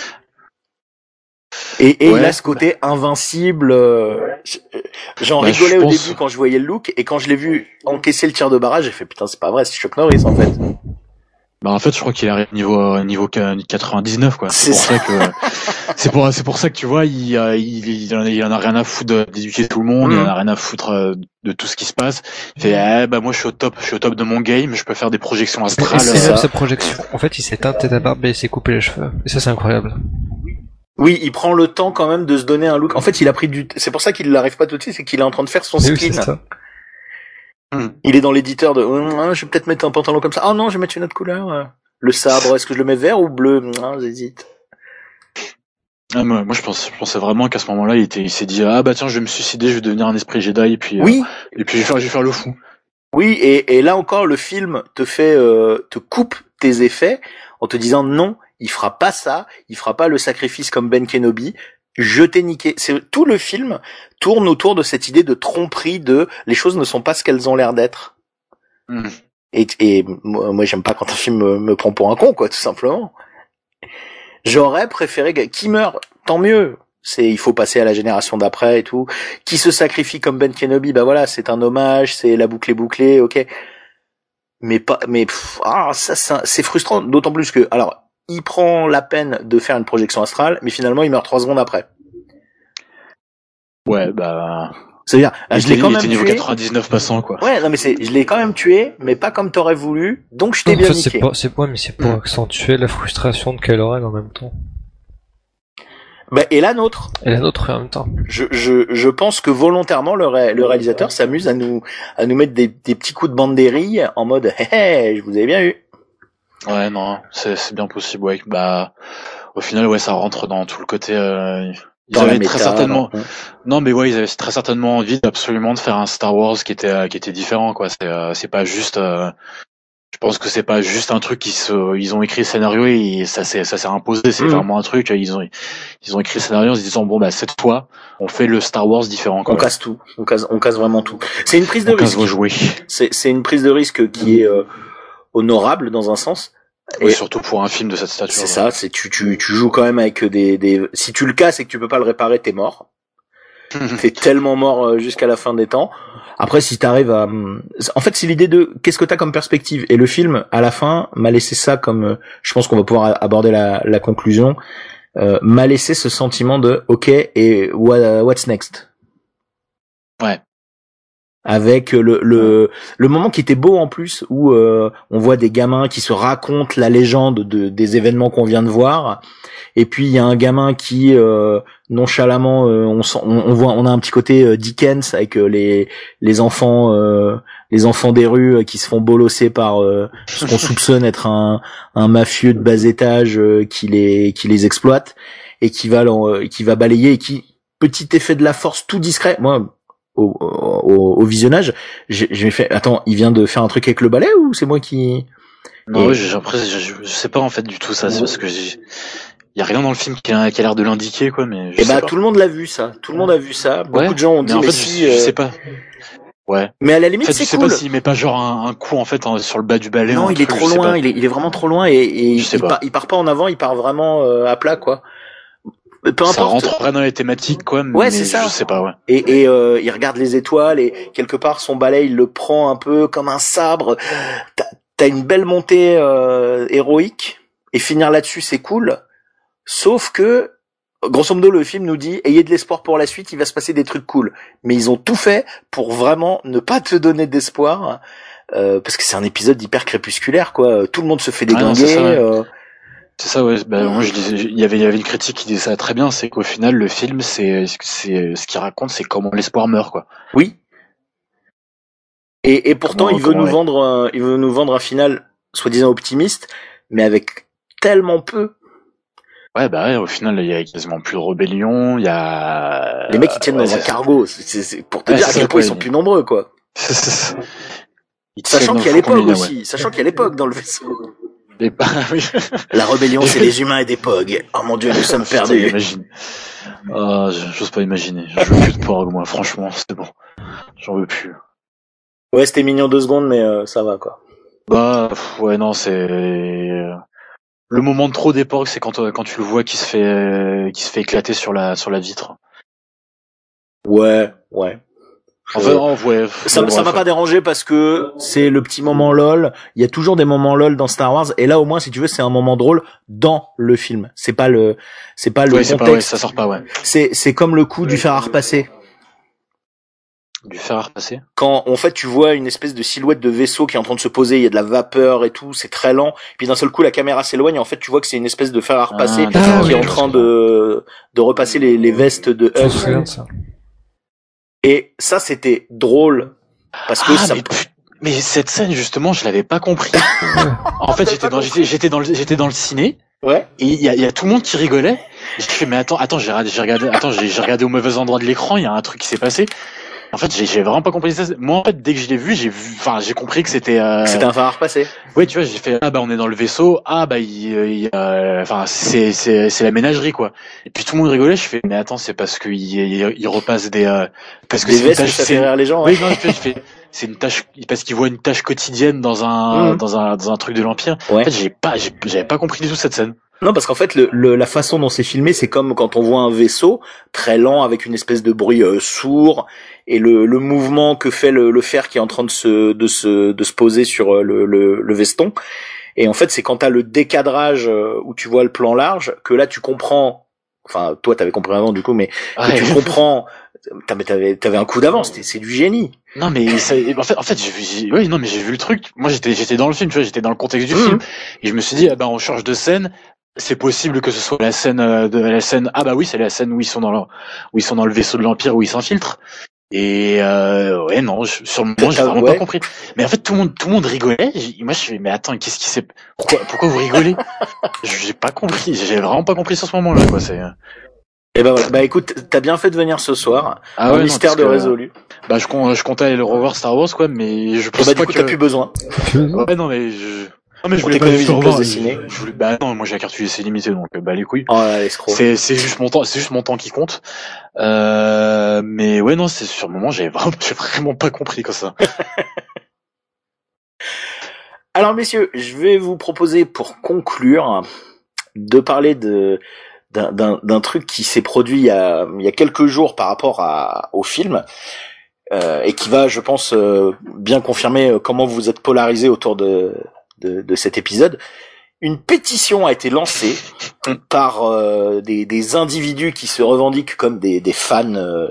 Et il a ce côté invincible. J'en rigolais au début quand je voyais le look, et quand je l'ai vu encaisser le tir de barrage, j'ai fait putain c'est pas vrai, c'est Chuck Norris en fait. Bah en fait, je crois qu'il arrive niveau 99 quoi. C'est pour ça que c'est pour ça que tu vois, il en a rien à foutre d'éduquer tout le monde, il en a rien à foutre de tout ce qui se passe. Il fait bah moi je suis au top de mon game, je peux faire des projections astrales. Et même ses projections. En fait, il s'est teinté la barbe et il s'est coupé les cheveux. Et ça c'est incroyable. Oui, il prend le temps quand même de se donner un look. En fait, il a pris c'est pour ça qu'il n'arrive pas tout de suite, c'est qu'il est en train de faire son skin. Oui, c'est ça. Il est dans l'éditeur de je vais peut-être mettre un pantalon comme ça. Oh non, je vais mettre une autre couleur. Le sabre, est-ce que je le mets vert ou bleu? J'hésite. Ah, moi je pensais vraiment qu'à ce moment-là il s'est dit ah bah tiens, je vais me suicider, je vais devenir un esprit Jedi et puis oui. Et puis je vais faire le fou. Oui, et là encore le film te coupe tes effets en te disant non, il fera pas ça, il fera pas le sacrifice comme Ben Kenobi. Je t'ai niqué. Tout le film tourne autour de cette idée de tromperie de les choses ne sont pas ce qu'elles ont l'air d'être. Et moi j'aime pas quand un film me prend pour un con quoi, tout simplement. J'aurais préféré qui meurt, tant mieux. Il faut passer à la génération d'après et tout. Qui se sacrifie comme Ben Kenobi, bah voilà, c'est un hommage, c'est la boucle est bouclée, ok. Mais ça c'est frustrant, d'autant plus que, alors, il prend la peine de faire une projection astrale, mais finalement il meurt 3 secondes après. Ouais, bah. C'est-à-dire, je l'ai quand même niveau tué. 99 passant, quoi. Ouais, non mais je l'ai quand même tué, mais pas comme t'aurais voulu, donc je t'ai bien niqué. C'est pour accentuer la frustration de Kylo Ren en même temps. Bah, et la nôtre. Et la nôtre en même temps. Je pense que volontairement le réalisateur s'amuse à nous mettre des petits coups de banderille en mode hé, je vous ai bien eu. Ouais, non, c'est bien possible, ouais. Bah, au final, ouais, ça rentre dans tout le côté, ils avaient très certainement, non, mais ouais, ils avaient très certainement envie absolument de faire un Star Wars qui était différent, quoi. C'est pas juste, je pense que c'est pas juste un truc ils ont écrit le scénario et ça s'est imposé, c'est vraiment un truc, ils ont écrit le scénario en se disant, bon, bah, cette fois, on fait le Star Wars différent, quoi. On casse tout. On casse vraiment tout. C'est une prise de risque. C'est une prise de risque qui est, honorable dans un sens. Et surtout pour un film de cette stature. C'est ça, tu joues quand même avec si tu le casses et que tu peux pas le réparer, t'es mort. T'es tellement mort jusqu'à la fin des temps. Après, si t'arrives à, en fait, c'est l'idée de qu'est-ce que t'as comme perspective. Et le film, à la fin, m'a laissé ça comme, je pense qu'on va pouvoir aborder la conclusion, m'a laissé ce sentiment de, ok, et what's next? Ouais. Avec le moment qui était beau en plus où on voit des gamins qui se racontent la légende des événements qu'on vient de voir, et puis il y a un gamin qui nonchalamment on a un petit côté Dickens avec les enfants des rues qui se font bolosser par ce qu'on soupçonne être un mafieux de bas étage qui les exploite et qui va balayer, et qui, petit effet de la force tout discret, moi au visionnage, j'ai fait, attends, il vient de faire un truc avec le balai ou c'est moi qui... Non, oui, je sais pas en fait du tout ça, c'est parce que il y a rien dans le film qui a l'air de l'indiquer, quoi, mais tout le monde l'a vu ça, beaucoup de gens ont dit, en fait, je sais pas. Ouais. Mais à la limite, en fait, c'est cool. Je sais pas s'il met pas genre un coup en fait sur le bas du balai. Non, il est trop loin, il est vraiment trop loin, et il part pas en avant, il part vraiment à plat, quoi. Peu importe. Ça rentrerait dans les thématiques, quoi, mais c'est ça. Je sais pas, ouais. Et il regarde les étoiles, et quelque part son balai, il le prend un peu comme un sabre. T'as une belle montée héroïque, et finir là-dessus, c'est cool. Sauf que, grosso modo, le film nous dit, ayez de l'espoir pour la suite, il va se passer des trucs cool. Mais ils ont tout fait pour vraiment ne pas te donner d'espoir, parce que c'est un épisode hyper crépusculaire, quoi. Tout le monde se fait déglinguer. C'est ça, ouais. Bah, moi, je disais, il y avait une critique qui disait ça très bien, c'est qu'au final, le film, c'est ce qu'il raconte, c'est comment l'espoir meurt, quoi. Oui. Et pourtant, il veut nous vendre un final soi-disant optimiste, mais avec tellement peu. Ouais, bah ouais, au final, il y a quasiment plus de rébellion, il y a... Les mecs, ils tiennent dans un cargo, c'est pour te dire à quel point ils sont plus nombreux, quoi. Sachant qu'il y a l'époque aussi, sachant qu'il y a l'époque dans le vaisseau. Oui. La rébellion, c'est des humains et des pogs. Oh mon dieu, nous sommes perdus. Imagine. J'ose pas imaginer. Je veux plus de porg, moi. Franchement, c'est bon. J'en veux plus. Ouais, c'était mignon 2 secondes, mais ça va, quoi. Bah, ouais, non, c'est le moment de trop des porgs, c'est quand tu le vois qui se fait éclater sur la vitre. Ouais. Ça m'a pas dérangé parce que c'est le petit moment LOL. Il y a toujours des moments LOL dans Star Wars, et là au moins, si tu veux, c'est un moment drôle dans le film. C'est pas le contexte. Ça sort pas, ouais. C'est comme le coup du fer à repasser. Du fer à repasser. Quand en fait tu vois une espèce de silhouette de vaisseau qui est en train de se poser, il y a de la vapeur et tout, c'est très lent. Puis d'un seul coup la caméra s'éloigne, en fait tu vois que c'est une espèce de fer à repasser qui est en train de repasser les vestes de Hux. Et ça c'était drôle parce que mais cette scène justement je l'avais pas compris. En fait j'étais dans le ciné. Ouais. Et il y a tout le monde qui rigolait. J'ai fait mais attends j'ai regardé au mauvais endroit de l'écran, il y a un truc qui s'est passé. En fait, j'ai vraiment pas compris ça. Moi, en fait, dès que je l'ai vu, j'ai compris que c'était un fer à repasser. Oui, tu vois, j'ai fait on est dans le vaisseau. C'est la ménagerie quoi. Et puis tout le monde rigolait. Je fais mais attends, c'est parce que il repasse parce que des vestes, ça fait rire les gens. Ouais. Oui, non, je fais c'est une tâche parce qu'ils voient une tâche quotidienne dans un truc de l'Empire. Ouais. En fait, j'avais pas compris du tout cette scène. Non, parce qu'en fait, la façon dont c'est filmé, c'est comme quand on voit un vaisseau très lent avec une espèce de bruit sourd, et le mouvement que fait le fer qui est en train de se poser sur le veston. Et en fait, c'est quand t'as le décadrage où tu vois le plan large que là tu comprends. Enfin, toi, t'avais compris avant du coup, mais tu comprends. T'avais un coup d'avance. C'est du génie. Non mais en fait j'ai vu le truc. Moi j'étais dans le film, tu vois, j'étais dans le contexte du film, et je me suis dit on change de scène. C'est possible que ce soit la scène c'est la scène où ils sont dans le vaisseau de l'Empire où ils s'infiltrent. Et sur le moment j'ai vraiment pas compris. Mais en fait tout le monde rigolait. Moi je fais mais attends, qu'est-ce qui s'est pourquoi vous rigolez? J'ai pas compris, j'ai vraiment pas compris sur ce moment-là quoi, c'est. Et ben voilà. Bah écoute, t'as bien fait de venir ce soir. Un mystère de résolu. Je comptais aller le revoir Star Wars quoi, mais je pense pas que t'as plus besoin. Ouais non mais je voulais pas économiser une place de ciné. Non, moi j'ai la carte USC limitée donc les couilles. Oh l'escroc. C'est juste mon temps qui compte. Mais ouais non, c'est sur le moment j'ai vraiment pas compris comme ça. Alors messieurs, je vais vous proposer pour conclure de parler d'un truc qui s'est produit il y a quelques jours par rapport au film, et qui va, je pense, bien confirmer comment vous êtes polarisés autour de cet épisode. Une pétition a été lancée par des individus qui se revendiquent comme des fans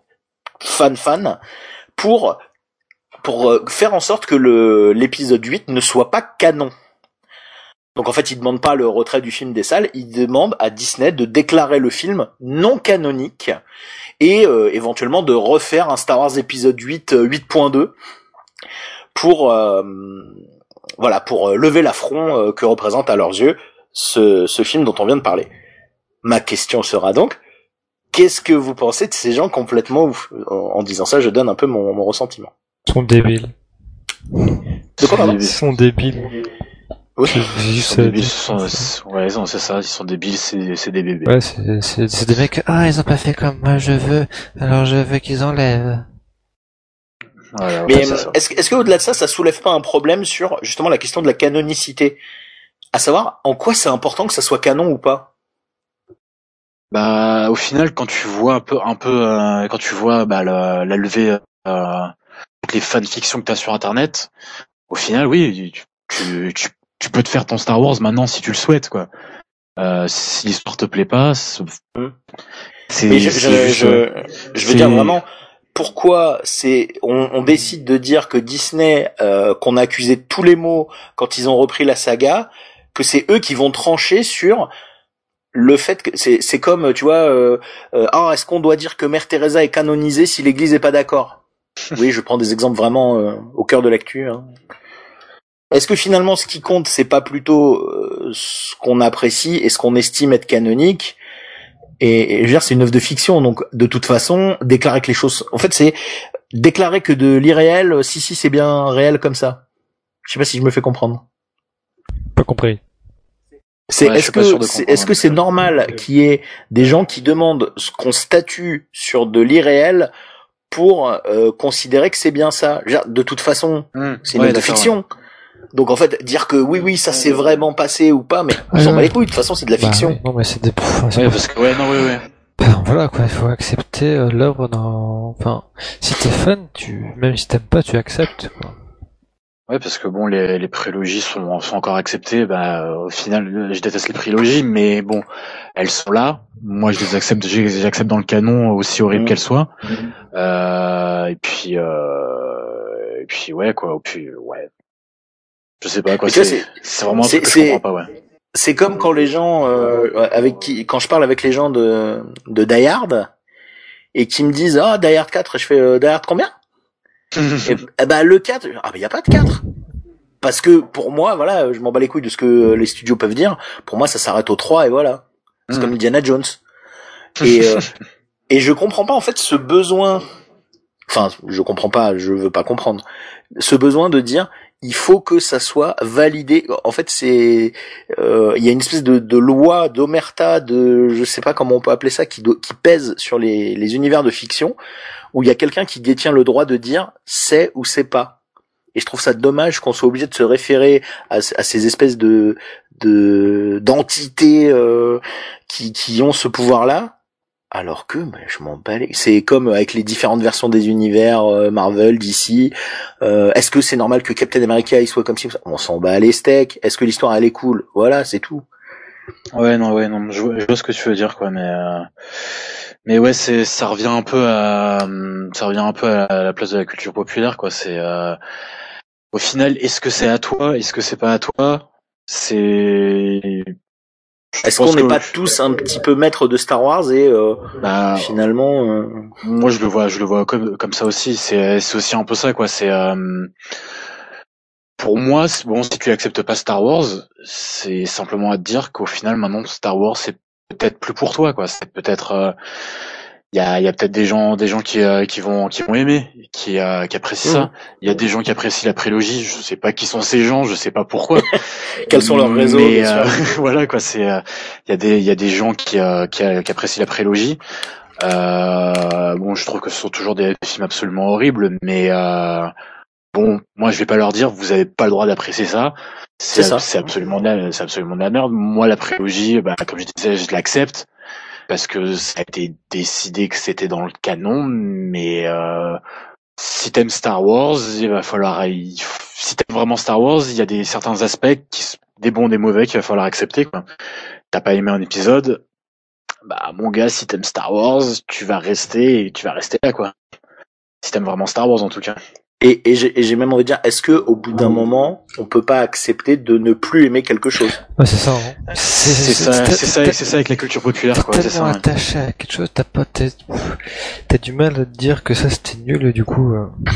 pour faire en sorte que l'épisode 8 ne soit pas canon. Donc en fait, ils demandent pas le retrait du film des salles, ils demandent à Disney de déclarer le film non canonique et éventuellement de refaire un Star Wars épisode 8 8.2 pour lever l'affront que représente à leurs yeux ce film dont on vient de parler. Ma question sera donc, qu'est-ce que vous pensez de ces gens complètement ouf? En disant ça, je donne un peu mon ressentiment. Ils sont débiles. De quoi, pardon? Ils sont débiles. Oui. C'est ça, ils sont débiles, c'est des bébés. Ouais, c'est des mecs, ils ont pas fait comme moi je veux, alors je veux qu'ils enlèvent. Voilà, mais est-ce que au-delà de ça, ça soulève pas un problème sur justement la question de la canonicité, à savoir en quoi c'est important que ça soit canon ou pas? Au final, quand tu vois quand tu vois la levée toutes les fanfictions que t'as sur internet, au final oui, tu peux te faire ton Star Wars maintenant si tu le souhaites quoi. Si l'histoire te plaît pas, c'est mais je veux dire vraiment pourquoi on décide de dire que Disney qu'on a accusé de tous les maux quand ils ont repris la saga, que c'est eux qui vont trancher sur le fait que c'est comme tu vois est-ce qu'on doit dire que Mère Teresa est canonisée si l'église est pas d'accord? Oui, je prends des exemples vraiment au cœur de l'actu hein. Est-ce que finalement ce qui compte c'est pas plutôt ce qu'on apprécie et ce qu'on estime être canonique? Et je veux dire, c'est une œuvre de fiction, donc de toute façon, déclarer que les choses... En fait, c'est déclarer que de l'irréel, si c'est bien réel comme ça. Je sais pas si je me fais comprendre. Pas compris. Est-ce que c'est normal qu'il y ait des gens qui demandent ce qu'on statue sur de l'irréel pour considérer que c'est bien ça? Je veux dire, de toute façon, c'est une œuvre de fiction. Ouais. Donc en fait, dire que oui, ça s'est vraiment passé ou pas, mais on s'en bat les couilles, de toute façon c'est de la fiction. Non mais c'est des... parce que ouais. Ben voilà quoi, il faut accepter l'œuvre dans. Enfin, si t'es fan, même si t'aimes pas, tu acceptes quoi. Ouais, parce que bon, les prélogies sont encore acceptées. Bah, au final, je déteste les prélogies, mais bon, elles sont là. Moi, je les accepte, j'accepte dans le canon, aussi horrible qu'elles soient. Et puis ouais quoi. Et puis ouais, je sais pas quoi. C'est vraiment un truc que je comprends pas. Ouais. C'est comme quand les gens quand je parle avec les gens de Die Hard et qui me disent Die Hard 4, je fais Die Hard combien? Et bah le 4, bah y a pas de 4. Parce que pour moi, voilà, je m'en bats les couilles de ce que les studios peuvent dire. Pour moi, ça s'arrête au 3 et voilà. C'est comme Indiana Jones. Et je comprends pas en fait ce besoin. Enfin, je comprends pas, je veux pas comprendre. Ce besoin de dire il faut que ça soit validé. En fait, il y a une espèce de loi d'omerta, je sais pas comment on peut appeler ça, qui pèse sur les univers de fiction, où il y a quelqu'un qui détient le droit de dire c'est ou c'est pas. Et je trouve ça dommage qu'on soit obligé de se référer à ces espèces d'entités qui ont ce pouvoir-là. Alors que je m'en bats c'est comme avec les différentes versions des univers Marvel, DC. Est-ce que c'est normal que Captain America il soit comme si on s'en bat les steaks? Est-ce que l'histoire elle est cool? Voilà, c'est tout. Ouais, non, je vois ce que tu veux dire quoi, mais ouais, ça revient un peu à la place de la culture populaire quoi. Au final, est-ce que c'est à toi? Est-ce que c'est pas à toi? Est-ce qu'on n'est pas tous un petit peu maîtres de Star Wars et finalement moi je le vois comme ça aussi. C'est aussi un peu ça quoi. Pour moi, bon, si tu acceptes pas Star Wars, c'est simplement à te dire qu'au final maintenant Star Wars c'est peut-être plus pour toi quoi. C'est peut-être il y a peut-être des gens qui vont aimer, qui apprécient ça. Il y a des gens qui apprécient la prélogie. Je sais pas qui sont ces gens, je sais pas pourquoi. Quels sont leurs réseaux, mais voilà quoi. Il y a des gens qui apprécient la prélogie. Bon, je trouve que ce sont toujours des films absolument horribles, mais bon, moi je vais pas leur dire vous avez pas le droit d'apprécier ça. C'est absolument de la merde. Moi la prélogie, comme je disais, je l'accepte. Parce que ça a été décidé que c'était dans le canon, mais si t'aimes Star Wars, si t'aimes vraiment Star Wars, il y a certains aspects des bons, des mauvais, qu'il va falloir accepter, quoi. T'as pas aimé un épisode, mon gars, si t'aimes Star Wars, tu vas rester là, quoi. Si t'aimes vraiment Star Wars, en tout cas. Et j'ai même envie de dire, est-ce que au bout d'un moment, on peut pas accepter de ne plus aimer quelque chose? Ouais, c'est ça. Hein. C'est ça avec la culture populaire, quoi. T'es tellement attaché à quelque chose, t'as du mal à te dire que ça c'était nul, et du coup.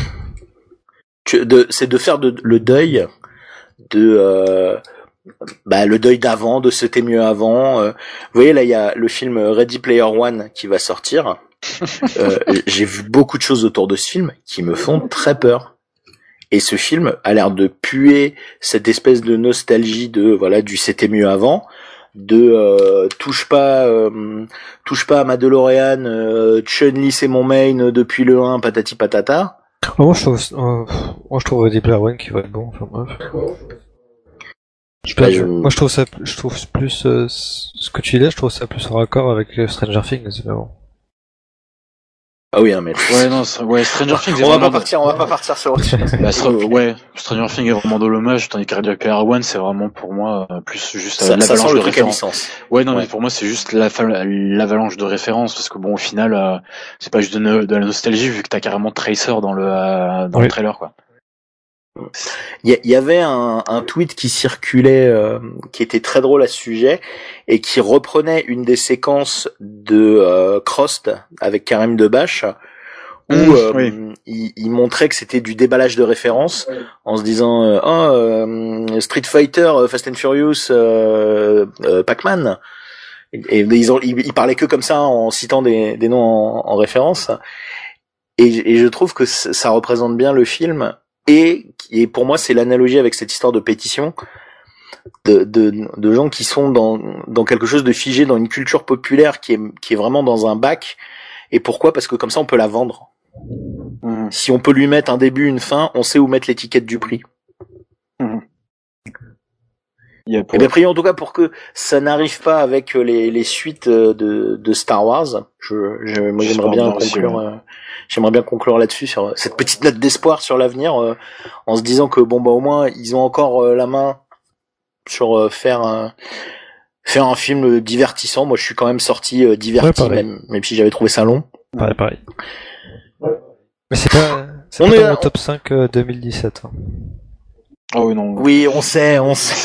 C'est de faire le deuil de le deuil d'avant, de c'était mieux avant. Vous voyez là, il y a le film Ready Player One qui va sortir. J'ai vu beaucoup de choses autour de ce film qui me font très peur. Et ce film a l'air de puer cette espèce de nostalgie du c'était mieux avant, touche pas à ma DeLorean, Chun-Li c'est mon main depuis le 1, patati patata. Moi je trouve Ready Player One qui va être bon. Enfin bref. Moi je trouve plus ce que tu dis là, je trouve ça plus en raccord avec Stranger Things, mais bon. Ah oui, mais Stranger Things. On va pas partir sur autre chose. Stranger Things est vraiment de l'hommage, tandis que Ready Player One, c'est vraiment pour moi plus juste l'avalanche de référence. Ouais, non, mais pour moi c'est juste l'avalanche de références, parce que bon, au final, c'est pas juste de la nostalgie vu que t'as carrément Tracer dans le trailer, quoi. Il y avait un tweet qui circulait, qui était très drôle à ce sujet et qui reprenait une des séquences de Crossed avec Karim Debache où il montrait que c'était du déballage de références en se disant Street Fighter, Fast and Furious, Pac-Man, et ils parlaient que comme ça en citant des noms en référence, et je trouve que ça représente bien le film. Et pour moi, c'est l'analogie avec cette histoire de pétition de gens qui sont dans quelque chose de figé, dans une culture populaire qui est vraiment dans un bac. Et pourquoi? Parce que comme ça, on peut la vendre. Si on peut lui mettre un début, une fin, on sait où mettre l'étiquette du prix. Et bien prions en tout cas pour que ça n'arrive pas avec les suites de Star Wars. Moi j'aimerais bien conclure. Aussi, ouais. J'aimerais bien conclure là-dessus sur cette petite note d'espoir sur l'avenir, en se disant que bon bah au moins ils ont encore la main sur faire un film divertissant. Moi je suis quand même sorti diverti, même si j'avais trouvé ça long. Pareil. Mais c'est pas dans mon top 5 2017. Hein. Oh oui, non. Oui, on sait.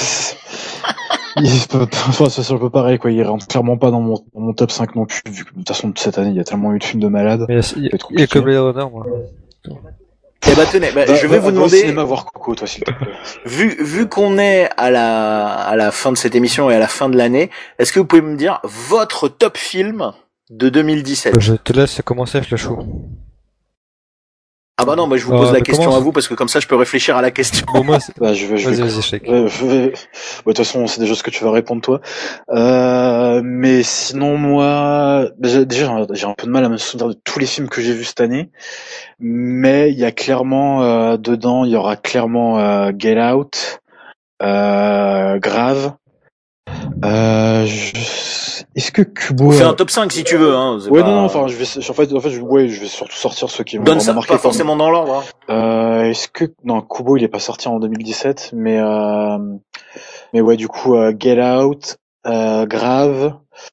C'est un peu pareil, quoi. Il rentre clairement pas dans mon top 5 non plus, vu que de toute façon, cette année, il y a tellement eu de films de malades. Il y a que Blade Runner, moi. Eh bah tenez, je vais vous demander. Au cinéma voir Coco, toi, s'il te plaît. Vu qu'on est à la fin de cette émission et à la fin de l'année, est-ce que vous pouvez me dire votre top film de 2017? Je te laisse commencer, Flashou. Ah bah non, je vous pose la question à vous parce que comme ça je peux réfléchir à la question. Bon, moi, vas-y, Shake. De toute façon, c'est déjà ce que tu vas répondre toi. Mais sinon, moi, déjà, j'ai un peu de mal à me souvenir de tous les films que j'ai vus cette année. Mais il y a clairement dedans, il y aura clairement Get Out, Grave. Est-ce que Kubo... On fait un top 5 si tu veux, hein. Ouais, non, enfin, je vais surtout sortir ceux qui m'ont vraiment marqué. Donne ça pas forcément dans l'ordre, hein. Est-ce que, non, Kubo, il est pas sorti en 2017, mais ouais, du coup, Get Out, Grave,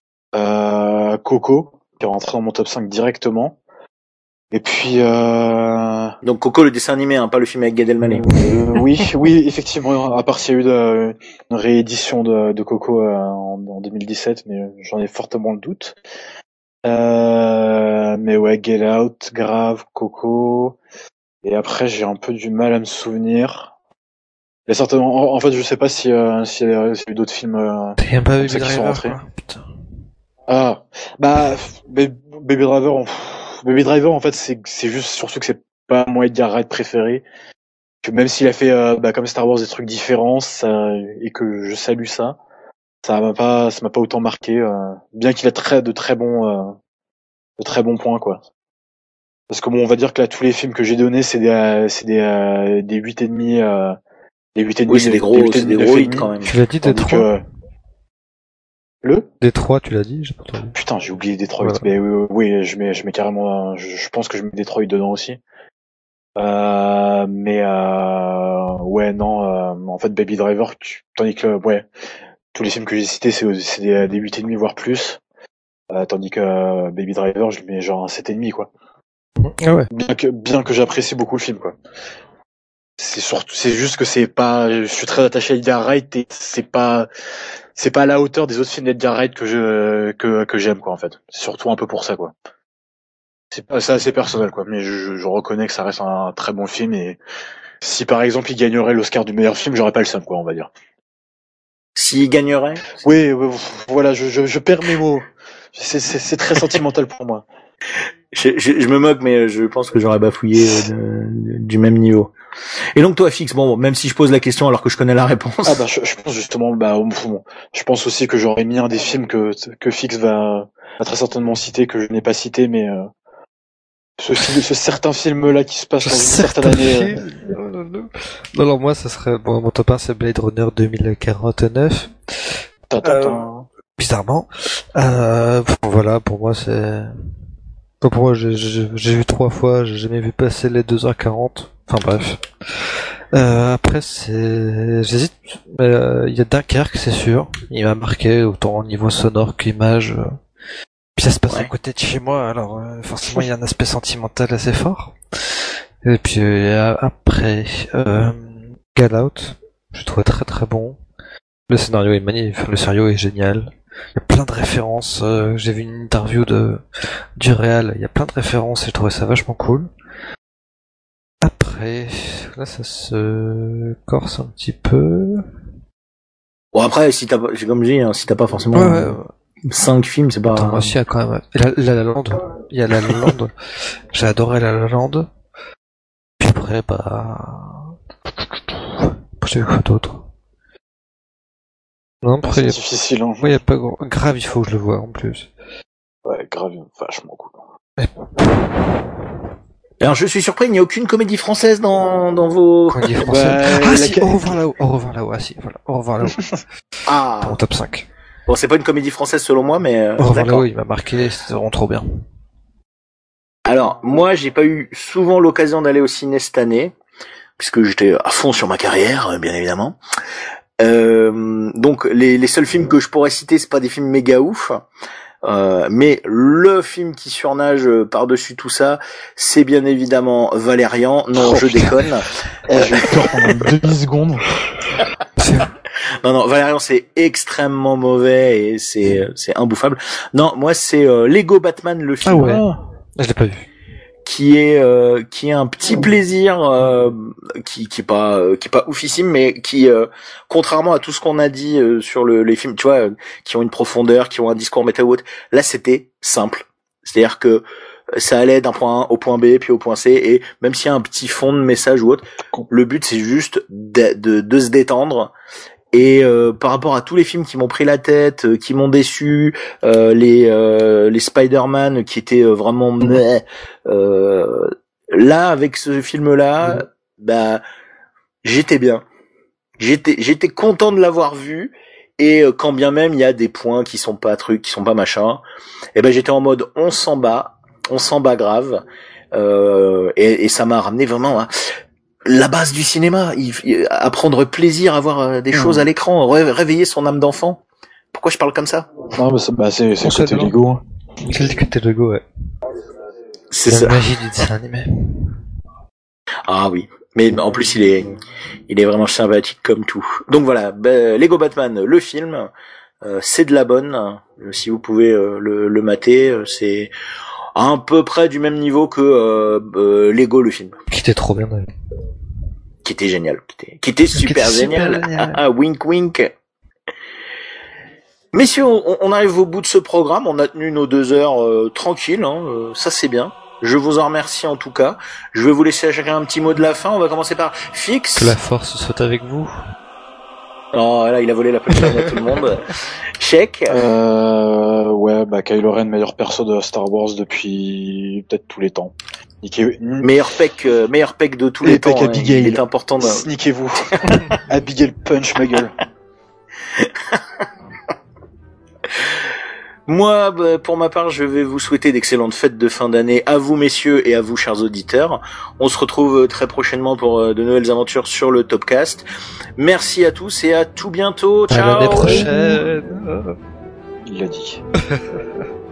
Coco, qui est rentré dans mon top 5 directement. Et puis, donc Coco, le dessin animé, hein, pas le film avec Gad Elmaleh. Oui, effectivement, à part s'il y a eu une réédition de Coco en 2017, mais j'en ai fortement le doute. Mais ouais, Get Out, Grave, Coco. Et après, j'ai un peu du mal à me souvenir. Il y a certainement, en fait, je sais pas s'il y a eu d'autres films. T'as pas vu Baby Driver, quoi. Putain. Ah, Baby Driver, Baby Driver, en fait, c'est juste surtout que c'est pas mon Edgar Wright préféré. Que même s'il a fait comme Star Wars des trucs différents, et que je salue ça m'a pas autant marqué, bien qu'il ait de très bons points, quoi. Parce que bon, on va dire que là tous les films que j'ai donnés c'est des 8,5 des 8,5. Oui, c'est des gros hits quand même. Tu l'as dit Détroit. Détroit, tu l'as dit, j'ai pas entendu. Putain, j'ai oublié Détroit. Voilà. Mais oui, je mets carrément je pense que je mets Détroit dedans aussi. Mais ouais, non, en fait Baby Driver, tandis que ouais, tous les films que j'ai cités c'est des 8,5 voire plus. Tandis que Baby Driver, je mets genre un 7,5 quoi. Ah ouais. Bien que j'apprécie beaucoup le film, quoi. C'est juste que je suis très attaché à Edgar Wright et c'est pas à la hauteur des autres films d'Edgar Wright que j'aime, quoi, en fait. C'est surtout un peu pour ça, quoi. C'est assez personnel, quoi. Mais je reconnais que ça reste un très bon film et si par exemple il gagnerait l'Oscar du meilleur film, j'aurais pas le seum, quoi, on va dire. S'il gagnerait? Oui, voilà, je perds mes mots. C'est très sentimental pour moi. Je me moque, mais je pense que j'aurais bafouillé du même niveau. Et donc toi, Fix, bon, même si je pose la question alors que je connais la réponse. Ah je pense justement, je pense aussi que j'aurais mis un des films que Fix va très certainement citer, que je n'ai pas cité, mais ce certain film-là qui se passe dans une certaine année. Non, alors moi, ça serait mon top 1, c'est Blade Runner 2049. Bizarrement. Voilà, pour moi, c'est... Pour moi, j'ai vu 3 fois, j'ai jamais vu passer les 2h40. Enfin bref. Après, j'hésite. Il y a Dunkerque, c'est sûr. Il m'a marqué autant au niveau sonore qu'image. Puis ça se passe à côté de chez moi, alors forcément il y a un aspect sentimental assez fort. Et puis après, Get Out, je trouve très très bon. Le scénario est magnifique, le scénario est génial. Il y a plein de références. J'ai vu une interview du réal. Il y a plein de références et je trouvais ça vachement cool. Après, là ça se corse un petit peu. Bon après, comme je dis, hein, si t'as pas forcément 5 films, c'est pas. Attends, moi aussi, il y a quand même La La Land. Il y a La La Land. J'ai adoré La La Land. Puis après, j'ai vu quoi d'autre? Non, après, c'est difficile, hein. Oui, il y a pas Grave, il faut que je le voie, en plus. Ouais, Grave, vachement cool. Alors je suis surpris, il n'y a aucune comédie française dans vos... Comédie française. Si, au revoir là-haut, ah si, voilà, au revoir là-haut. Ah. Dans mon top 5. Bon, c'est pas une comédie française selon moi, mais... Au revoir là-haut, il m'a marqué, c'était vraiment trop bien. Alors, moi, j'ai pas eu souvent l'occasion d'aller au ciné cette année, puisque j'étais à fond sur ma carrière, bien évidemment. Donc, les seuls films que je pourrais citer, c'est pas des films méga ouf. Mais le film qui surnage par-dessus tout ça, c'est bien évidemment Valérian. Non, je déconne. J'ai eu peur pendant 2 millisecondes. Non, Valérian, c'est extrêmement mauvais et c'est imbouffable. Non, moi, c'est Lego Batman, le film. Ah ouais. Je l'ai pas vu. Qui est un petit plaisir qui est pas oufissime, mais qui contrairement à tout ce qu'on a dit sur les films, tu vois, qui ont une profondeur, qui ont un discours méta ou autre, là c'était simple. C'est-à-dire que ça allait d'un point A au point B puis au point C, et même s'il y a un petit fond de message ou autre, le but c'est juste de se détendre. Et par rapport à tous les films qui m'ont pris la tête, qui m'ont déçu, les Spider-Man qui étaient vraiment là avec ce film-là, bah j'étais bien. J'étais content de l'avoir vu, et quand bien même il y a des points qui sont pas trucs, qui sont pas machin, et ben j'étais en mode on s'en bat grave, et ça m'a ramené vraiment à la base du cinéma, à prendre plaisir à voir des choses à l'écran, réveiller son âme d'enfant. Pourquoi je parle comme ça? Non, mais c'est le côté Lego. C'est le côté Lego, ouais. C'est la ça. magie du dessin animé. Ah oui. Mais en plus, il est vraiment sympathique comme tout. Donc voilà, Lego Batman, le film, c'est de la bonne. Si vous pouvez le mater, c'est à un peu près du même niveau que Lego, le film. Qui était trop bien, d'ailleurs. Qui était génial, qui était super génial. Ah, wink wink. Messieurs, on arrive au bout de ce programme. On a tenu nos 2 heures tranquilles, hein, ça c'est bien. Je vous en remercie en tout cas. Je vais vous laisser à chacun un petit mot de la fin. On va commencer par Fix. Que la force soit avec vous. Oh là, il a volé la punchline à tout le monde. Check. Ouais, Kylo Ren, meilleur perso de Star Wars depuis peut-être tous les temps. Meilleur peck de tous les temps. Abigail. Il est important. Sniquez-vous. Abigail punch ma gueule. Moi, pour ma part, je vais vous souhaiter d'excellentes fêtes de fin d'année à vous, messieurs, et à vous, chers auditeurs. On se retrouve très prochainement pour de nouvelles aventures sur le Topcast. Merci à tous et à tout bientôt. Ciao. À l'année prochaine. Il l'a dit.